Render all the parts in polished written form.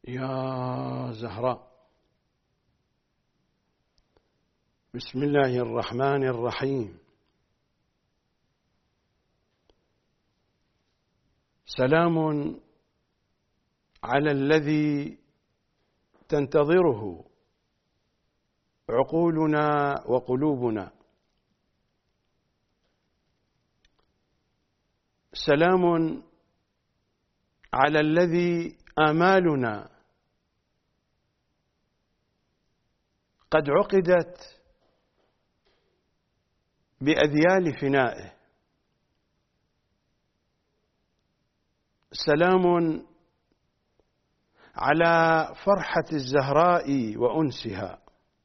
يا زهراء. بسم الله الرحمن الرحيم. سلام على الذي تنتظره عقولنا وقلوبنا. سلام على الذي آمالنا قد عقدت بأذيال فنائه. سلام على فرحة الزهراء وأنسها.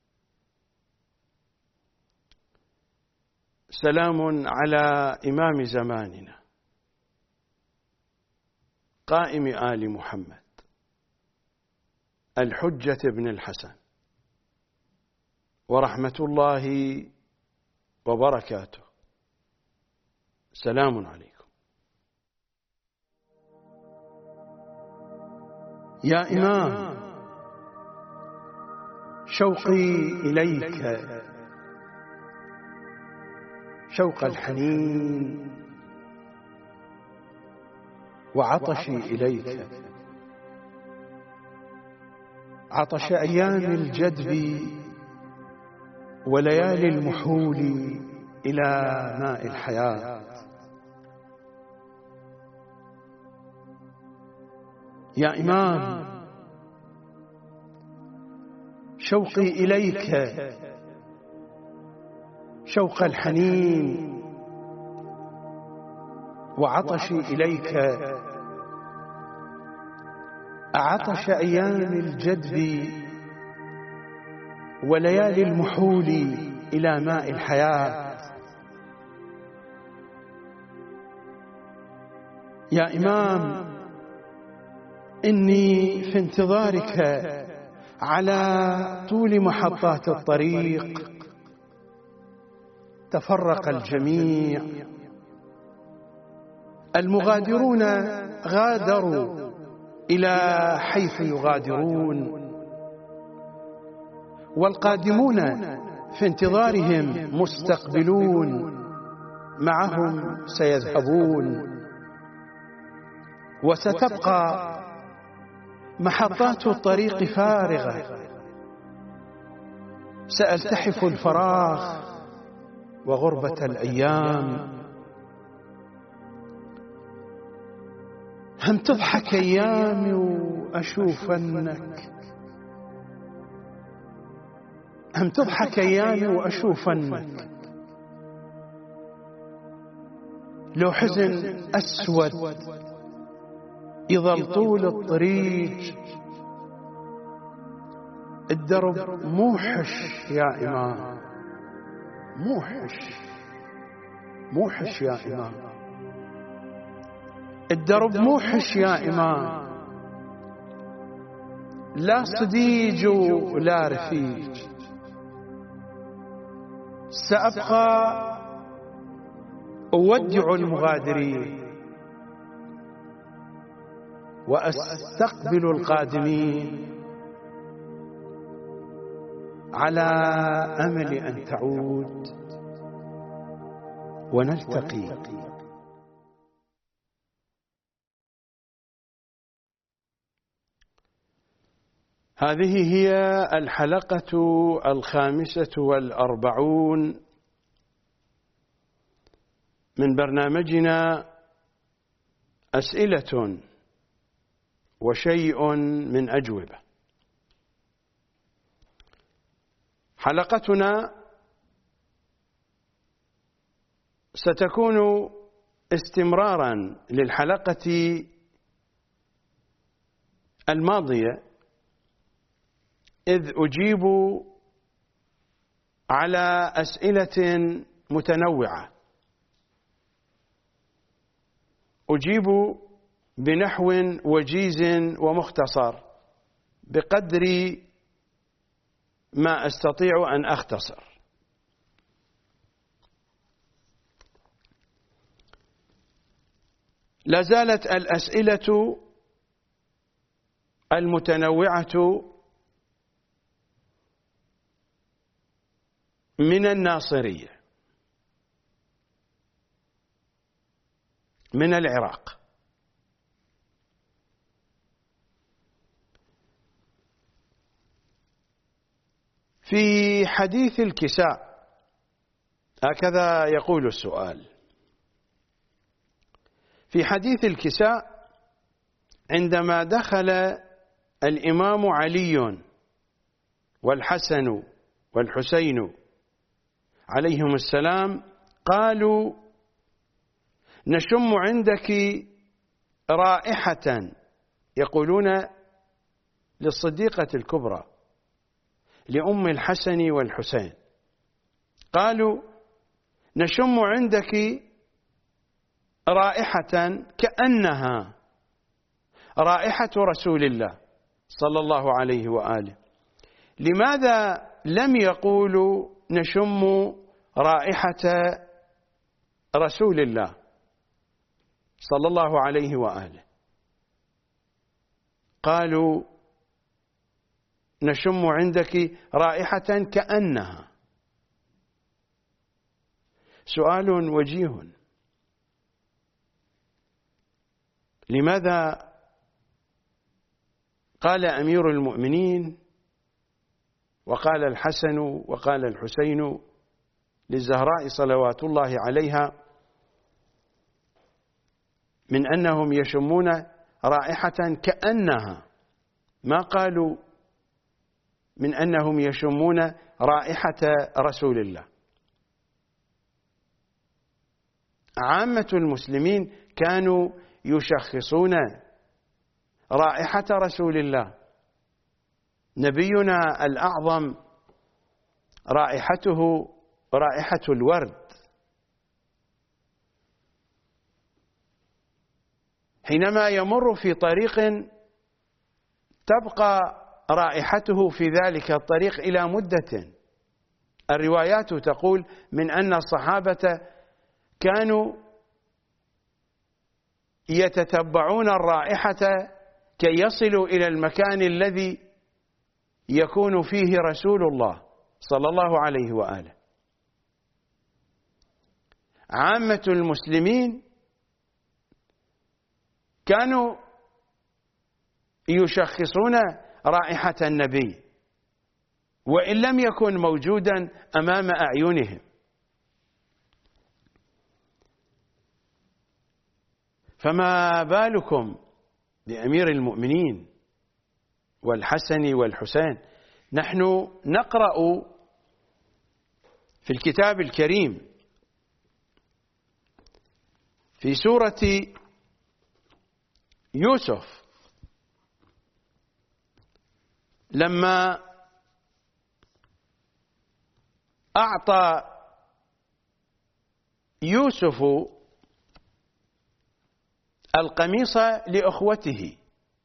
سلام على إمام زماننا قائم آل محمد الحجة بن الحسن، ورحمة الله وبركاته. سلام عليكم. يا إمام، شوقي إليك شوق الحنين، وعطشي إليك عطش أيام الجدب وليالي المحول إلى ماء الحياة. يا إمام، شوقي إليك شوق الحنين، وعطشي إليك عطش أيام الجدب وليالي المحول إلى ماء الحياة. يا إمام، إني في انتظارك على طول محطات الطريق. تفرق الجميع، المغادرون غادروا إلى حيث يغادرون، والقادمون في انتظارهم مستقبلون معهم سيذهبون. وستبقى محطات الطريق فارغة. سألتحف الفراغ وغربة الأيام. هم تضحك أيامي وأشوفنك، هم تضحك أيامي وأشوفنك. لو حزن أسود يظل طول الطريق، الدرب موحش يا إمام، موحش موحش يا إمام، الدرب موحش يا إمام. لا صديج ولا رفيق. سأبقى أودع المغادرين وأستقبل القادمين على أمل أن تعود ونلتقي. هذه هي الحلقة 45 من برنامجنا أسئلة وشيء من أجوبة. حلقتنا ستكون استمرارا للحلقة الماضية، إذ أجيب على أسئلة متنوعة، أجيب بنحو وجيز ومختصر بقدر ما أستطيع أن أختصر. لا زالت الأسئلة المتنوعة من الناصرية من العراق. في حديث الكساء هكذا يقول السؤال: في حديث الكساء عندما دخل الإمام علي والحسن والحسين عليهم السلام قالوا: نشم عندك رائحة، يقولون للصديقة الكبرى لأم الحسن والحسين، قالوا: نشم عندك رائحة كأنها رائحة رسول الله صلى الله عليه وآله. لماذا لم يقولوا نشم رائحة رسول الله صلى الله عليه وآله؟ قالوا: نشم عندك رائحة كأنها. سؤال وجيه: لماذا قال أمير المؤمنين وقال الحسن وقال الحسين للزهراء صلوات الله عليها من أنهم يشمون رائحة كأنها، ما قالوا من أنهم يشمون رائحة رسول الله؟ عامة المسلمين كانوا يشخصون رائحة رسول الله. نبينا الأعظم رائحته رائحة الورد. حينما يمر في طريق تبقى رائحته في ذلك الطريق إلى مدة. الروايات تقول من أن الصحابة كانوا يتتبعون الرائحة كي يصلوا إلى المكان الذي يكون فيه رسول الله صلى الله عليه وآله. عامة المسلمين كانوا يشخصون رائحة النبي وإن لم يكن موجودا أمام أعينهم. فما بالكم بأمير المؤمنين والحسن والحسين؟ نحن نقرأ في الكتاب الكريم في سورة يوسف لما أعطى يوسف القميص لأخوته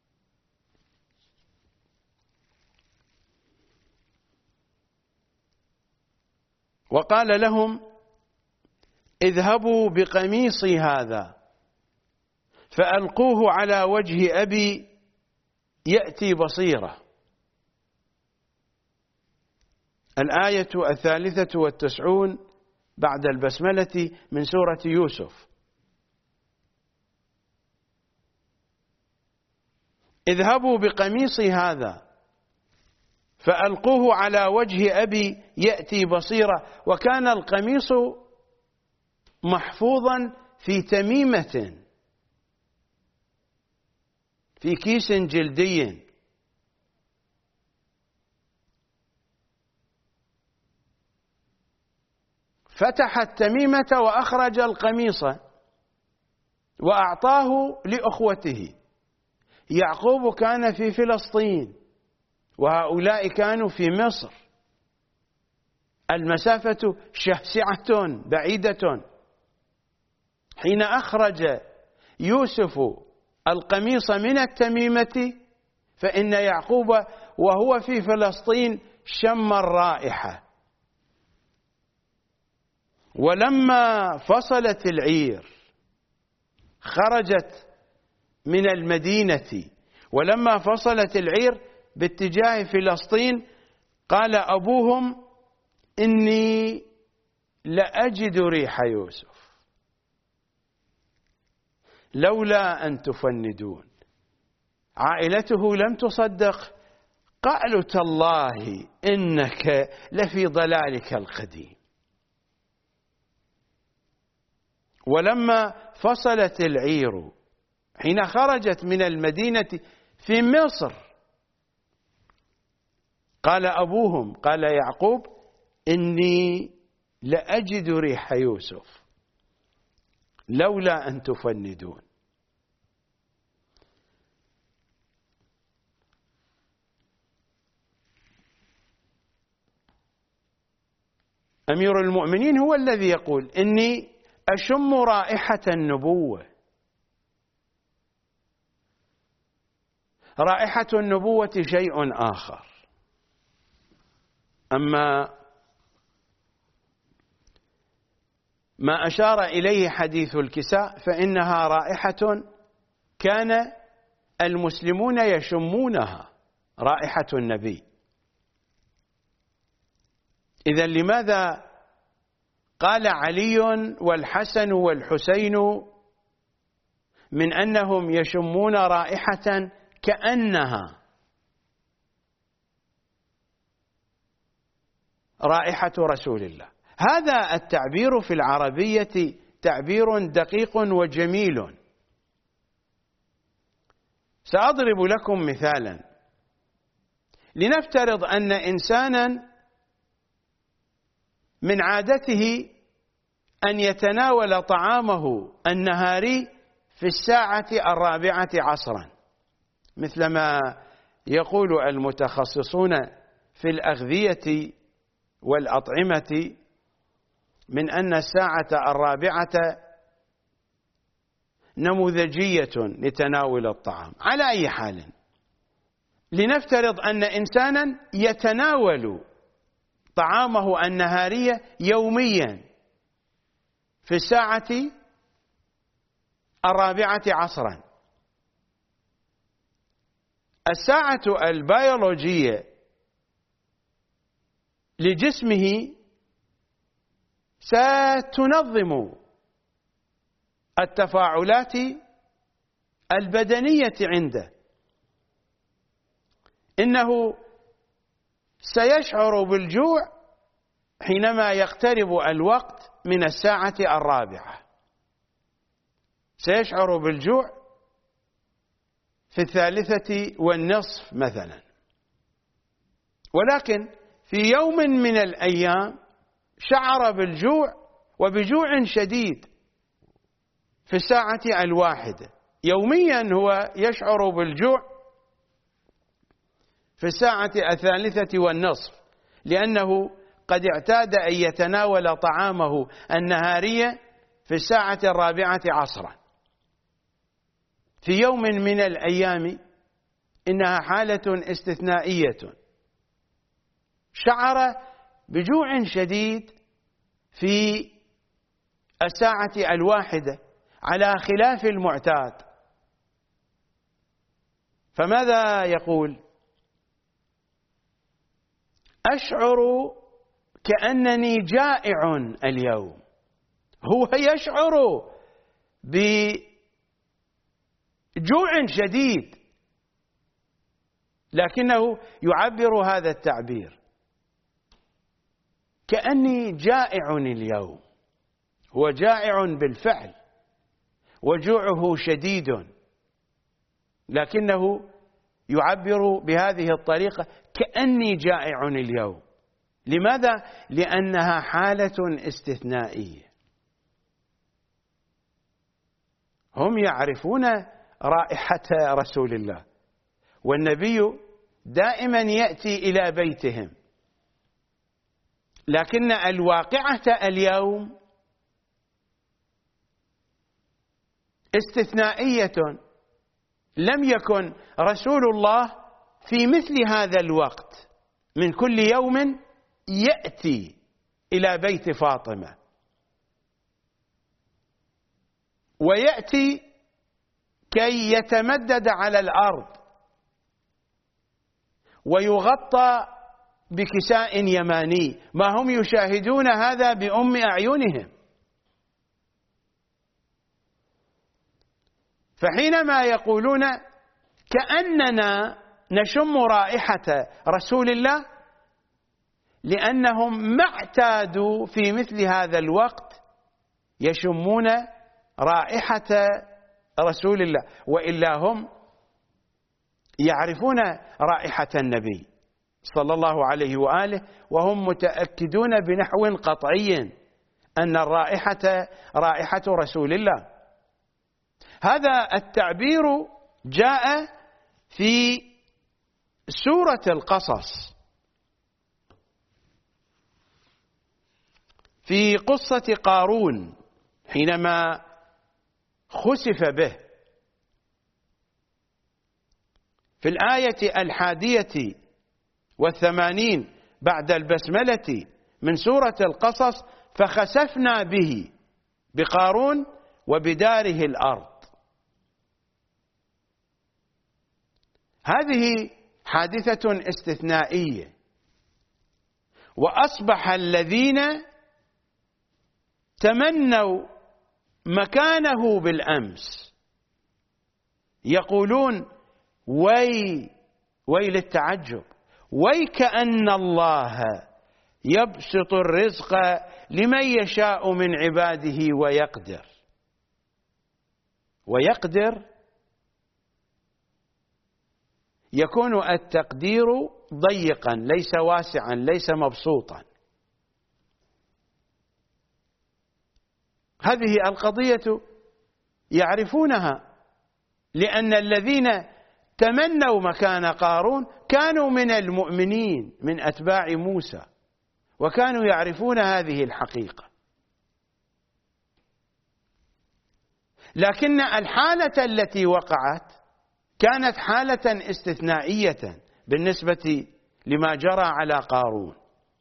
وقال لهم: اذهبوا بقميصي هذا فألقوه على وجه أبي يأتي بصيرة. الآية 93 بعد البسملة من سورة يوسف. اذهبوا بقميصي هذا فألقوه على وجه أبي يأتي بصيرة. وكان القميص محفوظا في تميمة في كيس جلدي. فتح التميمة وأخرج القميص وأعطاه لأخوته. يعقوب كان في فلسطين وهؤلاء كانوا في مصر، المسافة شاسعة بعيدة. حين أخرج يوسف القميص من التميمة فإن يعقوب وهو في فلسطين شم الرائحة. ولما فصلت العير خرجت من المدينة ولما فصلت العير باتجاه فلسطين قال أبوهم إني لأجد ريح يوسف لولا أن تفندون. عائلته لم تصدق، قالوا تالله إنك لفي ضلالك القديم. ولما فصلت العير حين خرجت من المدينة في مصر قال أبوهم، قال يعقوب إني لأجد ريح يوسف لولا أن تفندون. أمير المؤمنين هو الذي يقول إني أشم رائحة النبوة. رائحة النبوة شيء آخر، أما ما أشار إليه حديث الكساء فإنها رائحة كان المسلمون يشمونها، رائحة النبي. إذن لماذا قال علي والحسن والحسين من أنهم يشمون رائحة كأنها رائحة رسول الله؟ هذا التعبير في العربية تعبير دقيق وجميل. سأضرب لكم مثالا. لنفترض أن إنسانا من عادته أن يتناول طعامه النهاري في الساعة 4 عصرا، مثلما يقول المتخصصون في الأغذية والأطعمة من أن الساعة 4 نموذجية لتناول الطعام. على أي حال، لنفترض أن إنسانا يتناول طعامه النهاري يوميا في الساعة 4 عصرا. الساعة البيولوجية لجسمه ستنظم التفاعلات البدنية عنده. إنه سيشعر بالجوع حينما يقترب الوقت من الساعة 4، سيشعر بالجوع في 3:30 مثلا. ولكن في يوم من الأيام شعر بالجوع وبجوع شديد في الساعة 1. يوميا هو يشعر بالجوع في الساعة 3:30 لأنه قد اعتاد أن يتناول طعامه النهاري في الساعة 4 عصرا. في يوم من الأيام إنها حالة استثنائية، شعر بجوع شديد في الساعة 1 على خلاف المعتاد. فماذا يقول؟ أشعر كأنني جائع اليوم. هو يشعر بجوع شديد، لكنه يعبر هذا التعبير كأني جائع اليوم. هو جائع بالفعل وجوعه شديد، لكنه يعبر بهذه الطريقة كأني جائع اليوم. لماذا؟ لأنها حالة استثنائية. هم يعرفون رائحة رسول الله، والنبي دائما يأتي إلى بيتهم، لكن الواقعة اليوم استثنائية. لم يكن رسول الله في مثل هذا الوقت من كل يوم يأتي إلى بيت فاطمة، ويأتي كي يتمدد على الأرض ويغطى بكساء يماني، ما هم يشاهدون هذا بأم أعينهم. فحينما يقولون كأننا نشم رائحة رسول الله، لأنهم ما اعتادوا في مثل هذا الوقت يشمون رائحة رسول الله، وإلا هم يعرفون رائحة النبي صلى الله عليه وآله، وهم متأكدون بنحو قطعي أن الرائحة رائحة رسول الله. هذا التعبير جاء في سورة القصص في قصة قارون حينما خسف به، في الآية 81 بعد البسملة من سورة القصص: فخسفنا به بقارون وبداره الأرض. هذه حادثة استثنائية، وأصبح الذين تمنوا مكانه بالأمس يقولون ويل التعجب، ويكأن الله يبسط الرزق لمن يشاء من عباده ويقدر يكون التقدير ضيقا ليس واسعا ليس مبسوطا. هذه القضية يعرفونها، لأن الذين تمنوا مكان قارون كانوا من المؤمنين من أتباع موسى، وكانوا يعرفون هذه الحقيقة. لكن الحالة التي وقعت كانت حالة استثنائية بالنسبة لما جرى على قارون،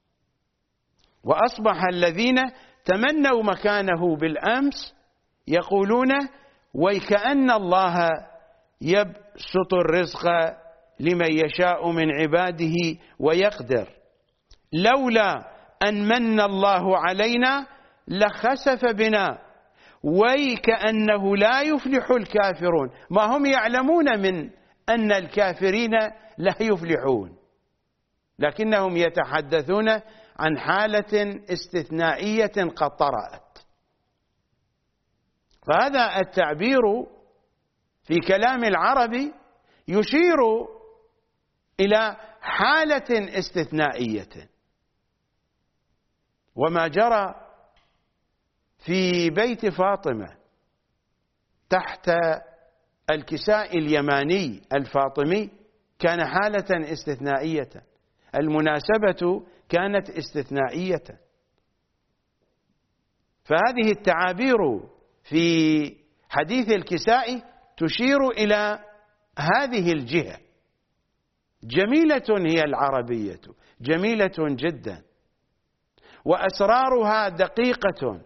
وأصبح الذين تمنوا مكانه بالأمس يقولون ويكأن الله يبسط الرزق لمن يشاء من عباده ويقدر، لولا أن من الله علينا لخسف بنا ويكأنه لا يفلح الكافرون. ما هم يعلمون من أن الكافرين لا يفلحون، لكنهم يتحدثون عن حالة استثنائية قد طرأت. فهذا التعبير في كلام العرب يشير إلى حالة استثنائية، وما جرى في بيت فاطمة تحت الكساء اليماني الفاطمي كان حالة استثنائية، المناسبة كانت استثنائية. فهذه التعابير في حديث الكساء تشير إلى هذه الجهة. جميلة هي العربية، جميلة جدا، وأسرارها دقيقة،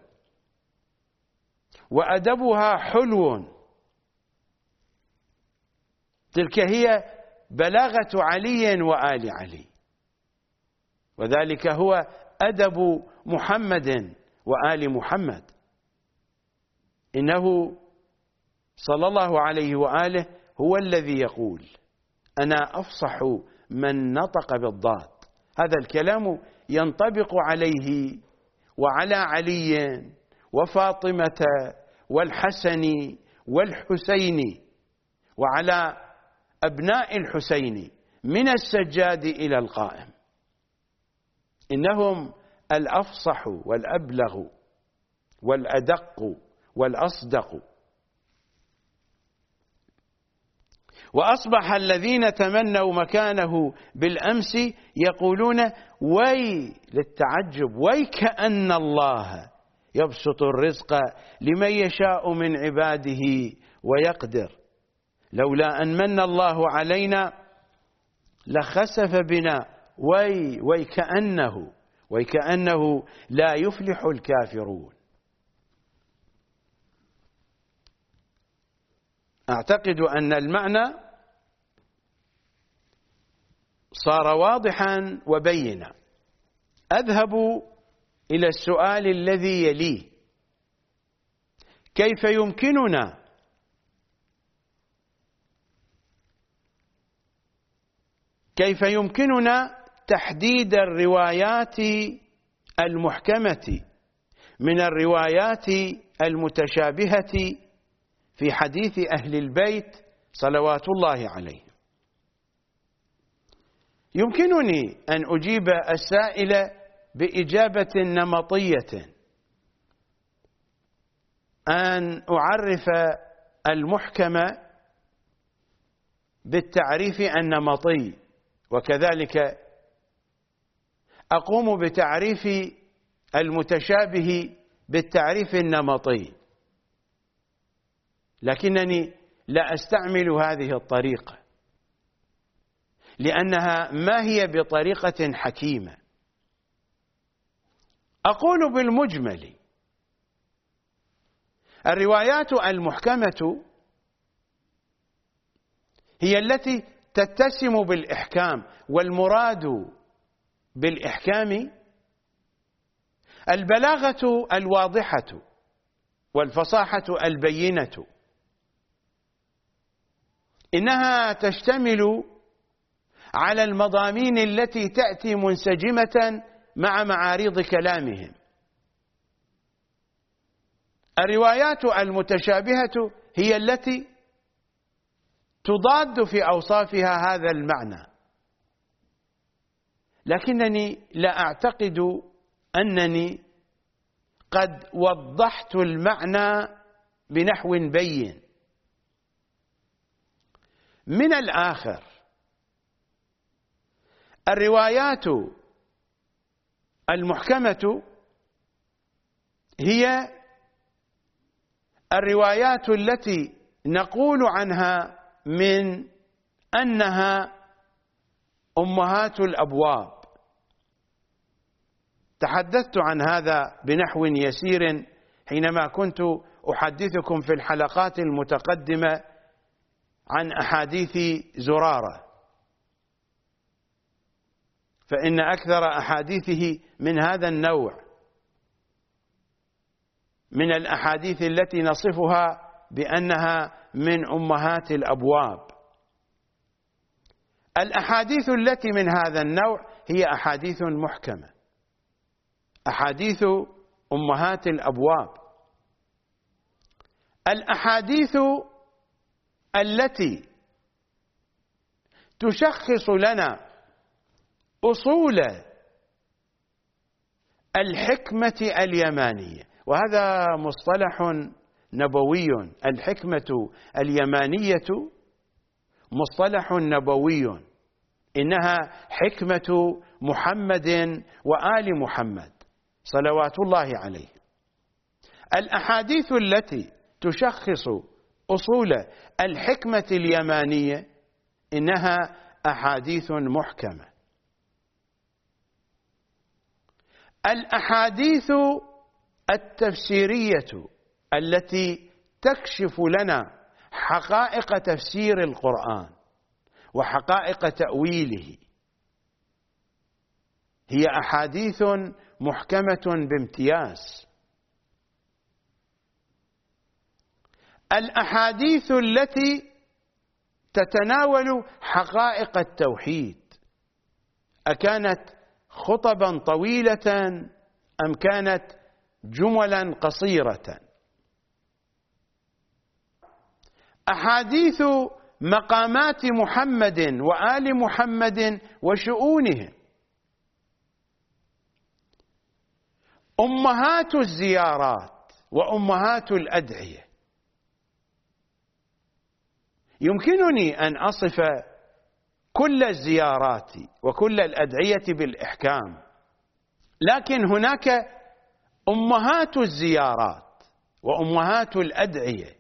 وأدبها حلو. تلك هي بلاغة علي وآل علي، وذلك هو أدب محمد وآل محمد. إنه صلى الله عليه وآله هو الذي يقول أنا أفصح من نطق بالضاد. هذا الكلام ينطبق عليه وعلى علي وفاطمة والحسن والحسين وعلى أبناء الحسين من السجاد إلى القائم. إنهم الأفصح والأبلغ والأدق والأصدق. وأصبح الذين تمنوا مكانه بالأمس يقولون للتعجب ويكأن الله يبسط الرزق لمن يشاء من عباده ويقدر، لولا أن من الله علينا لخسف بنا ويكأنه لا يفلح الكافرون. أعتقد أن المعنى صار واضحا وبينا. أذهب إلى السؤال الذي يليه: كيف يمكننا تحديد الروايات المحكمة من الروايات المتشابهة في حديث أهل البيت صلوات الله عليهم؟ يمكنني أن أجيب السائل بإجابة نمطية، أن أعرف المحكم بالتعريف النمطي، وكذلك أقوم بتعريف المتشابه بالتعريف النمطي، لكنني لا أستعمل هذه الطريقة لأنها ما هي بطريقة حكيمة. أقول بالمجمل: الروايات المحكمة هي التي تتسم بالإحكام، والمراد بالإحكام البلاغة الواضحة والفصاحة البينة. إنها تشتمل على المضامين التي تأتي منسجمة مع معاريض كلامهم. الروايات المتشابهة هي التي تضاد في أوصافها هذا المعنى، لكنني لا أعتقد أنني قد وضحت المعنى بنحو بين. من الآخر، الروايات المحكمة هي الروايات التي نقول عنها من أنها أمهات الأبواب. تحدثت عن هذا بنحو يسير حينما كنت أحدثكم في الحلقات المتقدمة عن أحاديث زرارة، فإن أكثر أحاديثه من هذا النوع، من الأحاديث التي نصفها بأنها من أمهات الأبواب. الأحاديث التي من هذا النوع هي أحاديث محكمة، أحاديث أمهات الأبواب. الأحاديث التي تشخص لنا أصول الحكمة اليمانية، وهذا مصطلح نبوي. الحكمة اليمانية مصطلح نبوي، إنها حكمة محمد وآل محمد صلوات الله عليه. الأحاديث التي تشخص أصول الحكمة اليمانية إنها أحاديث محكمة. الأحاديث التفسيرية التي تكشف لنا حقائق تفسير القرآن وحقائق تأويله هي أحاديث محكمة بامتياز. الأحاديث التي تتناول حقائق التوحيد أكانت خطبا طويلة أم كانت جملا قصيرة. أحاديث مقامات محمد وآل محمد وشؤونهم. أمهات الزيارات وأمهات الأدعية. يمكنني أن أصف كل الزيارات وكل الأدعية بالإحكام، لكن هناك أمهات الزيارات وأمهات الأدعية.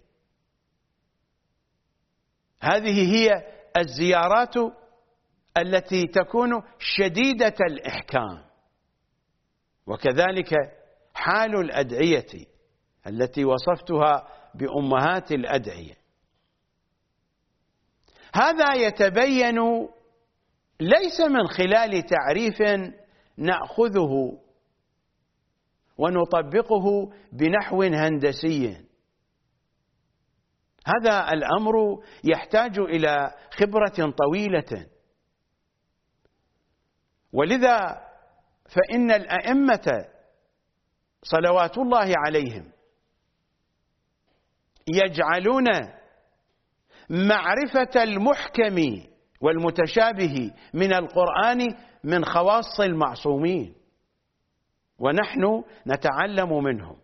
هذه هي الزيارات التي تكون شديدة الإحكام، وكذلك حال الأدعية التي وصفتها بأمهات الأدعية. هذا يتبين ليس من خلال تعريف نأخذه ونطبقه بنحو هندسي. هذا الأمر يحتاج إلى خبرة طويلة، ولذا فإن الأئمة صلوات الله عليهم يجعلون معرفة المحكم والمتشابه من القرآن من خواص المعصومين، ونحن نتعلم منهم.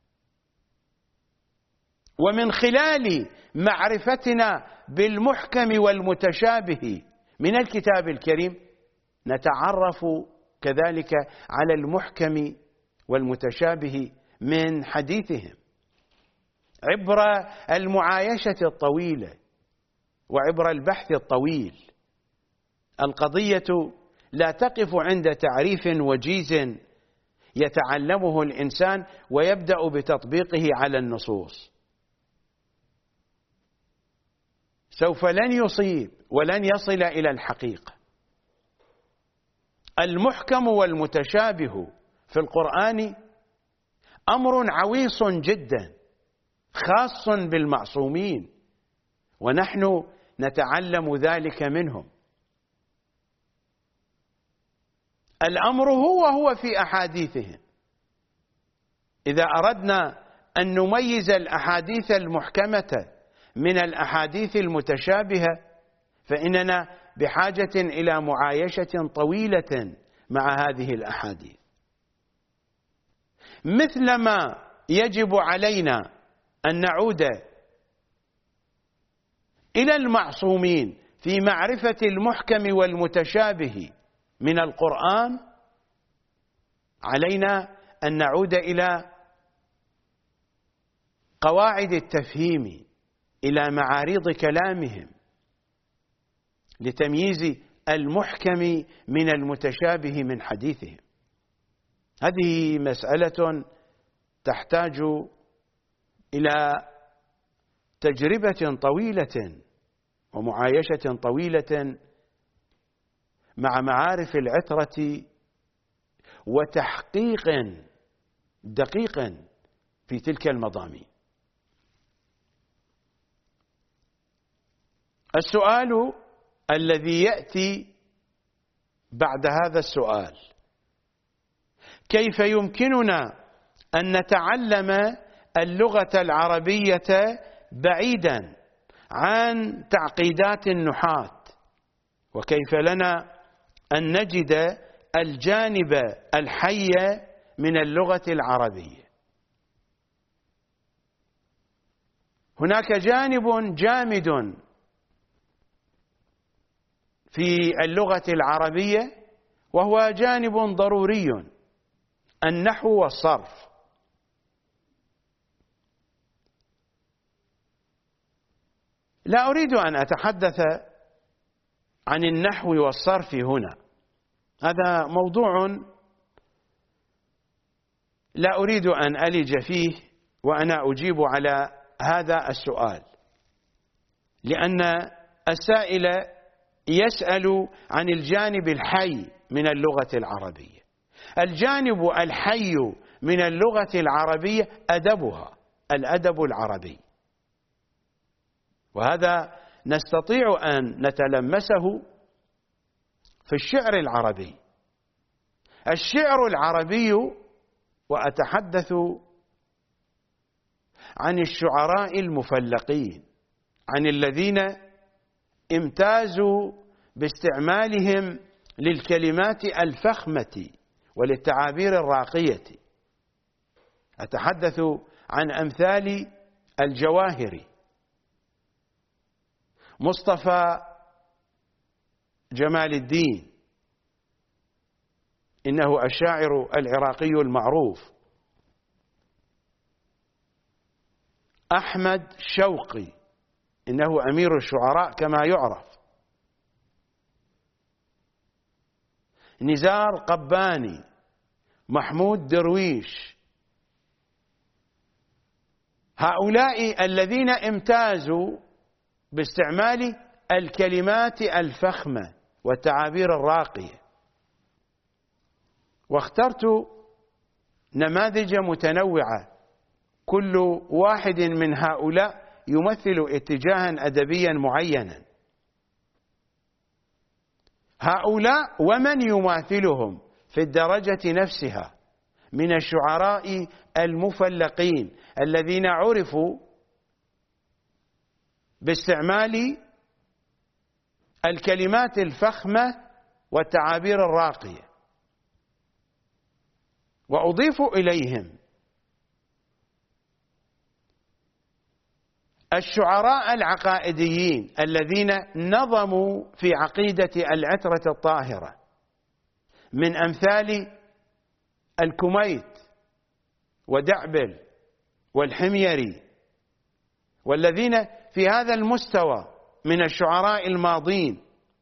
ومن خلال معرفتنا بالمحكم والمتشابه من الكتاب الكريم نتعرف كذلك على المحكم والمتشابه من حديثهم عبر المعايشة الطويلة وعبر البحث الطويل. القضية لا تقف عند تعريف وجيز يتعلمه الإنسان ويبدأ بتطبيقه على النصوص. سوف لن يصيب ولن يصل إلى الحقيقة. المحكم والمتشابه في القرآن أمر عويص جدا خاص بالمعصومين، ونحن نتعلم ذلك منهم. الأمر هو في أحاديثهم. إذا أردنا أن نميز الأحاديث المحكمة من الأحاديث المتشابهة فإننا بحاجة إلى معايشة طويلة مع هذه الأحاديث، مثلما يجب علينا أن نعود إلى المعصومين في معرفة المحكم والمتشابه من القرآن. علينا أن نعود إلى قواعد التفهيم، إلى معاريض كلامهم لتمييز المحكم من المتشابه من حديثهم. هذه مسألة تحتاج إلى تجربة طويلة ومعايشة طويلة مع معارف العترة وتحقيق دقيق في تلك المضامين. السؤال الذي يأتي بعد هذا السؤال: كيف يمكننا أن نتعلم اللغة العربية بعيدا عن تعقيدات النحاة؟ وكيف لنا أن نجد الجانب الحي من اللغة العربية؟ هناك جانب جامد في اللغة العربية وهو جانب ضروري، النحو والصرف. لا أريد أن أتحدث عن النحو والصرف هنا، هذا موضوع لا أريد أن ألج فيه وأنا أجيب على هذا السؤال، لأن السائل يسأل عن الجانب الحي من اللغة العربية. الجانب الحي من اللغة العربية أدبها، الأدب العربي، وهذا نستطيع أن نتلمسه في الشعر العربي. الشعر العربي، وأتحدث عن الشعراء المفلقين، عن الذين امتازوا باستعمالهم للكلمات الفخمة وللتعابير الراقية. أتحدث عن أمثال الجواهري، مصطفى جمال الدين، إنه الشاعر العراقي المعروف، أحمد شوقي، إنه أمير الشعراء كما يعرف، نزار قباني، محمود درويش. هؤلاء الذين امتازوا باستعمال الكلمات الفخمة والتعابير الراقية. واخترت نماذج متنوعة، كل واحد من هؤلاء يمثل اتجاها أدبيا معينا. هؤلاء ومن يماثلهم في الدرجة نفسها من الشعراء المفلقين الذين عرفوا باستعمال الكلمات الفخمة والتعابير الراقية. وأضيف إليهم الشعراء العقائديين الذين نظموا في عقيدة العترة الطاهرة، من أمثال الكميت ودعبل والحميري، والذين في هذا المستوى من الشعراء الماضين،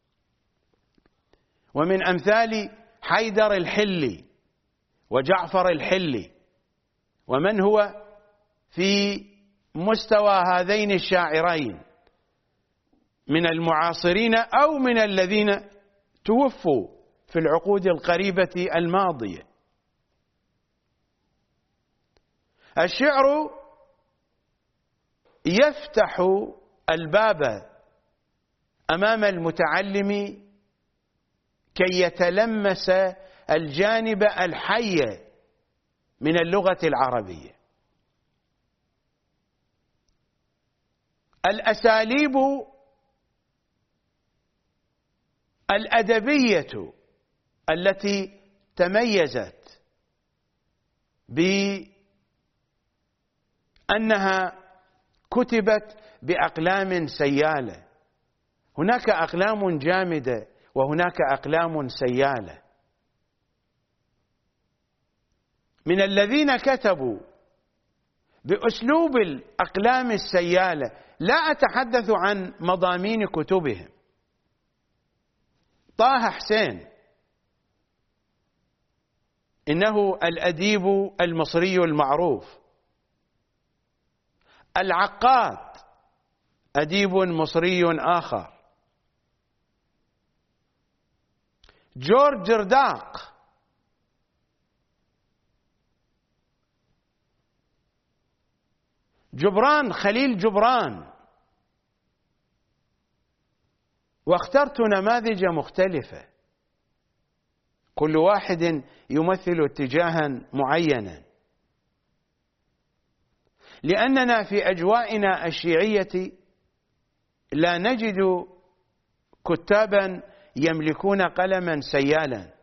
ومن أمثال حيدر الحلي وجعفر الحلي، ومن هو في مستوى هذين الشاعرين من المعاصرين أو من الذين توفوا في العقود القريبة الماضية. الشعر يفتح الباب أمام المتعلم كي يتلمس الجانب الحي من اللغة العربية. الأساليب الأدبية التي تميزت بأنها كتبت بأقلام سيالة، هناك أقلام جامدة وهناك أقلام سيالة. من الذين كتبوا بأسلوب الأقلام السيالة لا أتحدث عن مضامين كتبهم: طه حسين إنه الأديب المصري المعروف، العقاد أديب مصري آخر، جورج رداق جبران خليل جبران. واخترت نماذج مختلفة كل واحد يمثل اتجاها معينا، لأننا في أجوائنا الشيعية لا نجد كتابا يملكون قلما سيالا.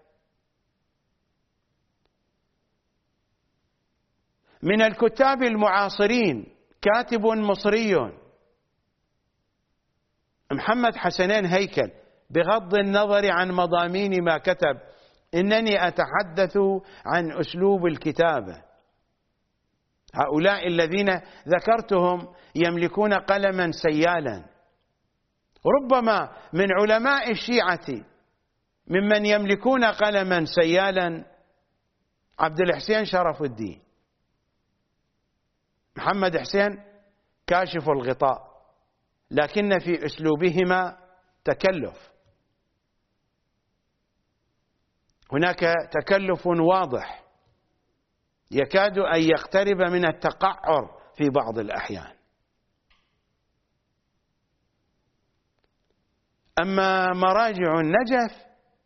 من الكتاب المعاصرين كاتب مصري محمد حسنين هيكل، بغض النظر عن مضامين ما كتب، إنني أتحدث عن أسلوب الكتابة. هؤلاء الذين ذكرتهم يملكون قلما سيالا. ربما من علماء الشيعة ممن يملكون قلما سيالا عبد الحسين شرف الدين، محمد حسين كاشف الغطاء، لكن في أسلوبهما تكلف، هناك تكلف واضح يكاد أن يقترب من التقعر في بعض الأحيان. أما مراجع النجف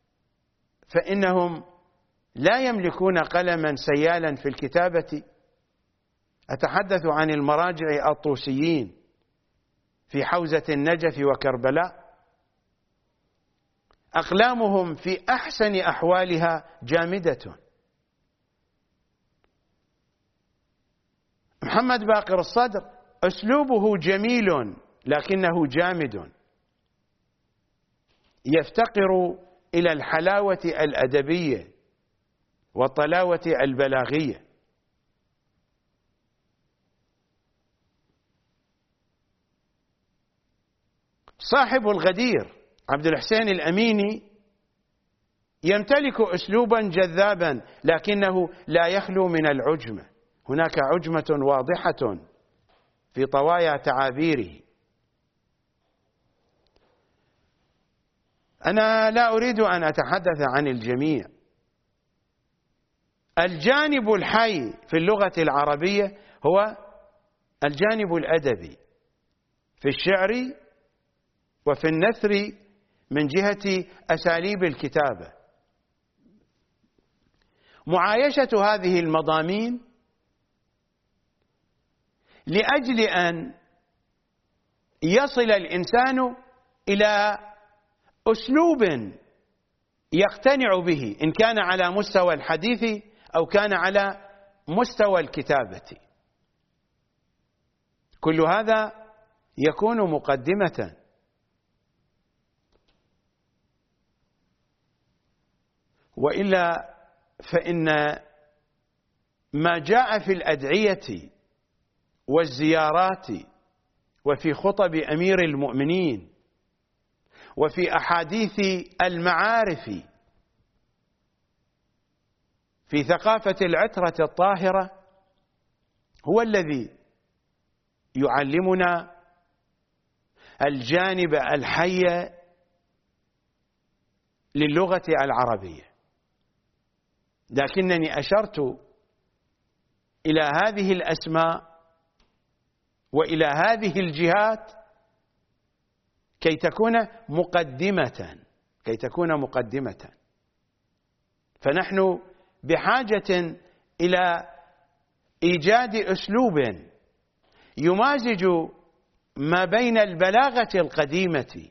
فإنهم لا يملكون قلما سيالا في الكتابة. أتحدث عن المراجع الطوسيين في حوزة النجف وكربلاء، أقلامهم في أحسن أحوالها جامدة. محمد باقر الصدر أسلوبه جميل لكنه جامد، يفتقر إلى الحلاوة الأدبية والطلاوة البلاغية. صاحب الغدير عبد الحسين الأميني يمتلك أسلوبا جذابا لكنه لا يخلو من العجمة، هناك عجمة واضحة في طوايا تعابيره. أنا لا أريد أن أتحدث عن الجميع. الجانب الحي في اللغة العربية هو الجانب الأدبي في الشعر وفي النثر من جهة أساليب الكتابة. معايشة هذه المضامين لأجل أن يصل الإنسان إلى أسلوب يقتنع به، إن كان على مستوى الحديث أو كان على مستوى الكتابة. كل هذا يكون مقدمة. وإلا فإن ما جاء في الأدعية والزيارات وفي خطب أمير المؤمنين وفي أحاديث المعارف في ثقافة العترة الطاهرة هو الذي يعلمنا الجانب الحي للغة العربية. لكنني أشرت إلى هذه الأسماء وإلى هذه الجهات كي تكون مقدمة. فنحن بحاجة إلى إيجاد أسلوب يمازج ما بين البلاغة القديمة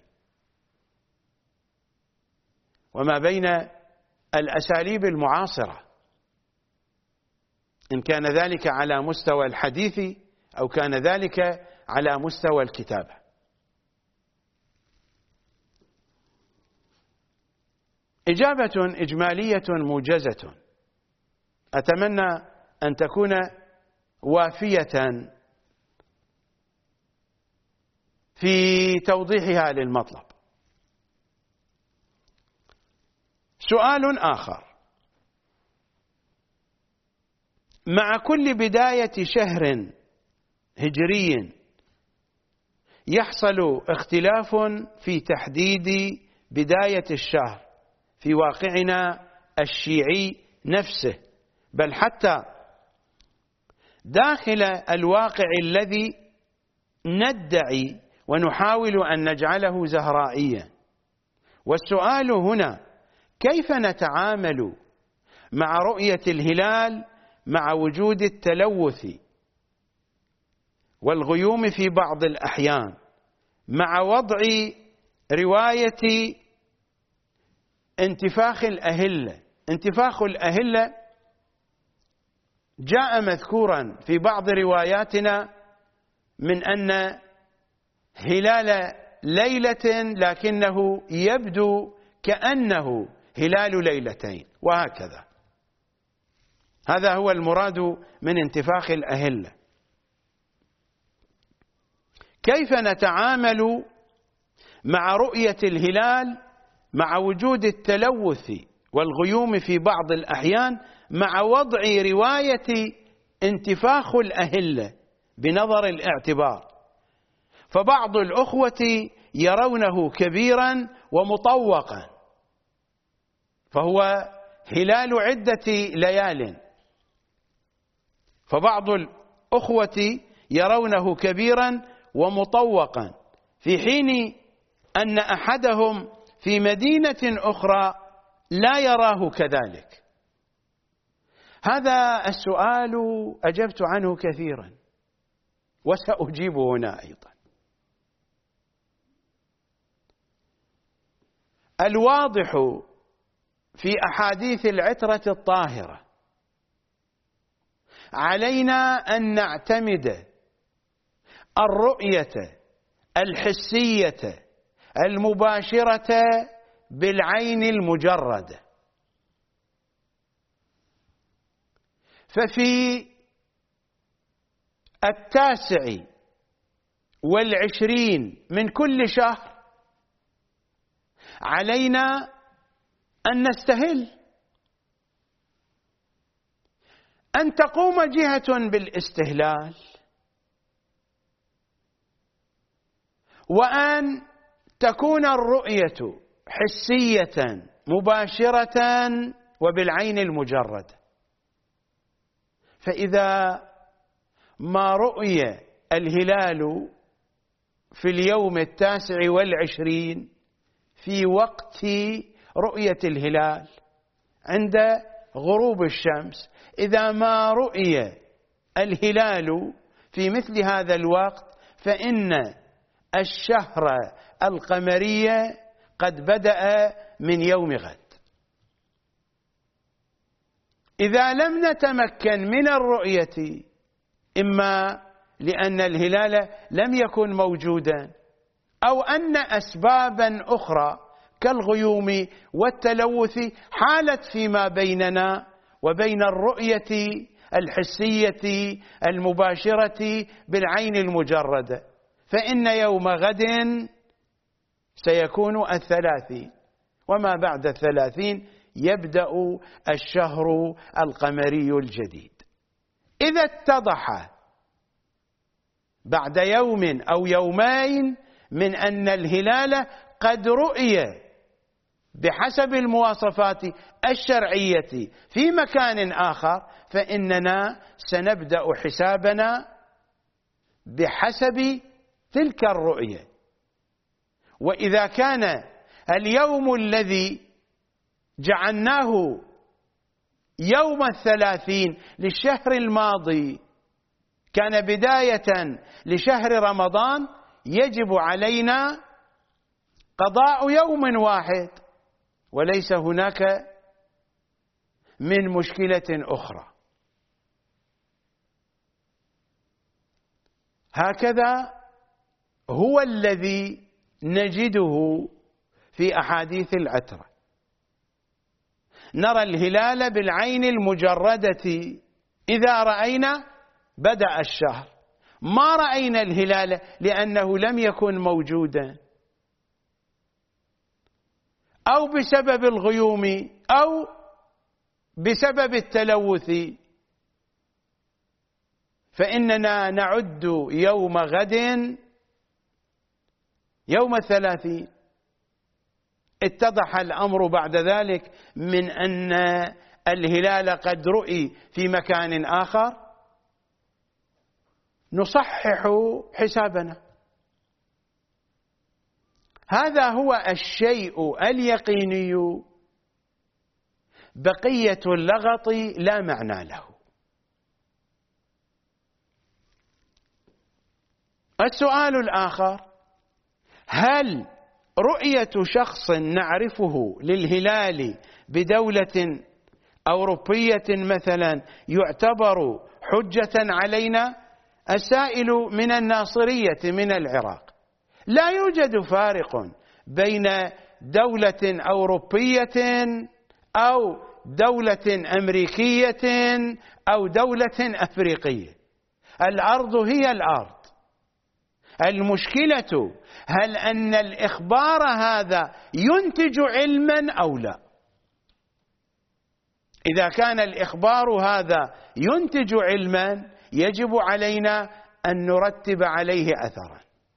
وما بين الأساليب المعاصرة، إن كان ذلك على مستوى الحديث أو كان ذلك على مستوى الكتابة. إجابة إجمالية موجزة أتمنى أن تكون وافية في توضيحها للمطلب. سؤال آخر: مع كل بداية شهر هجري يحصل اختلاف في تحديد بداية الشهر في واقعنا الشيعي نفسه، بل حتى داخل الواقع الذي ندعي ونحاول أن نجعله زهرائيا. والسؤال هنا: كيف نتعامل مع رؤية الهلال مع وجود التلوث والغيوم في بعض الأحيان، مع وضع رواية انتفاخ الأهلة؟ انتفاخ الأهلة جاء مذكورا في بعض رواياتنا من أن هلال ليلة لكنه يبدو كأنه هلال ليلتين، وهكذا. هذا هو المراد من انتفاخ الأهلة. كيف نتعامل مع رؤية الهلال مع وجود التلوث والغيوم في بعض الأحيان، مع وضع رواية انتفاخ الأهلة بنظر الاعتبار؟ فبعض الأخوة يرونه كبيرا ومطوقا، فهو هلال عدة ليال، فبعض الأخوة يرونه كبيرا ومطوقا، في حين أن أحدهم في مدينة أخرى لا يراه كذلك. هذا السؤال أجبت عنه كثيرا وسأجيب هنا أيضا. الواضح في أحاديث العترة الطاهرة علينا أن نعتمد الرؤية الحسية المباشرة بالعين المجردة. ففي 29 من كل شهر علينا أن نستهل، أن تقوم جهة بالاستهلال، وأن تكون الرؤية حسية مباشرة وبالعين المجردة. فإذا ما رؤي الهلال في اليوم 29 في وقت رؤية الهلال عند غروب الشمس، إذا ما رؤي الهلال في مثل هذا الوقت فإن الشهر القمري قد بدأ من يوم غد. إذا لم نتمكن من الرؤية، إما لأن الهلال لم يكن موجودا أو أن أسبابا أخرى كالغيوم والتلوث حالت فيما بيننا وبين الرؤية الحسية المباشرة بالعين المجردة، فإن يوم غد سيكون 30، وما بعد 30 يبدأ الشهر القمري الجديد. إذا اتضح بعد يوم أو يومين من أن الهلال قد رؤي بحسب المواصفات الشرعية في مكان آخر، فإننا سنبدأ حسابنا بحسب تلك الرؤية. وإذا كان اليوم الذي جعلناه يوم 30 للشهر الماضي كان بداية لشهر رمضان، يجب علينا قضاء يوم واحد، وليس هناك من مشكلة أخرى. هكذا هو الذي نجده في أحاديث العترة. نرى الهلال بالعين المجردة، إذا رأينا بدأ الشهر، ما رأينا الهلال لأنه لم يكن موجودا أو بسبب الغيوم أو بسبب التلوث، فإننا نعد يوم غد يوم 30. اتضح الأمر بعد ذلك من أن الهلال قد رؤي في مكان آخر، نصحح حسابنا. هذا هو الشيء اليقيني، بقية اللغط لا معنى له. السؤال الآخر: هل رؤية شخص نعرفه للهلال بدولة أوروبية مثلا يعتبر حجة علينا؟ السائل من الناصرية من العراق. لا يوجد فارق بين دولة أوروبية أو دولة أمريكية أو دولة أفريقية، الأرض هي الأرض. المشكلة هل أن الإخبار هذا ينتج علما أو لا؟ إذا كان الإخبار هذا ينتج علما يجب علينا أن نرتب عليه أثرا.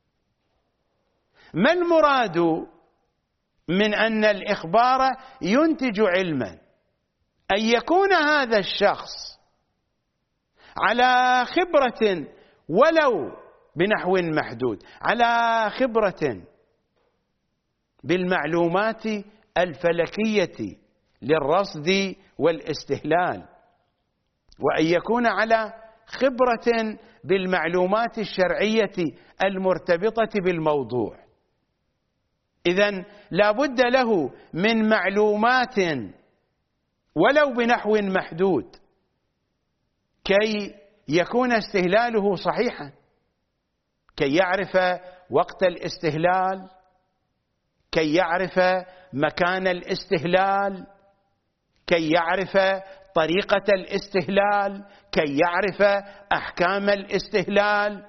ما المراد من أن الإخبار ينتج علما؟ أن يكون هذا الشخص على خبرة ولو بنحو محدود، على خبرة بالمعلومات الفلكية للرصد والاستهلال، وأن يكون على خبرة بالمعلومات الشرعية المرتبطة بالموضوع. إذن لا بد له من معلومات ولو بنحو محدود كي يكون استهلاله صحيحا، كي يعرف وقت الاستهلال، كي يعرف مكان الاستهلال، كي يعرف طريقة الاستهلال، كي يعرف أحكام الاستهلال.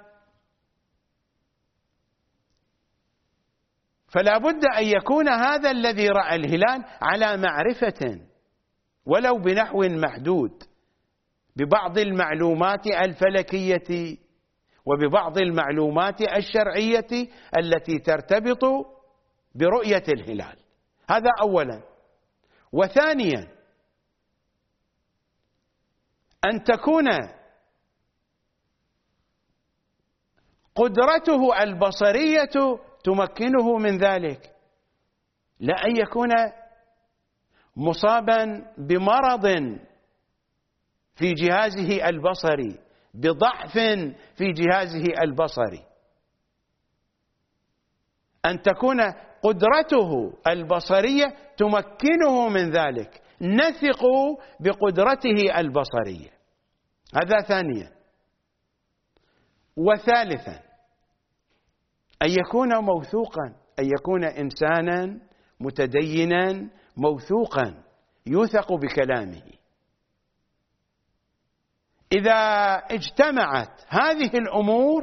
فلا بد أن يكون هذا الذي رأى الهلال على معرفة ولو بنحو محدود ببعض المعلومات الفلكية وببعض المعلومات الشرعية التي ترتبط برؤية الهلال. هذا أولا. وثانيا أن تكون قدرته البصرية تمكنه من ذلك، لا أن يكون مصابا بمرض في جهازه البصري، بضعف في جهازه البصري. أن تكون قدرته البصرية تمكنه من ذلك، نثق بقدرته البصرية. هذا ثانيا. وثالثا أن يكون موثوقا، أن يكون إنسانا متدينا موثوقا يوثق بكلامه. إذا اجتمعت هذه الأمور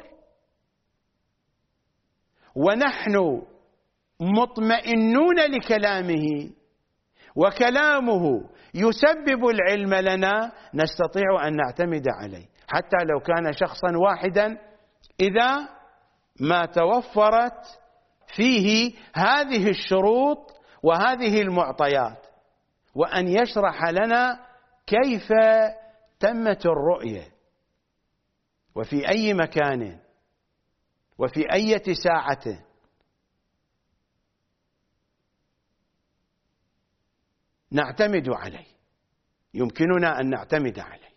ونحن مطمئنون لكلامه وكلامه يسبب العلم لنا، نستطيع أن نعتمد عليه حتى لو كان شخصا واحدا، إذا ما توفرت فيه هذه الشروط وهذه المعطيات، وأن يشرح لنا كيف تمت الرؤية وفي أي مكان وفي أي ساعة. نعتمد عليه، يمكننا أن نعتمد عليه،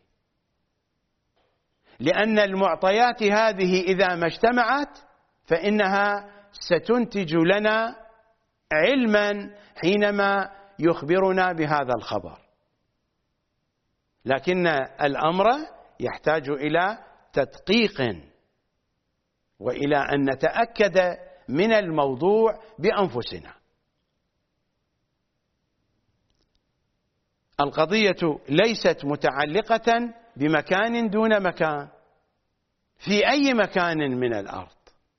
لأن المعطيات هذه إذا ما اجتمعت فإنها ستنتج لنا علما حينما يخبرنا بهذا الخبر. لكن الأمر يحتاج إلى تدقيق وإلى أن نتأكد من الموضوع بأنفسنا. القضية ليست متعلقة بمكان دون مكان في أي مكان من الأرض،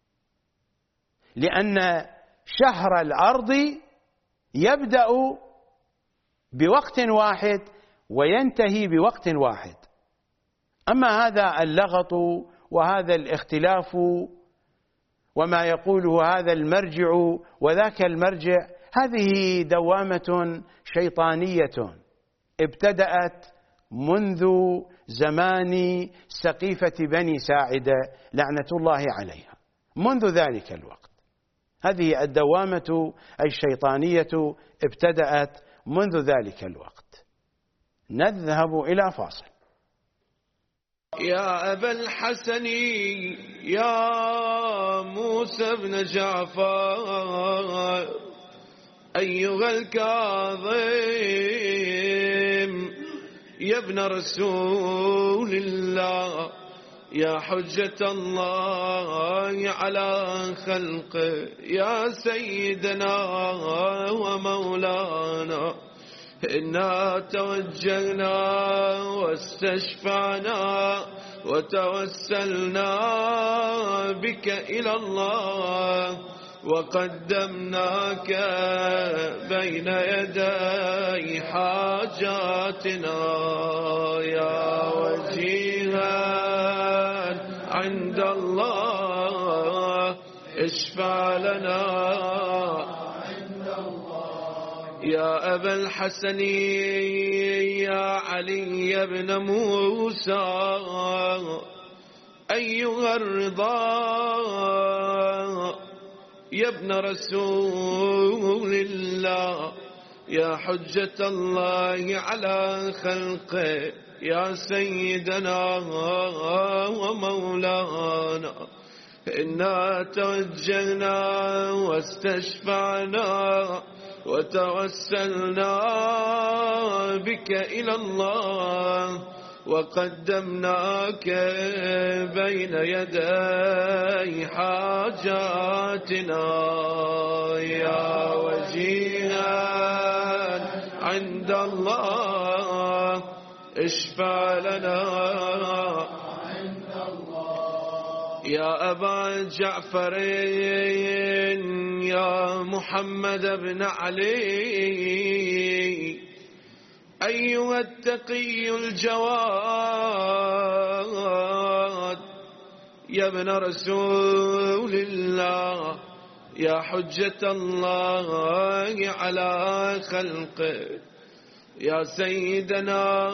لأن شهر الأرض يبدأ بوقت واحد وينتهي بوقت واحد. أما هذا اللغط وهذا الاختلاف وما يقوله هذا المرجع وذاك المرجع، هذه دوامة شيطانية ابتدأت منذ زمان سقيفة بني ساعدة لعنة الله عليها. منذ ذلك الوقت هذه الدوامة الشيطانية ابتدأت منذ ذلك الوقت. نذهب إلى فاصل. يا أبا الحسن يا موسى بن جعفر أيها الكاظم يا ابن رسول الله، يا حجة الله على خلقه، يا سيدنا ومولانا، إنا توجهنا واستشفعنا وتوسلنا بك إلى الله، وقدمناك بين يدي حاجاتنا يا وجيها عند الله، اشفع لنا يا أبا الحسن يا علي بن موسى أيها الرضا يا ابن رسول الله، يا حجة الله على خلقه، يا سيدنا ومولانا، إنا توجهنا واستشفعنا وتوسلنا بك إلى الله، وقدمناك بين يدي حاجاتنا يا وجيها عند الله، اشفع لنا يا أبا جعفر يا محمد بن علي أيها التقي الجواد، يا ابن رسول الله، يا حجة الله على خلقه يا سيدنا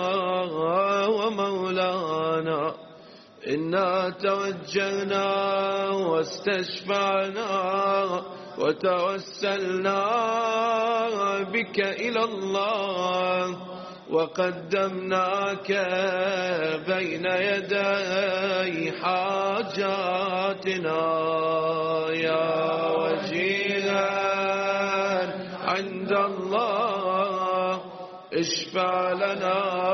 ومولانا إنا توجهنا واستشفعنا وتوسلنا بك إلى الله وقدمناك بين يدي حاجاتنا يا وجيها عند الله اشفع لنا.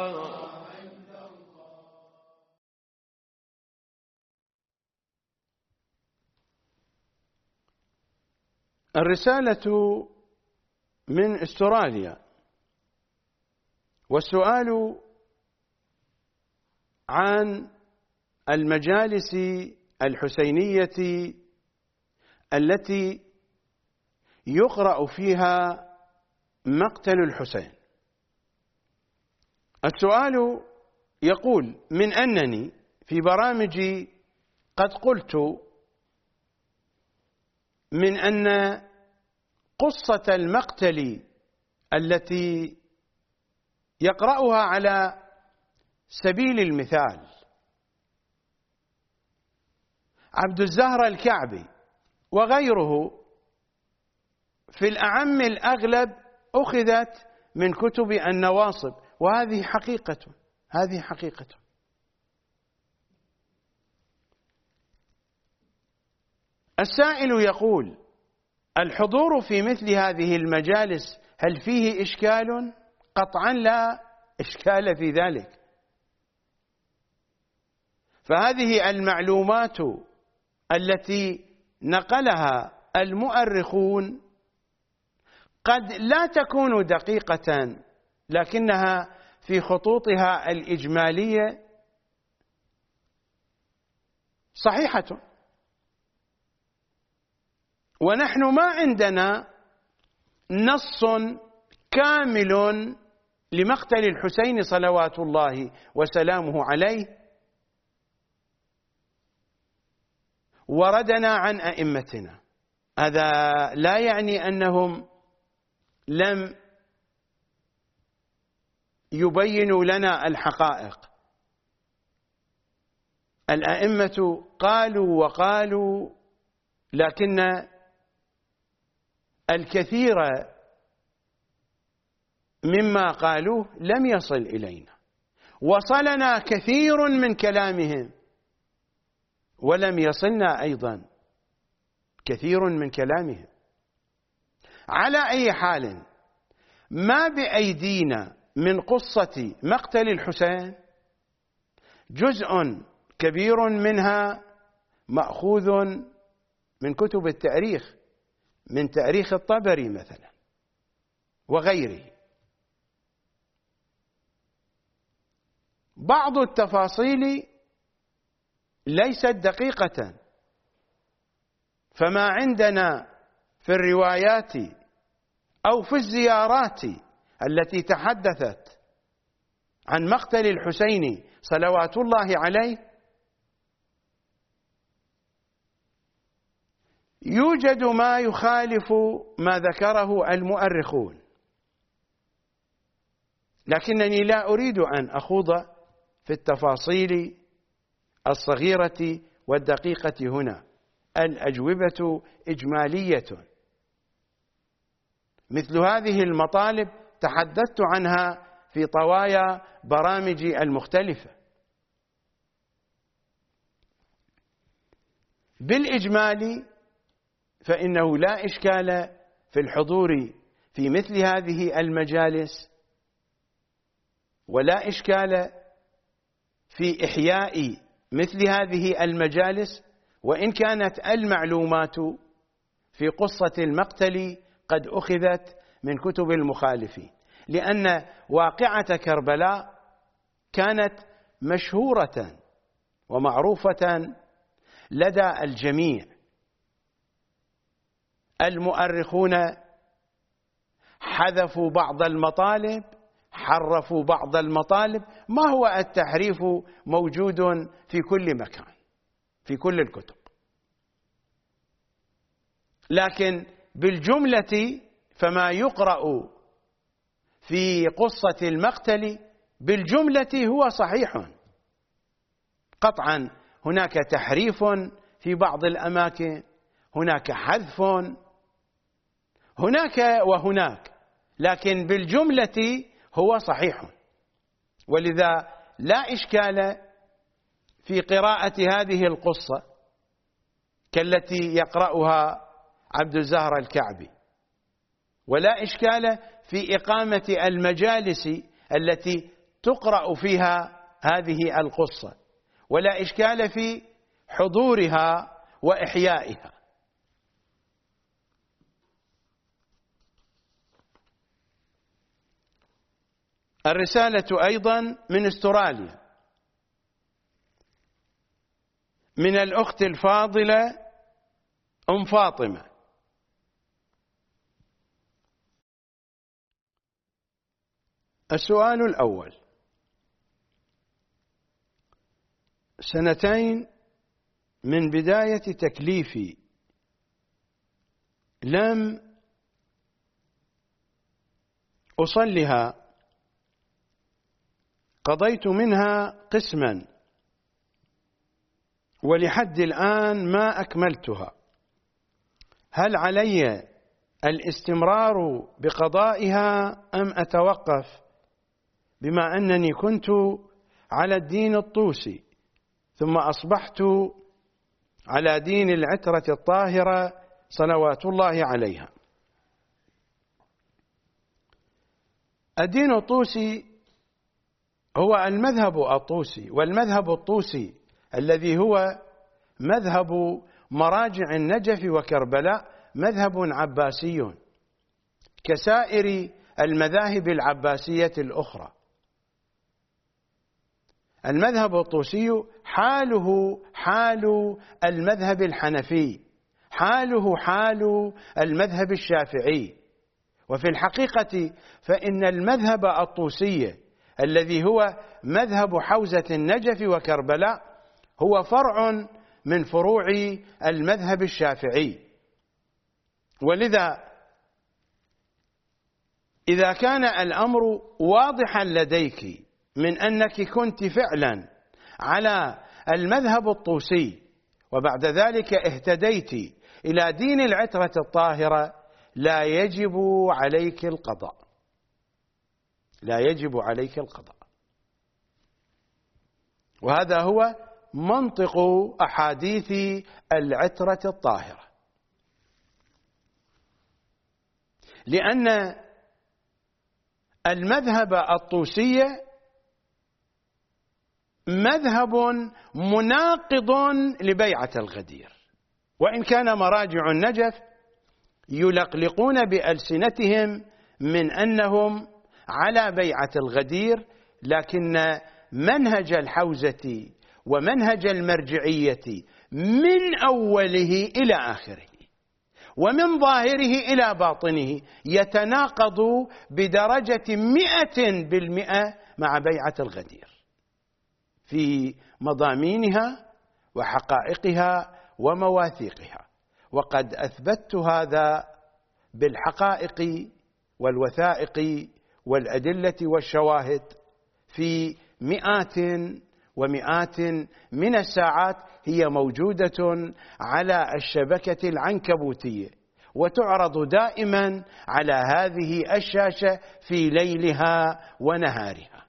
الرسالة من استراليا، والسؤال عن المجالس الحسينية التي يقرأ فيها مقتل الحسين. السؤال يقول: من أنني في برامجي قد قلت من أن قصة المقتل التي يقرأها على سبيل المثال عبد الزهرة الكعبي وغيره في الأعم الأغلب أخذت من كتب النواصب، وهذه حقيقة، هذه حقيقة. السائل يقول: الحضور في مثل هذه المجالس هل فيه إشكال؟ قطعا لا إشكال في ذلك، فهذه المعلومات التي نقلها المؤرخون قد لا تكون دقيقة، لكنها في خطوطها الإجمالية صحيحة. ونحن ما عندنا نص كامل لمقتل الحسين صلوات الله وسلامه عليه وردنا عن أئمتنا. هذا لا يعني أنهم لم يبينوا لنا الحقائق. الأئمة قالوا وقالوا، لكن الكثير مما قالوه لم يصل إلينا. وصلنا كثير من كلامهم ولم يصلنا أيضا كثير من كلامهم. على أي حال، ما بأيدينا من قصة مقتل الحسين جزء كبير منها مأخوذ من كتب التاريخ، من تاريخ الطبري مثلا وغيره. بعض التفاصيل ليست دقيقة، فما عندنا في الروايات أو في الزيارات التي تحدثت عن مقتل الحسين صلوات الله عليه يوجد ما يخالف ما ذكره المؤرخون، لكنني لا أريد أن أخوض في التفاصيل الصغيرة والدقيقة هنا. الأجوبة إجمالية. مثل هذه المطالب تحدثت عنها في طوايا برامجي المختلفة. بالإجمال فإنه لا إشكال في الحضور في مثل هذه المجالس، ولا إشكال في إحياء مثل هذه المجالس، وإن كانت المعلومات في قصة المقتل قد أخذت من كتب المخالفين، لأن واقعة كربلاء كانت مشهورة ومعروفة لدى الجميع. المؤرخون حذفوا بعض المطالب، حرفوا بعض المطالب. ما هو التحريف موجود في كل مكان، في كل الكتب. لكن بالجملة فما يقرأ في قصة المقتل بالجملة هو صحيح. قطعا هناك تحريف في بعض الأماكن، هناك حذف، هناك وهناك، لكن بالجملة هو صحيح. ولذا لا إشكال في قراءة هذه القصة كالتي يقرأها عبد الزهر الكعبي، ولا إشكال في إقامة المجالس التي تقرأ فيها هذه القصة، ولا إشكال في حضورها وإحيائها. الرسالة أيضا من أستراليا من الأخت الفاضلة أم فاطمة. السؤال الأول: 2 من بداية تكليفي لم أصلها، قضيت منها قسما ولحد الآن ما أكملتها، هل علي الاستمرار بقضائها أم أتوقف، بما أنني كنت على الدين الطوسي ثم أصبحت على دين العترة الطاهرة صلوات الله عليها؟ الدين الطوسي هو المذهب الطوسي، والمذهب الطوسي الذي هو مذهب مراجع النجف وكربلاء مذهب عباسي كسائر المذاهب العباسية الأخرى. المذهب الطوسي حاله حال المذهب الحنفي، حاله حال المذهب الشافعي. وفي الحقيقة فإن المذهب الطوسي الذي هو مذهب حوزة النجف وكربلاء هو فرع من فروع المذهب الشافعي. ولذا إذا كان الأمر واضحا لديك من أنك كنت فعلا على المذهب الطوسي وبعد ذلك اهتديت إلى دين العترة الطاهرة، لا يجب عليك القضاء، لا يجب عليك القضاء. وهذا هو منطق أحاديث العترة الطاهرة، لأن المذهب الطوسي مذهب مناقض لبيعة الغدير، وإن كان مراجع النجف يلقلقون بألسنتهم من أنهم على بيعة الغدير، لكن منهج الحوزة ومنهج المرجعية من أوله إلى آخره ومن ظاهره إلى باطنه يتناقض بدرجة 100% مع بيعة الغدير في مضامينها وحقائقها ومواثيقها. وقد أثبتت هذا بالحقائق والوثائق والأدلة والشواهد في مئات ومئات من الساعات هي موجودة على الشبكة العنكبوتية، وتعرض دائما على هذه الشاشة في ليلها ونهارها.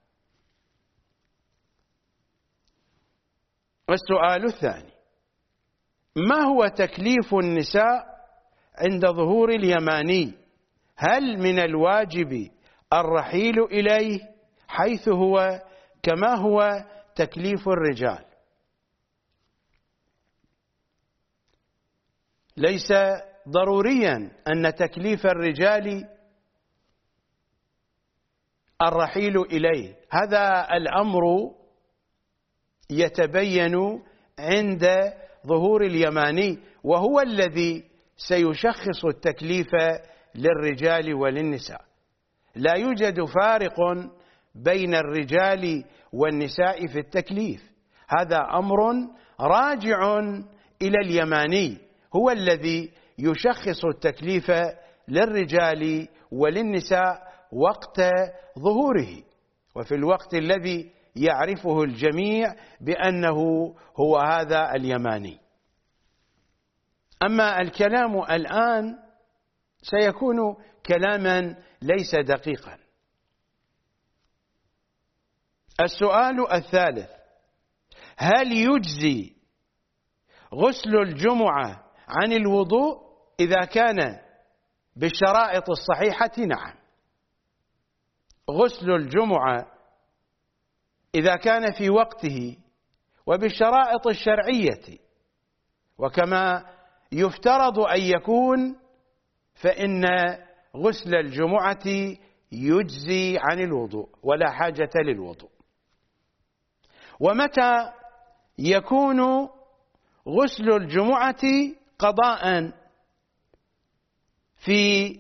والسؤال الثاني: ما هو تكليف النساء عند ظهور اليماني؟ هل من الواجب الرحيل إليه حيث هو كما هو تكليف الرجال؟ ليس ضروريا أن تكليف الرجال الرحيل إليه، هذا الأمر يتبين عند ظهور اليماني، وهو الذي سيشخص التكليف للرجال وللنساء. لا يوجد فارق بين الرجال والنساء في التكليف، هذا أمر راجع إلى اليماني، هو الذي يشخص التكليف للرجال وللنساء وقت ظهوره، وفي الوقت الذي يعرفه الجميع بأنه هو هذا اليماني. أما الكلام الآن سيكون كلاما ليس دقيقا. السؤال الثالث: هل يجزي غسل الجمعة عن الوضوء إذا كان بالشرائط الصحيحة؟ نعم، غسل الجمعة إذا كان في وقته وبالشرائط الشرعية وكما يفترض أن يكون، فإن غسل الجمعة يجزي عن الوضوء ولا حاجة للوضوء. ومتى يكون غسل الجمعة قضاء؟ في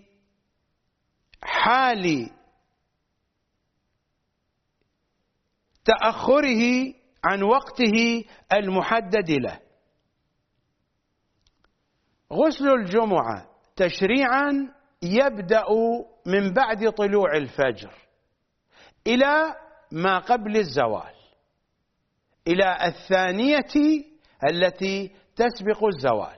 حال تأخره عن وقته المحدد له. غسل الجمعة تشريعا يبدأ من بعد طلوع الفجر إلى ما قبل الزوال، إلى الثانية التي تسبق الزوال.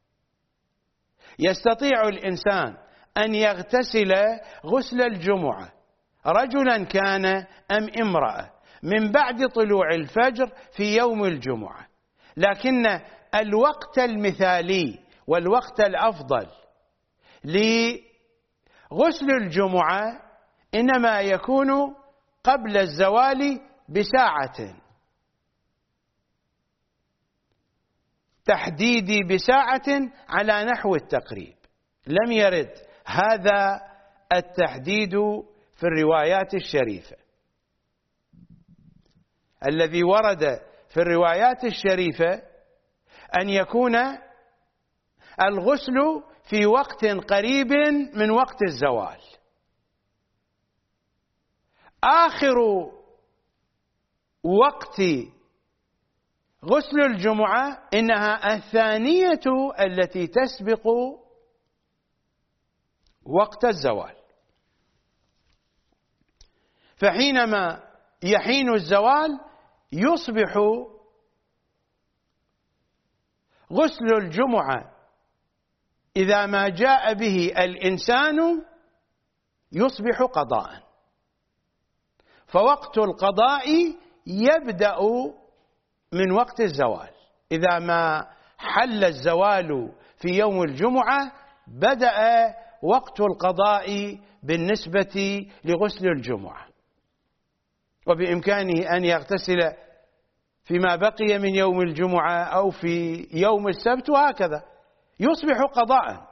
يستطيع الإنسان أن يغتسل غسل الجمعة، رجلا كان أم امرأة، من بعد طلوع الفجر في يوم الجمعة، لكن الوقت المثالي والوقت الأفضل لغسل الجمعة إنما يكون قبل الزوال بساعة، تحديدي بساعة على نحو التقريب. لم يرد هذا التحديد في الروايات الشريفة. الذي ورد في الروايات الشريفة أن يكون الغسل في وقت قريب من وقت الزوال. آخر وقت غسل الجمعة إنها الثانية التي تسبق وقت الزوال. فحينما يحين الزوال يصبح غسل الجمعة إذا ما جاء به الإنسان يصبح قضاء، فوقت القضاء يبدأ من وقت الزوال. إذا ما حل الزوال في يوم الجمعة بدأ وقت القضاء بالنسبة لغسل الجمعة، وبإمكانه أن يغتسل فيما بقي من يوم الجمعة أو في يوم السبت، وهكذا يصبح قضاء.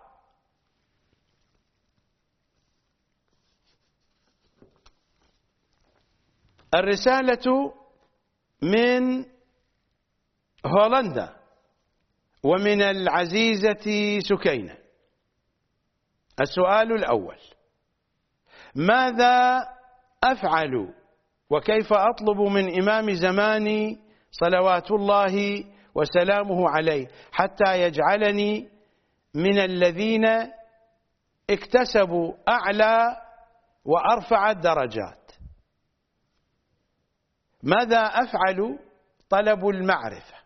الرسالة من هولندا ومن العزيزة سكينة. السؤال الأول: ماذا أفعل وكيف أطلب من إمام زماني صلوات الله وسلامه عليه حتى يجعلني من الذين اكتسبوا أعلى وأرفع الدرجات؟ ماذا أفعل؟ طلب المعرفة.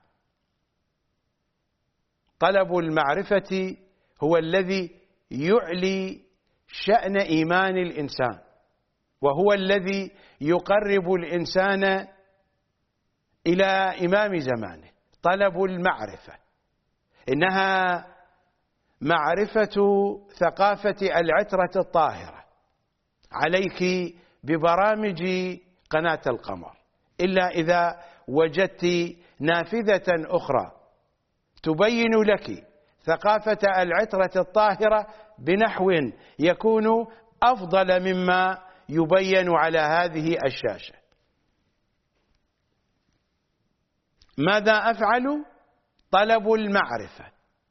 طلب المعرفة هو الذي يعلي شأن إيمان الإنسان، وهو الذي يقرب الإنسان إلى إمام زمانه. طلب المعرفة إنها معرفة ثقافة العترة الطاهرة. عليك ببرامج قناة القمر، إلا إذا وجدت نافذة أخرى تبين لك ثقافة العترة الطاهرة بنحو يكون أفضل مما يبين على هذه الشاشة. ماذا أفعل؟ طلب المعرفة.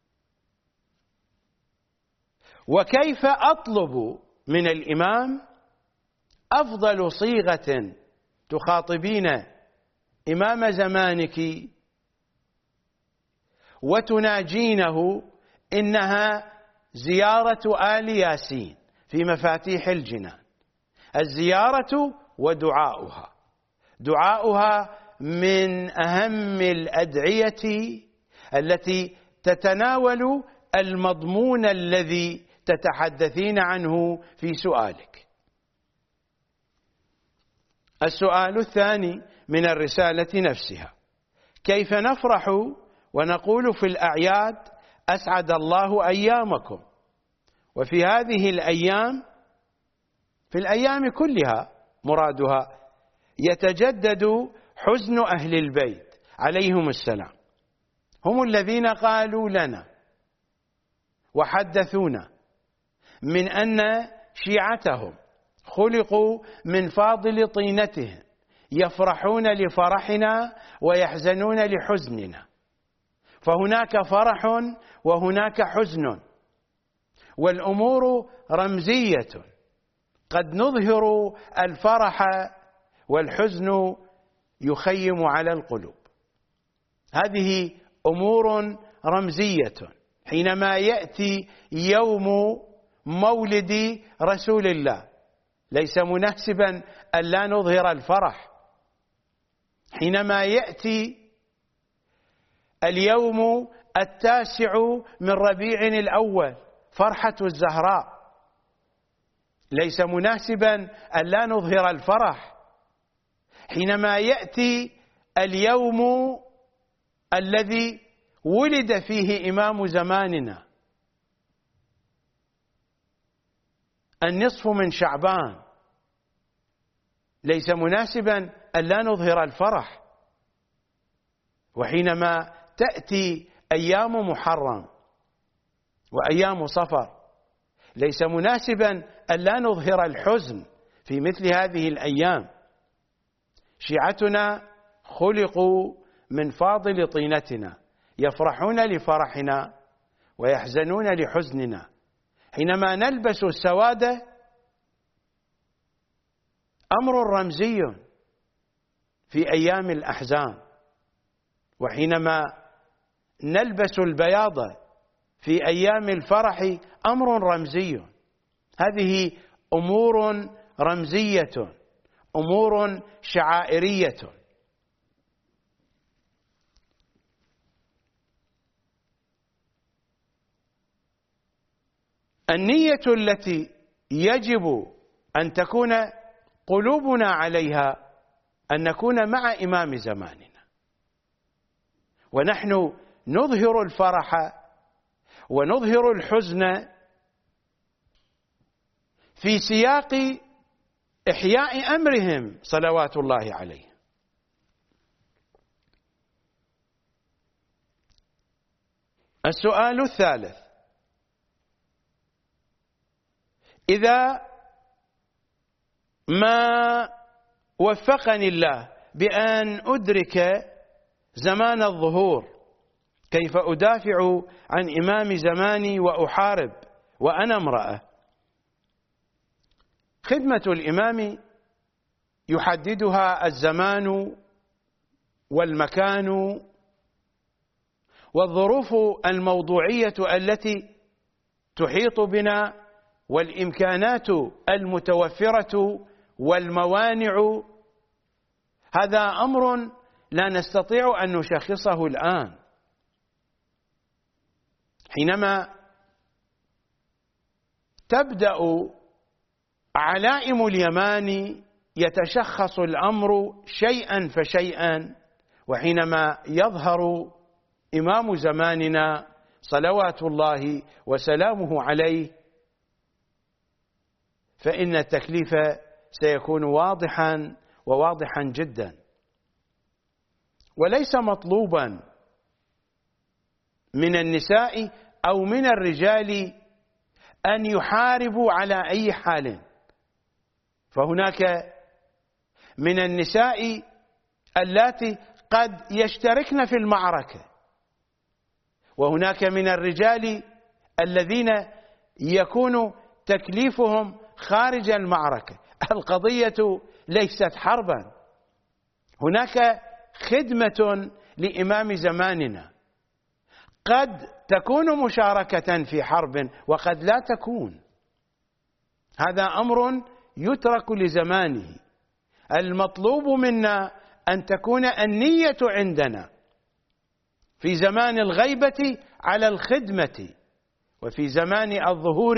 وكيف أطلب من الإمام؟ أفضل صيغة تخاطبين إمام زمانك وتناجينه إنها زيارة آل ياسين في مفاتيح الجنان. الزيارة ودعاؤها، دعاؤها من أهم الأدعية التي تتناول المضمون الذي تتحدثين عنه في سؤالك. السؤال الثاني من الرسالة نفسها: كيف نفرح ونقول في الأعياد أسعد الله أيامكم، وفي هذه الأيام، في الأيام كلها مرادها، يتجدد حزن أهل البيت عليهم السلام، هم الذين قالوا لنا وحدثونا من أن شيعتهم خلقوا من فاضل طينتهم، يفرحون لفرحنا ويحزنون لحزننا، فهناك فرح وهناك حزن، والأمور رمزية، قد نظهر الفرح والحزن يخيم على القلوب. هذه أمور رمزية. حينما يأتي يوم مولد رسول الله ليس مناسبا أن لا نظهر الفرح. حينما يأتي اليوم 9 من ربيع الأول فرحة الزهراء ليس مناسبا أن لا نظهر الفرح. حينما يأتي اليوم الذي ولد فيه إمام زماننا، النصف من شعبان، ليس مناسبا أن لا نظهر الفرح. وحينما تأتي أيام محرم وأيام صفر ليس مناسبا أن لا نظهر الحزن في مثل هذه الأيام. شيعتنا خلقوا من فاضل طينتنا، يفرحون لفرحنا ويحزنون لحزننا. حينما نلبس السواد أمر رمزي في أيام الأحزان، وحينما نلبس البياض في أيام الفرح أمر رمزي. هذه أمور رمزية، أمور شعائرية. النية التي يجب أن تكون قلوبنا عليها أن نكون مع إمام زماننا، ونحن نظهر الفرح ونظهر الحزن في سياق إحياء أمرهم صلوات الله عليه. السؤال الثالث: إذا ما وفقني الله بأن أدرك زمان الظهور، كيف أدافع عن إمام زماني وأحارب وأنا امرأة؟ خدمة الإمام يحددها الزمان والمكان والظروف الموضوعية التي تحيط بنا، والإمكانات المتوفرة والموانع. هذا أمر لا نستطيع أن نشخصه الآن. حينما تبدأ علائم اليمان يتشخص الأمر شيئا فشيئا، وحينما يظهر إمام زماننا صلوات الله وسلامه عليه فإن التكليف سيكون واضحا وواضحا جدا. وليس مطلوبا من النساء أو من الرجال أن يحاربوا على أي حال، فهناك من النساء اللاتي قد يشتركن في المعركة، وهناك من الرجال الذين يكون تكليفهم خارج المعركة. القضية ليست حربا، هناك خدمة لإمام زماننا. قد تكون مشاركة في حرب وقد لا تكون. هذا أمر يترك لزمانه. المطلوب منا أن تكون النية عندنا في زمان الغيبة على الخدمة، وفي زمان الظهور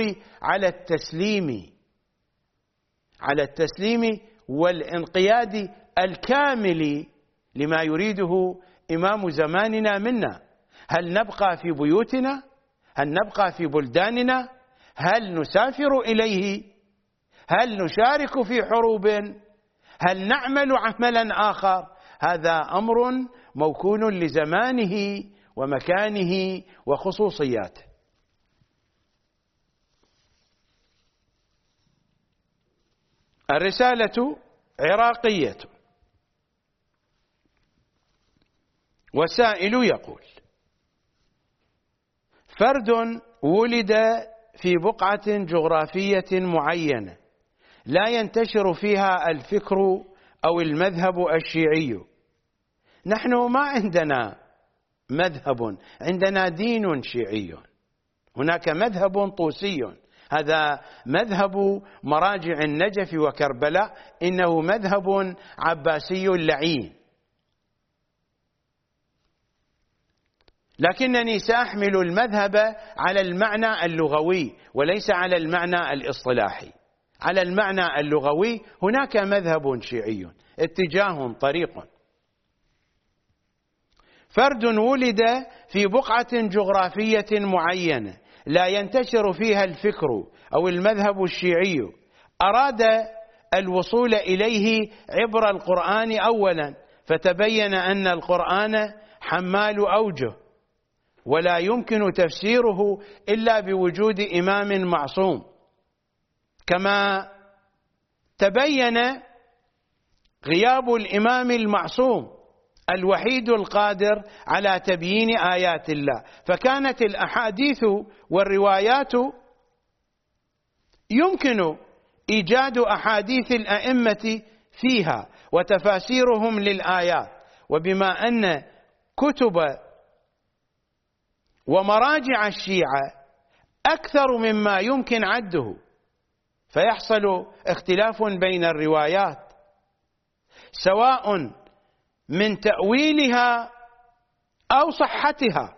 على التسليم والانقياد الكامل لما يريده إمام زماننا منا. هل نبقى في بيوتنا؟ هل نبقى في بلداننا؟ هل نسافر إليه؟ هل نشارك في حروب؟ هل نعمل عملا آخر؟ هذا أمر موكول لزمانه ومكانه وخصوصياته. الرسالة عراقية. والسائل يقول: فرد ولد في بقعة جغرافية معينة لا ينتشر فيها الفكر أو المذهب الشيعي. نحن ما عندنا مذهب، عندنا دين شيعي. هناك مذهب طوسي، هذا مذهب مراجع النجف وكربلاء، إنه مذهب عباسي لعين. لكنني سأحمل المذهب على المعنى اللغوي وليس على المعنى الاصطلاحي. على المعنى اللغوي هناك مذهب شيعي، اتجاه، طريق. فرد ولد في بقعة جغرافية معينة لا ينتشر فيها الفكر أو المذهب الشيعي، أراد الوصول إليه عبر القرآن أولا، فتبين أن القرآن حمال أوجه ولا يمكن تفسيره إلا بوجود إمام معصوم، كما تبين غياب الإمام المعصوم الوحيد القادر على تبيين آيات الله. فكانت الأحاديث والروايات يمكن إيجاد أحاديث الأئمة فيها وتفاسيرهم للآيات، وبما أن كتب ومراجع الشيعة أكثر مما يمكن عده، فيحصل اختلاف بين الروايات سواء من تأويلها أو صحتها.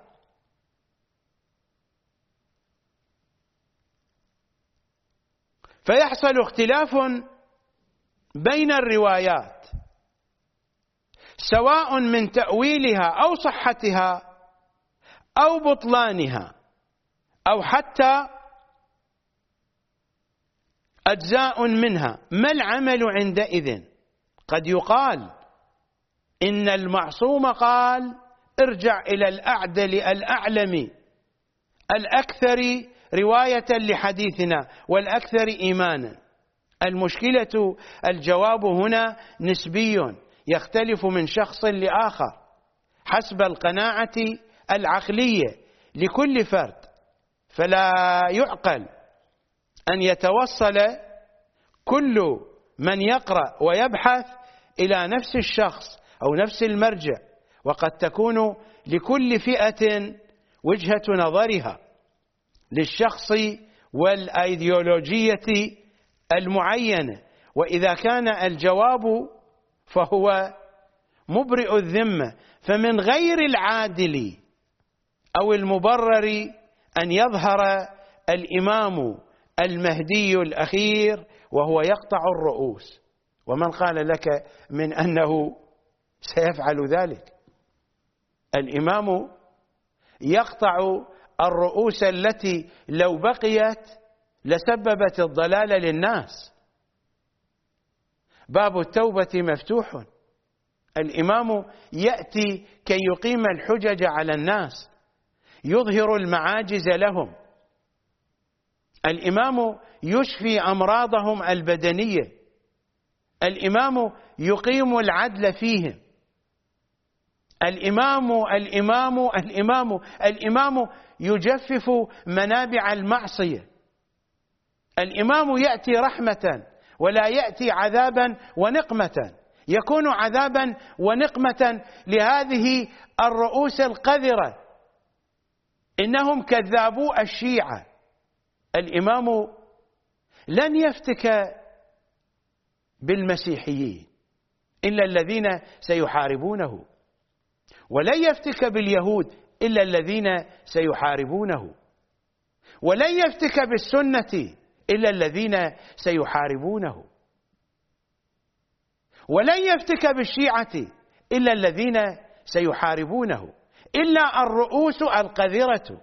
فيحصل اختلاف بين الروايات سواء من تأويلها أو صحتها أو بطلانها أو حتى أجزاء منها. ما العمل عندئذ؟ قد يقال إن المعصوم قال: ارجع إلى الأعدل الأعلم الأكثر رواية لحديثنا والأكثر إيمانا. المشكلة الجواب هنا نسبي، يختلف من شخص لآخر حسب القناعة العقلية لكل فرد، فلا يعقل أن يتوصل كل من يقرأ ويبحث إلى نفس الشخص أو نفس المرجع، وقد تكون لكل فئة وجهة نظرها للشخص والأيديولوجية المعينة. وإذا كان الجواب فهو مبرئ الذمة، فمن غير العادل أو المبرر أن يظهر الإمام المهدي الأخير وهو يقطع الرؤوس. ومن قال لك من أنه سيفعل ذلك؟ الإمام يقطع الرؤوس التي لو بقيت لسببت الضلال للناس. باب التوبة مفتوح. الإمام يأتي كي يقيم الحجج على الناس، يظهر المعاجز لهم. الإمام يشفي أمراضهم البدنية. الإمام يقيم العدل فيهم. الإمام يجفف منابع المعصية. الإمام يأتي رحمة ولا يأتي عذابا ونقمة. يكون عذابا ونقمة لهذه الرؤوس القذرة إنهم كذابو الشيعة. الإمام لن يفتك بالمسيحيين إلا الذين سيحاربونه، ولن يفتك باليهود إلا الذين سيحاربونه، ولن يفتك بالسنة إلا الذين سيحاربونه، ولن يفتك بالشيعة إلا الذين سيحاربونه، إلا الرؤوس القذرة.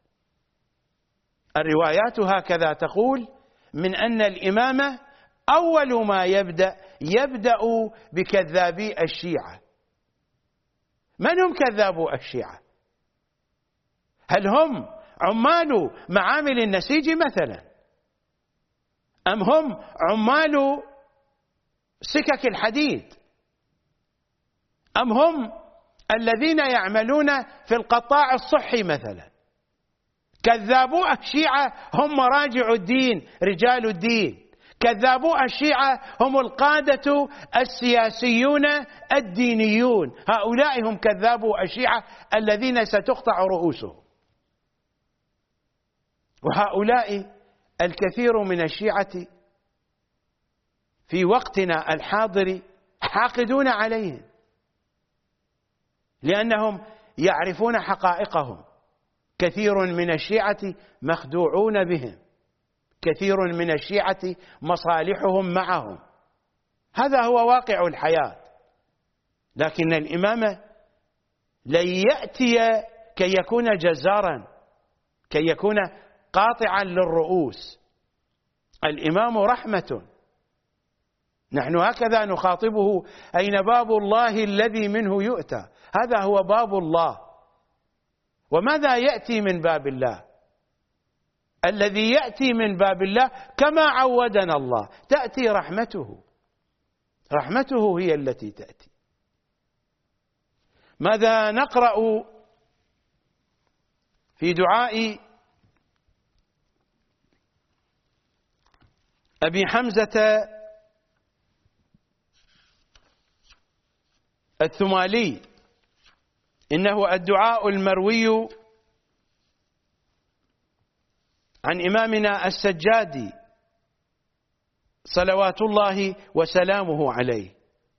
الروايات هكذا تقول: من أن الإمامة أول ما يبدأ بكذابي الشيعة. من هم كذابو الشيعة؟ هل هم عمال معامل النسيج مثلا؟ أم هم عمال سكك الحديد؟ أم هم الذين يعملون في القطاع الصحي مثلا؟ كذابو الشيعة هم مراجع الدين، رجال الدين. كذابو الشيعة هم القادة السياسيون الدينيون. هؤلاء هم كذابو الشيعة الذين ستقطع رؤوسهم. وهؤلاء الكثير من الشيعة في وقتنا الحاضر حاقدون عليهم، لأنهم يعرفون حقائقهم. كثير من الشيعة مخدوعون بهم، كثير من الشيعة مصالحهم معهم. هذا هو واقع الحياة. لكن الإمام لن يأتي كي يكون جزارا، كي يكون قاطعا للرؤوس. الإمام رحمة. نحن هكذا نخاطبه: أين باب الله الذي منه يؤتى؟ هذا هو باب الله. وماذا يأتي من باب الله؟ الذي يأتي من باب الله كما عودنا الله، تأتي رحمته. رحمته هي التي تأتي. ماذا نقرأ في دعاء أبي حمزة الثمالي؟ إنه الدعاء المروي عن إمامنا السجادي صلوات الله وسلامه عليه.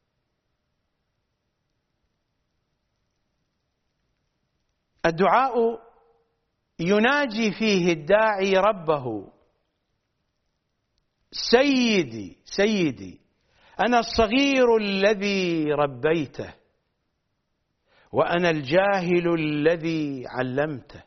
الدعاء يناجي فيه الداعي ربه: سيدي سيدي، أنا الصغير الذي ربيته، وأنا الجاهل الذي علمته،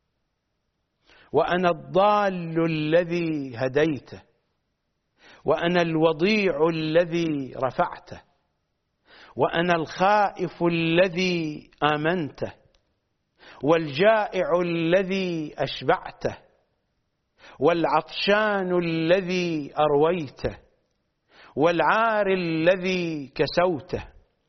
وأنا الضال الذي هديته، وأنا الوضيع الذي رفعته، وأنا الخائف الذي آمنته، والجائع الذي أشبعته، والعطشان الذي أرويته، والعار الذي كسوته،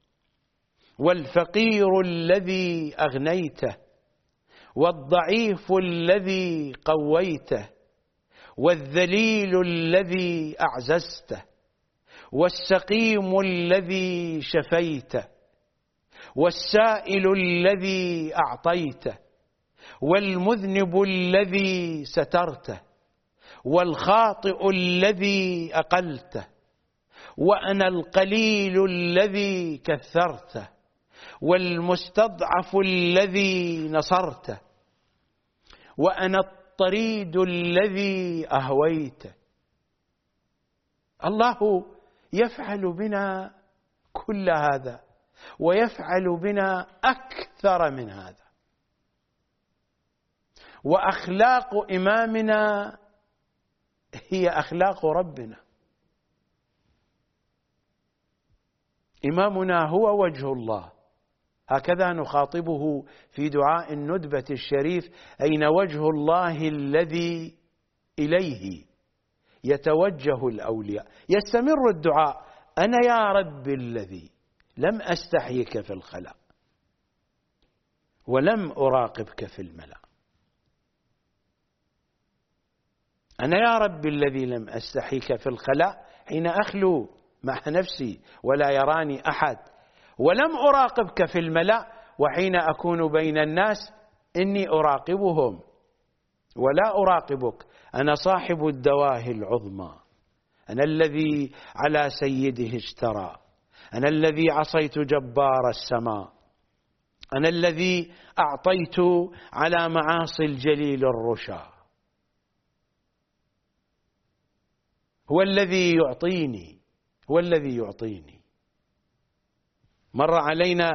والفقير الذي أغنيته، والضعيف الذي قويته، والذليل الذي أعززته، والسقيم الذي شفيته، والسائل الذي أعطيته، والمذنب الذي سترته، والخاطئ الذي أقلته، وأنا القليل الذي كثرته، والمستضعف الذي نصرته، وأنا الطريد الذي أهويته. الله يفعل بنا كل هذا، ويفعل بنا أكثر من هذا. وأخلاق إمامنا هي أخلاق ربنا. إمامنا هو وجه الله. هكذا نخاطبه في دعاء الندبة الشريف: أين وجه الله الذي إليه يتوجه الأولياء. يستمر الدعاء: أنا يا رب الذي لم أستحيك في الخلاء ولم أراقبك في الملأ. أنا يا رب الذي لم أستحيك في الخلاء، حين أخلو مع نفسي ولا يراني أحد، ولم أراقبك في الملأ، وحين أكون بين الناس إني أراقبهم ولا أراقبك، أنا صاحب الدواهي العظمى، أنا الذي على سيده اشترى، أنا الذي عصيت جبار السماء، أنا الذي أعطيت على معاصي الجليل الرشا، هو الذي يعطيني، هو الذي يعطيني. مر علينا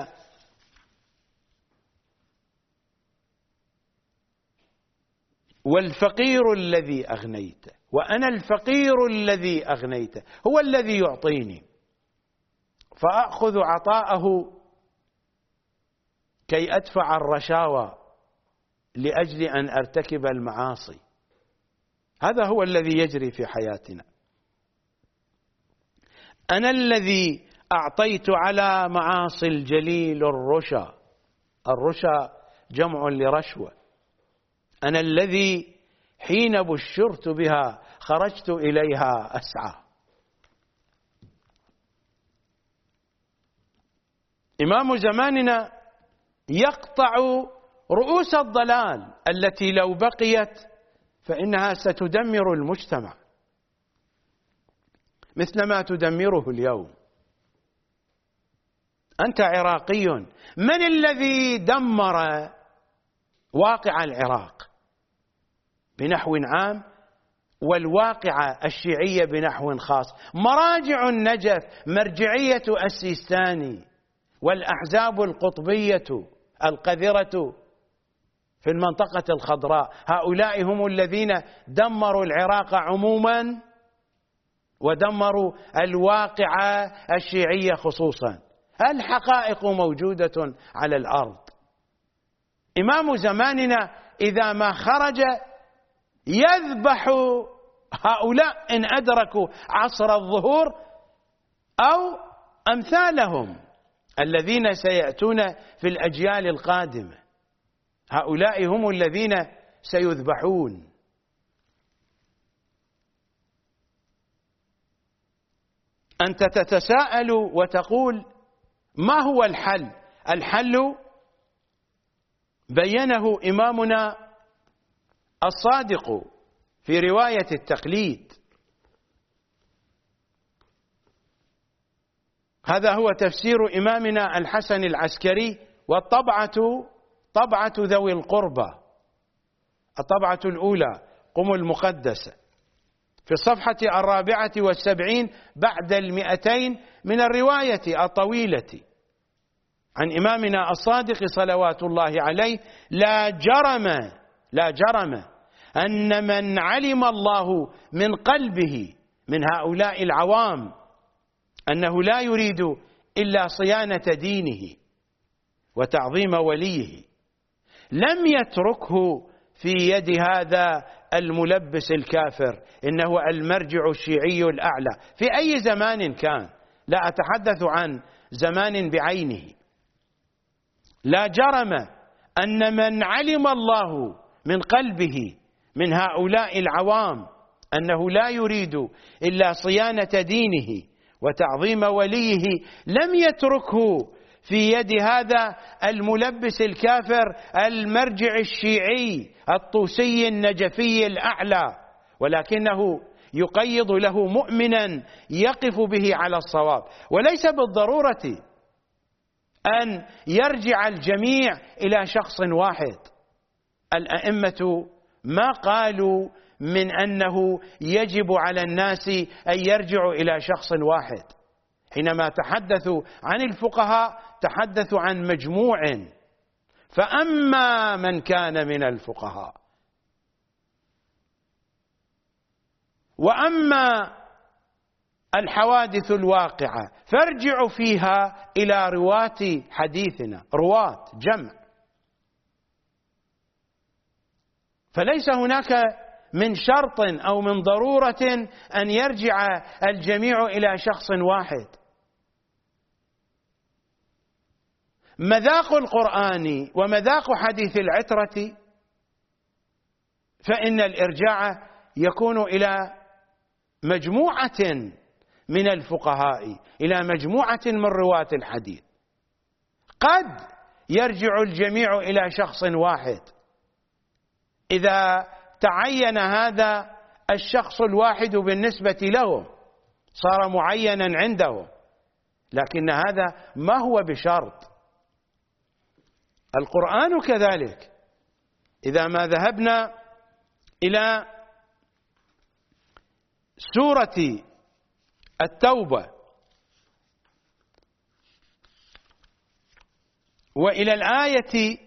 والفقير الذي أغنيته، وأنا الفقير الذي أغنيته، هو الذي يعطيني، فأخذ عطاءه كي أدفع الرشاوى لأجل أن أرتكب المعاصي. هذا هو الذي يجري في حياتنا. أنا الذي أعطيت على معاصي الجليل الرشا، الرشا جمع لرشوة، أنا الذي حين بشرت بها خرجت إليها أسعى. إمام زماننا يقطع رؤوس الضلال التي لو بقيت فإنها ستدمر المجتمع مثل ما تدمره اليوم. أنت عراقي، من الذي دمر واقع العراق بنحو عام والواقعة الشيعية بنحو خاص؟ مراجع النجف مرجعية السيستاني والأحزاب القطبية القذرة في المنطقة الخضراء، هؤلاء هم الذين دمروا العراق عموما ودمروا الواقعة الشيعية خصوصا. الحقائق موجودة على الأرض. إمام زماننا إذا ما خرج يذبح هؤلاء إن أدركوا عصر الظهور أو أمثالهم الذين سيأتون في الأجيال القادمة، هؤلاء هم الذين سيذبحون. أنت تتساءل وتقول ما هو الحل؟ الحل بينه إمامنا الصادق في رواية التقليد. هذا هو تفسير إمامنا الحسن العسكري، والطبعة طبعة ذوي القربى، الطبعة الأولى قم المقدسة، في الصفحة 74 بعد 200 من الرواية الطويلة عن إمامنا الصادق صلوات الله عليه: لا جرم أن من علم الله من قلبه من هؤلاء العوام أنه لا يريد إلا صيانة دينه وتعظيم وليه لم يتركه في يد هذا الملبس الكافر، إنه المرجع الشيعي الأعلى في أي زمان كان، لا أتحدث عن زمان بعينه. لا جرم أن من علم الله من قلبه من هؤلاء العوام أنه لا يريد إلا صيانة دينه وتعظيم وليه لم يتركه في يد هذا الملبس الكافر المرجع الشيعي الطوسي النجفي الأعلى، ولكنه يقيض له مؤمنا يقف به على الصواب. وليس بالضرورة أن يرجع الجميع إلى شخص واحد. الأئمة ما قالوا من أنه يجب على الناس أن يرجعوا إلى شخص واحد. حينما تحدثوا عن الفقهاء تحدثوا عن مجموع، فأما من كان من الفقهاء وأما الحوادث الواقعة فارجعوا فيها إلى رواة حديثنا، رواة جمع. فليس هناك من شرط أو من ضرورة أن يرجع الجميع إلى شخص واحد. مذاق القرآن ومذاق حديث العترة فإن الإرجاع يكون إلى مجموعة من الفقهاء، إلى مجموعة من رواة الحديث. قد يرجع الجميع إلى شخص واحد. إذا تعين هذا الشخص الواحد بالنسبة له صار معينا عنده، لكن هذا ما هو بشرط. القرآن كذلك. إذا ما ذهبنا إلى سورة التوبة وإلى الآية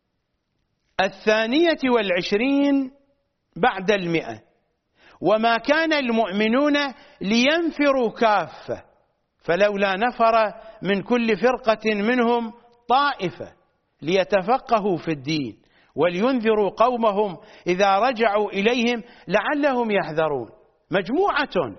22 بعد 100: وما كان المؤمنون لينفروا كافة فلولا نفر من كل فرقة منهم طائفة ليتفقهوا في الدين ولينذروا قومهم إذا رجعوا إليهم لعلهم يحذرون. مجموعة،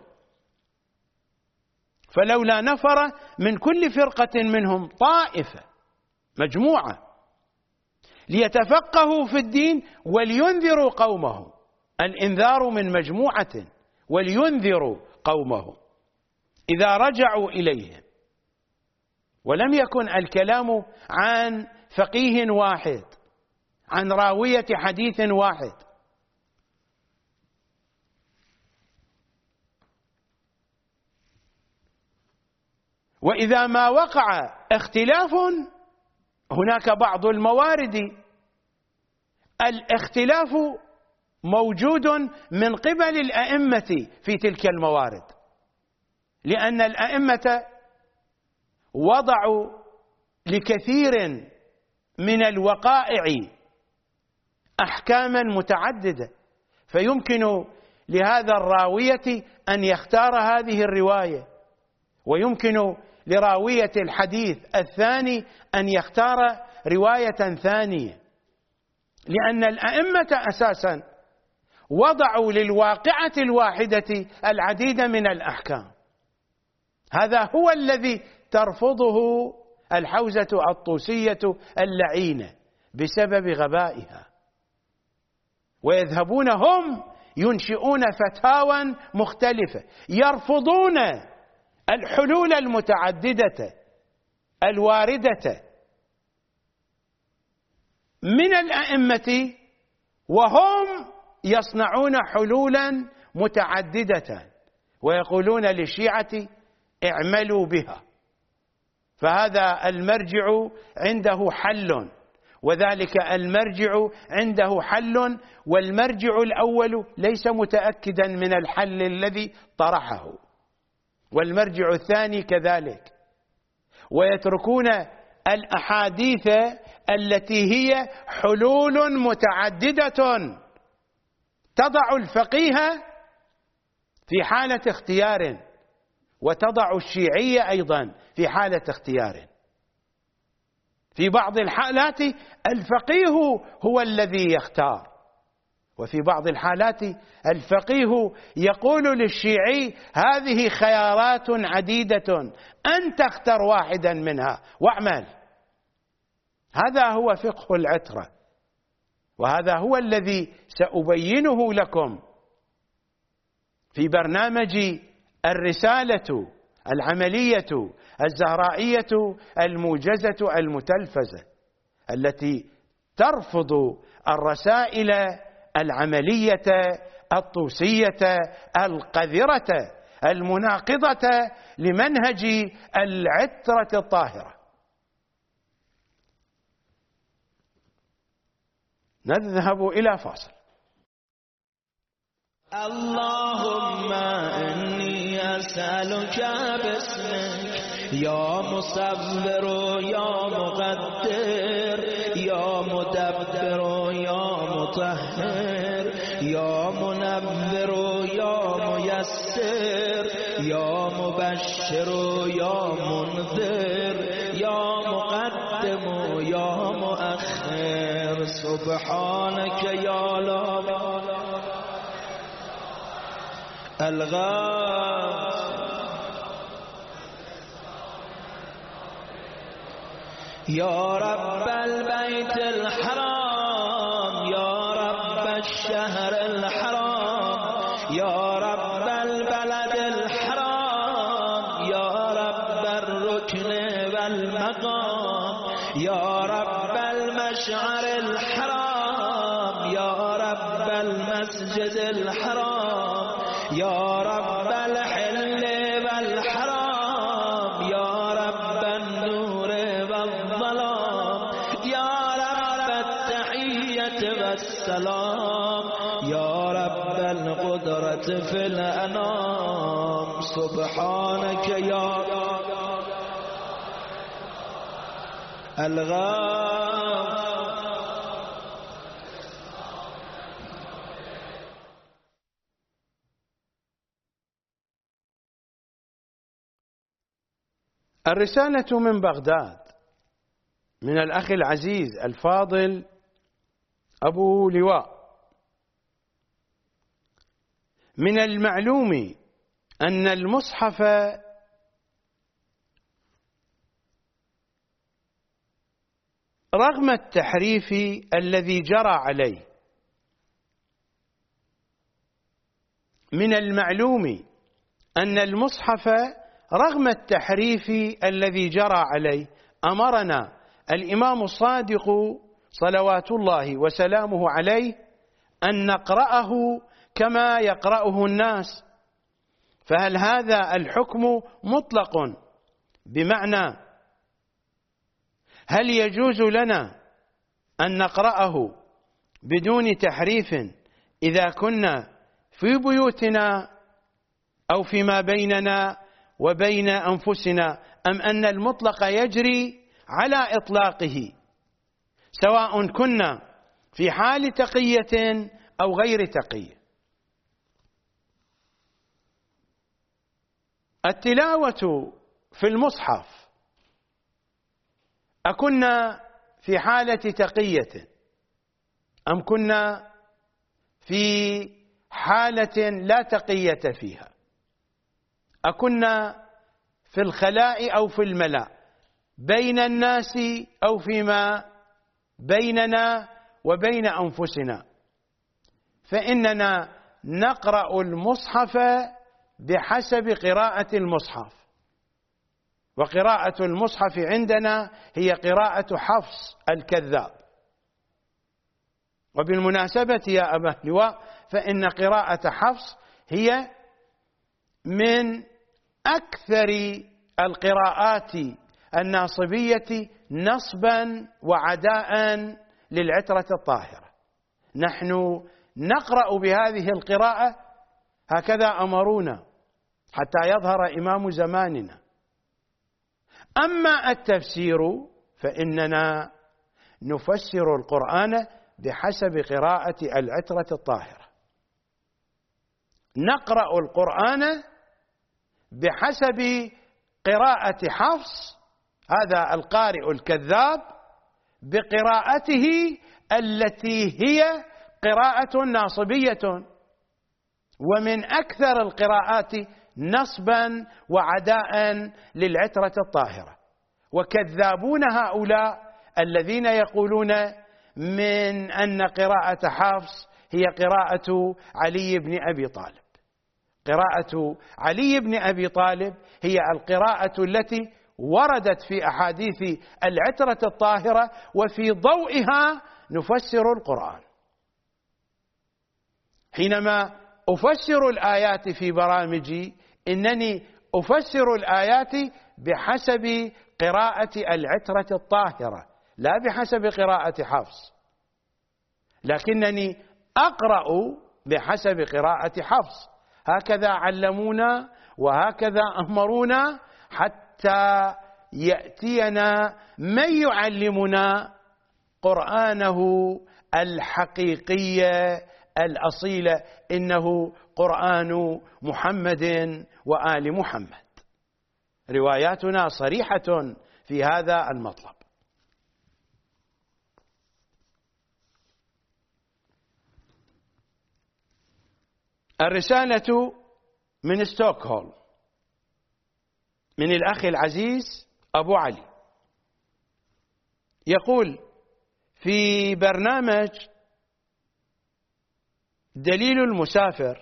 فلولا نفر من كل فرقة منهم طائفة، مجموعة، ليتفقهوا في الدين ولينذروا قومهم. الإنذار من مجموعة، ولينذروا قومهم إذا رجعوا إليهم. ولم يكن الكلام عن فقيه واحد، عن راوية حديث واحد. وإذا ما وقع اختلاف، هناك بعض الموارد الاختلاف موجود من قبل الأئمة في تلك الموارد، لأن الأئمة وضعوا لكثير من الوقائع أحكاما متعددة، فيمكن لهذا الراوية أن يختار هذه الرواية، ويمكن لراوية الحديث الثاني أن يختار رواية ثانية، لأن الأئمة أساسا وضعوا للواقعة الواحدة العديد من الأحكام. هذا هو الذي ترفضه الحوزة الطوسية اللعينة بسبب غبائها، ويذهبون هم ينشئون فتاوى مختلفة، يرفضون الحلول المتعددة الواردة من الأئمة، وهم يصنعون حلولا متعددة ويقولون للشيعة اعملوا بها. فهذا المرجع عنده حل، وذلك المرجع عنده حل، والمرجع الأول ليس متأكدا من الحل الذي طرحه، والمرجع الثاني كذلك. ويتركون الأحاديث التي هي حلول متعددة تضع الفقيه في حالة اختيار، وتضع الشيعية أيضا في حالة اختيار. في بعض الحالات الفقيه هو الذي يختار، وفي بعض الحالات الفقيه يقول للشيعي هذه خيارات عديدة، أنت اختر واحدا منها واعمل. هذا هو فقه العترة، وهذا هو الذي سأبينه لكم في برنامج الرسالة العملية الزهرائية الموجزة المتلفزة، التي ترفض الرسائل العملية الطوسية القذرة المناقضة لمنهج العترة الطاهرة. نذهب إلى فاصل. اللهم إني أسألك باسمك يا مصور يا مقدر يا مدبر يا مطهر يا منور يا ميسر يا مبشر يا منذر يا مقدم يا مؤخر سبحانك يا لا الغاث يا رب البيت الحرام يا رب الشهر الحرام يا رب البلد الحرام يا رب الركن المقام يا رب المشعر الحرام يا رب المسجد الحرام يا رب الحل والحرام يا رب النور والظلام يا رب التحية والسلام يا رب القدرة في الأنام سبحانك يا الغام. الرسالة من بغداد من الأخ العزيز الفاضل أبو لواء: من المعلوم أن المصحف رغم التحريف الذي جرى عليه من المعلوم أن المصحف رغم التحريف الذي جرى عليه أمرنا الإمام الصادق صلوات الله وسلامه عليه أن نقرأه كما يقرأه الناس. فهل هذا الحكم مطلق؟ بمعنى هل يجوز لنا أن نقرأه بدون تحريف إذا كنا في بيوتنا أو فيما بيننا وبين أنفسنا، أم أن المطلق يجري على إطلاقه سواء كنا في حال تقية أو غير تقية؟ التلاوة في المصحف أكنا في حالة تقية أم كنا في حالة لا تقية فيها؟ أكنا في الخلاء أو في الملاء، بين الناس أو فيما بيننا وبين أنفسنا؟ فإننا نقرأ المصحف بحسب قراءة المصحف، وقراءة المصحف عندنا هي قراءة حفص الكذاب. وبالمناسبة يا أبا لواء، فإن قراءة حفص هي من أكثر القراءات الناصبية نصبا وعداء للعترة الطاهرة. نحن نقرأ بهذه القراءة، هكذا أمرونا حتى يظهر إمام زماننا. أما التفسير فإننا نفسر القرآن بحسب قراءة العترة الطاهرة، نقرأ القرآن بحسب قراءة حفص هذا القارئ الكذاب بقراءته التي هي قراءة ناصبية، ومن أكثر القراءات نصبا وعداء للعترة الطاهرة. وكذابون هؤلاء الذين يقولون من أن قراءة حفص هي قراءة علي بن أبي طالب. قراءة علي بن أبي طالب هي القراءة التي وردت في أحاديث العترة الطاهرة، وفي ضوئها نفسر القرآن. حينما أفسر الآيات في برامجي إنني أفسر الآيات بحسب قراءة العترة الطاهرة لا بحسب قراءة حفص، لكنني أقرأ بحسب قراءة حفص. هكذا علمونا وهكذا أمرونا، حتى يأتينا من يعلمنا قرآنه الحقيقي الأصيل، إنه قرآن محمد وآل محمد. رواياتنا صريحة في هذا المطلب. الرسالة من ستوكهولم من الأخ العزيز أبو علي، يقول: في برنامج دليل المسافر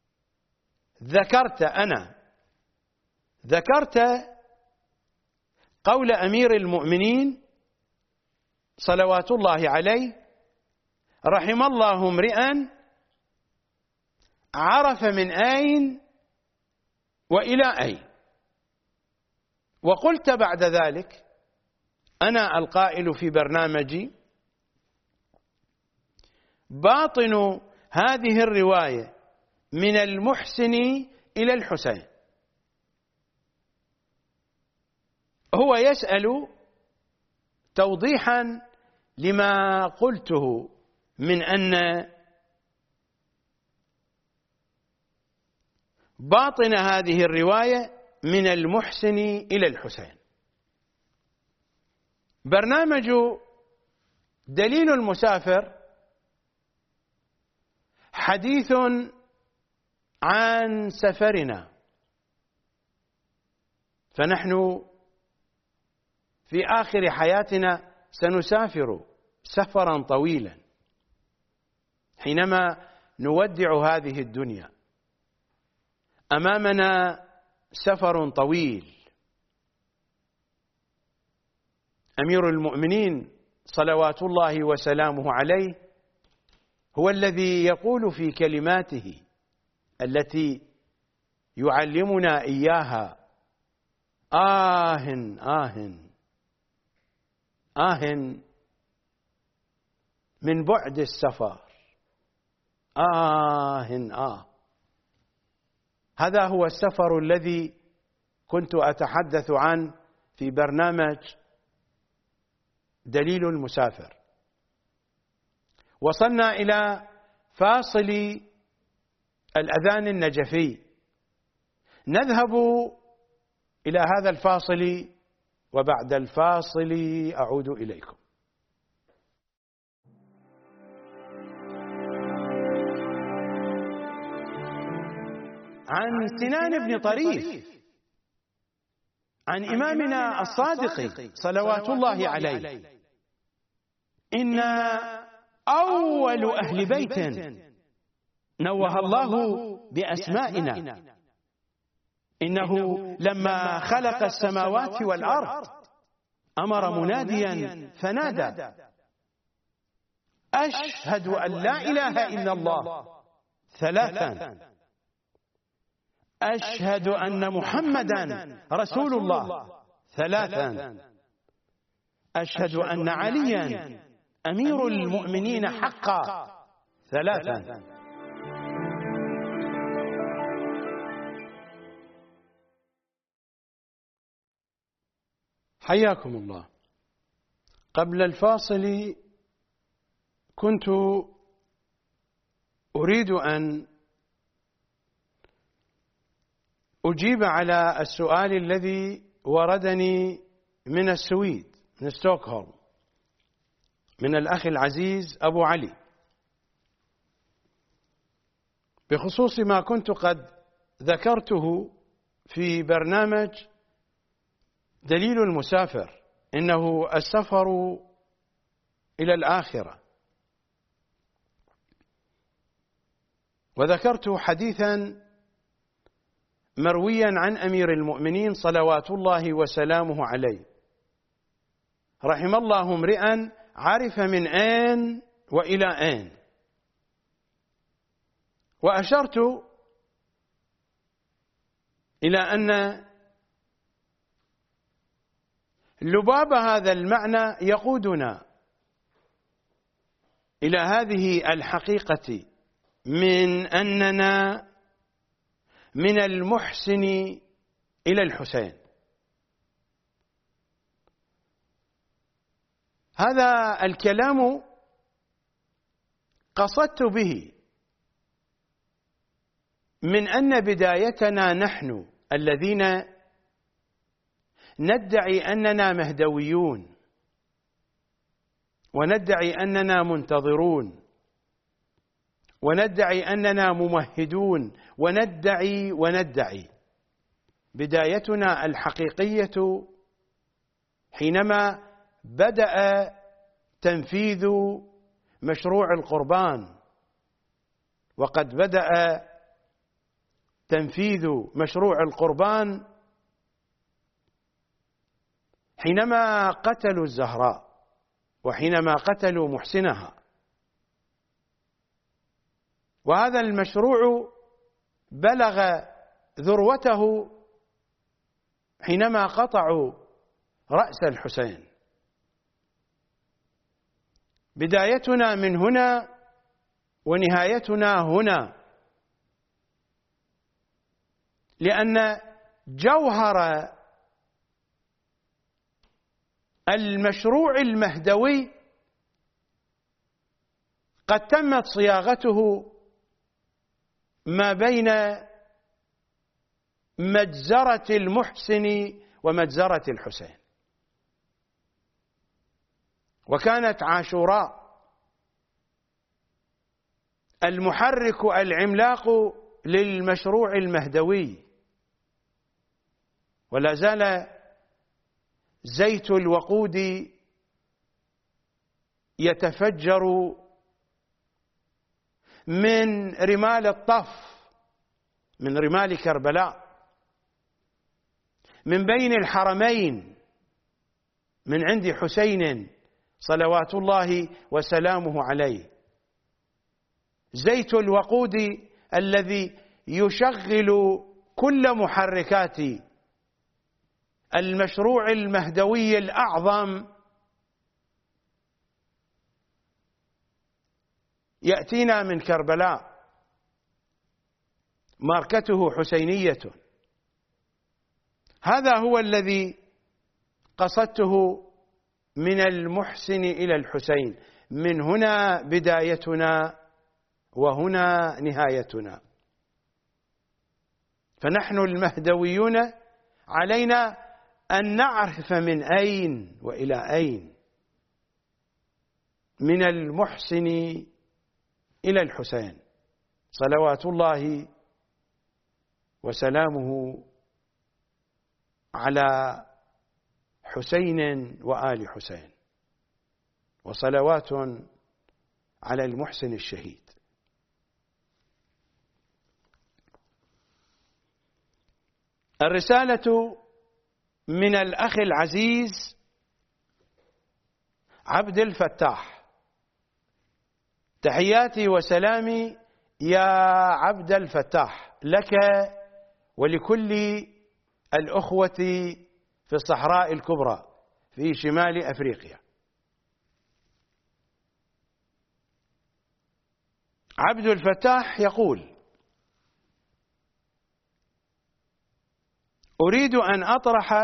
ذكرت قول أمير المؤمنين صلوات الله عليه: رحم الله امرئا عرف من أين وإلى أين. وقلت بعد ذلك أنا القائل في برنامجي: باطن هذه الرواية من المحسن إلى الحسين. هو يسأل توضيحا لما قلته من أن باطن هذه الرواية من المحسن إلى الحسين. برنامج دليل المسافر حديث عن سفرنا، فنحن في آخر حياتنا سنسافر سفرا طويلا حينما نودع هذه الدنيا. أمامنا سفر طويل. أمير المؤمنين صلوات الله وسلامه عليه هو الذي يقول في كلماته التي يعلمنا إياها: آه آه آه من بعد السفر، آه. هذا هو السفر الذي كنت أتحدث عنه في برنامج دليل المسافر. وصلنا إلى فاصل الأذان النجفي. نذهب إلى هذا الفاصل، وبعد الفاصل أعود إليكم. عن سنان بن طريف عن إمامنا الصادق صلوات الله عليه: إن أول أهل بيت نوه الله بأسمائنا، إنه لما خلق السماوات والأرض أمر مناديا فنادى: أشهد أن لا إله إلا الله، ثلاثا: أشهد أن محمدا رسول الله، ثلاثا: أشهد أن عليا أمير المؤمنين حقا، ثلاثا. حياكم الله. قبل الفاصل كنت أريد أن أجيب على السؤال الذي وردني من السويد، من ستوكهولم، من الأخ العزيز أبو علي، بخصوص ما كنت قد ذكرته في برنامج دليل المسافر، إنه السفر إلى الآخرة. وذكرت حديثا مرويا عن أمير المؤمنين صلوات الله وسلامه عليه: رحم الله امرئا عرف من أين وإلى أين. وأشرت إلى أن لباب هذا المعنى يقودنا إلى هذه الحقيقة من أننا من المحسن إلى الحسين. هذا الكلام قصدت به من أن بدايتنا نحن الذين ندعي أننا مهدويون، وندعي أننا منتظرون، وندعي أننا ممهدون، وندعي بدايتنا الحقيقية حينما بدأ تنفيذ مشروع القربان. وقد بدأ تنفيذ مشروع القربان حينما قتلوا الزهراء وحينما قتلوا محسنها. وهذا المشروع بلغ ذروته حينما قطعوا رأس الحسين. بدايتنا من هنا ونهايتنا هنا، لأن جوهر المشروع المهدوي قد تمت صياغته ما بين مجزرة المحسن ومجزرة الحسين. وكانت عاشوراء المحرك العملاق للمشروع المهدوي، ولا زال زيت الوقود يتفجر من رمال الطف، من رمال كربلاء، من بين الحرمين، من عند حسين صلوات الله وسلامه عليه. زيت الوقود الذي يشغل كل محركات المشروع المهدوي الأعظم يأتينا من كربلاء، ماركته حسينية. هذا هو الذي قصدته من المحسن إلى الحسين، من هنا بدايتنا وهنا نهايتنا. فنحن المهدويون علينا أن نعرف من أين وإلى أين، من المحسن إلى الحسين صلوات الله وسلامه على حسين وآل حسين، وصلوات على المحسن الشهيد. الرسالة من الأخ العزيز عبد الفتاح. تحياتي وسلامي يا عبد الفتاح لك ولكل الأخوة في الصحراء الكبرى في شمال أفريقيا. عبد الفتاح يقول: أريد أن أطرح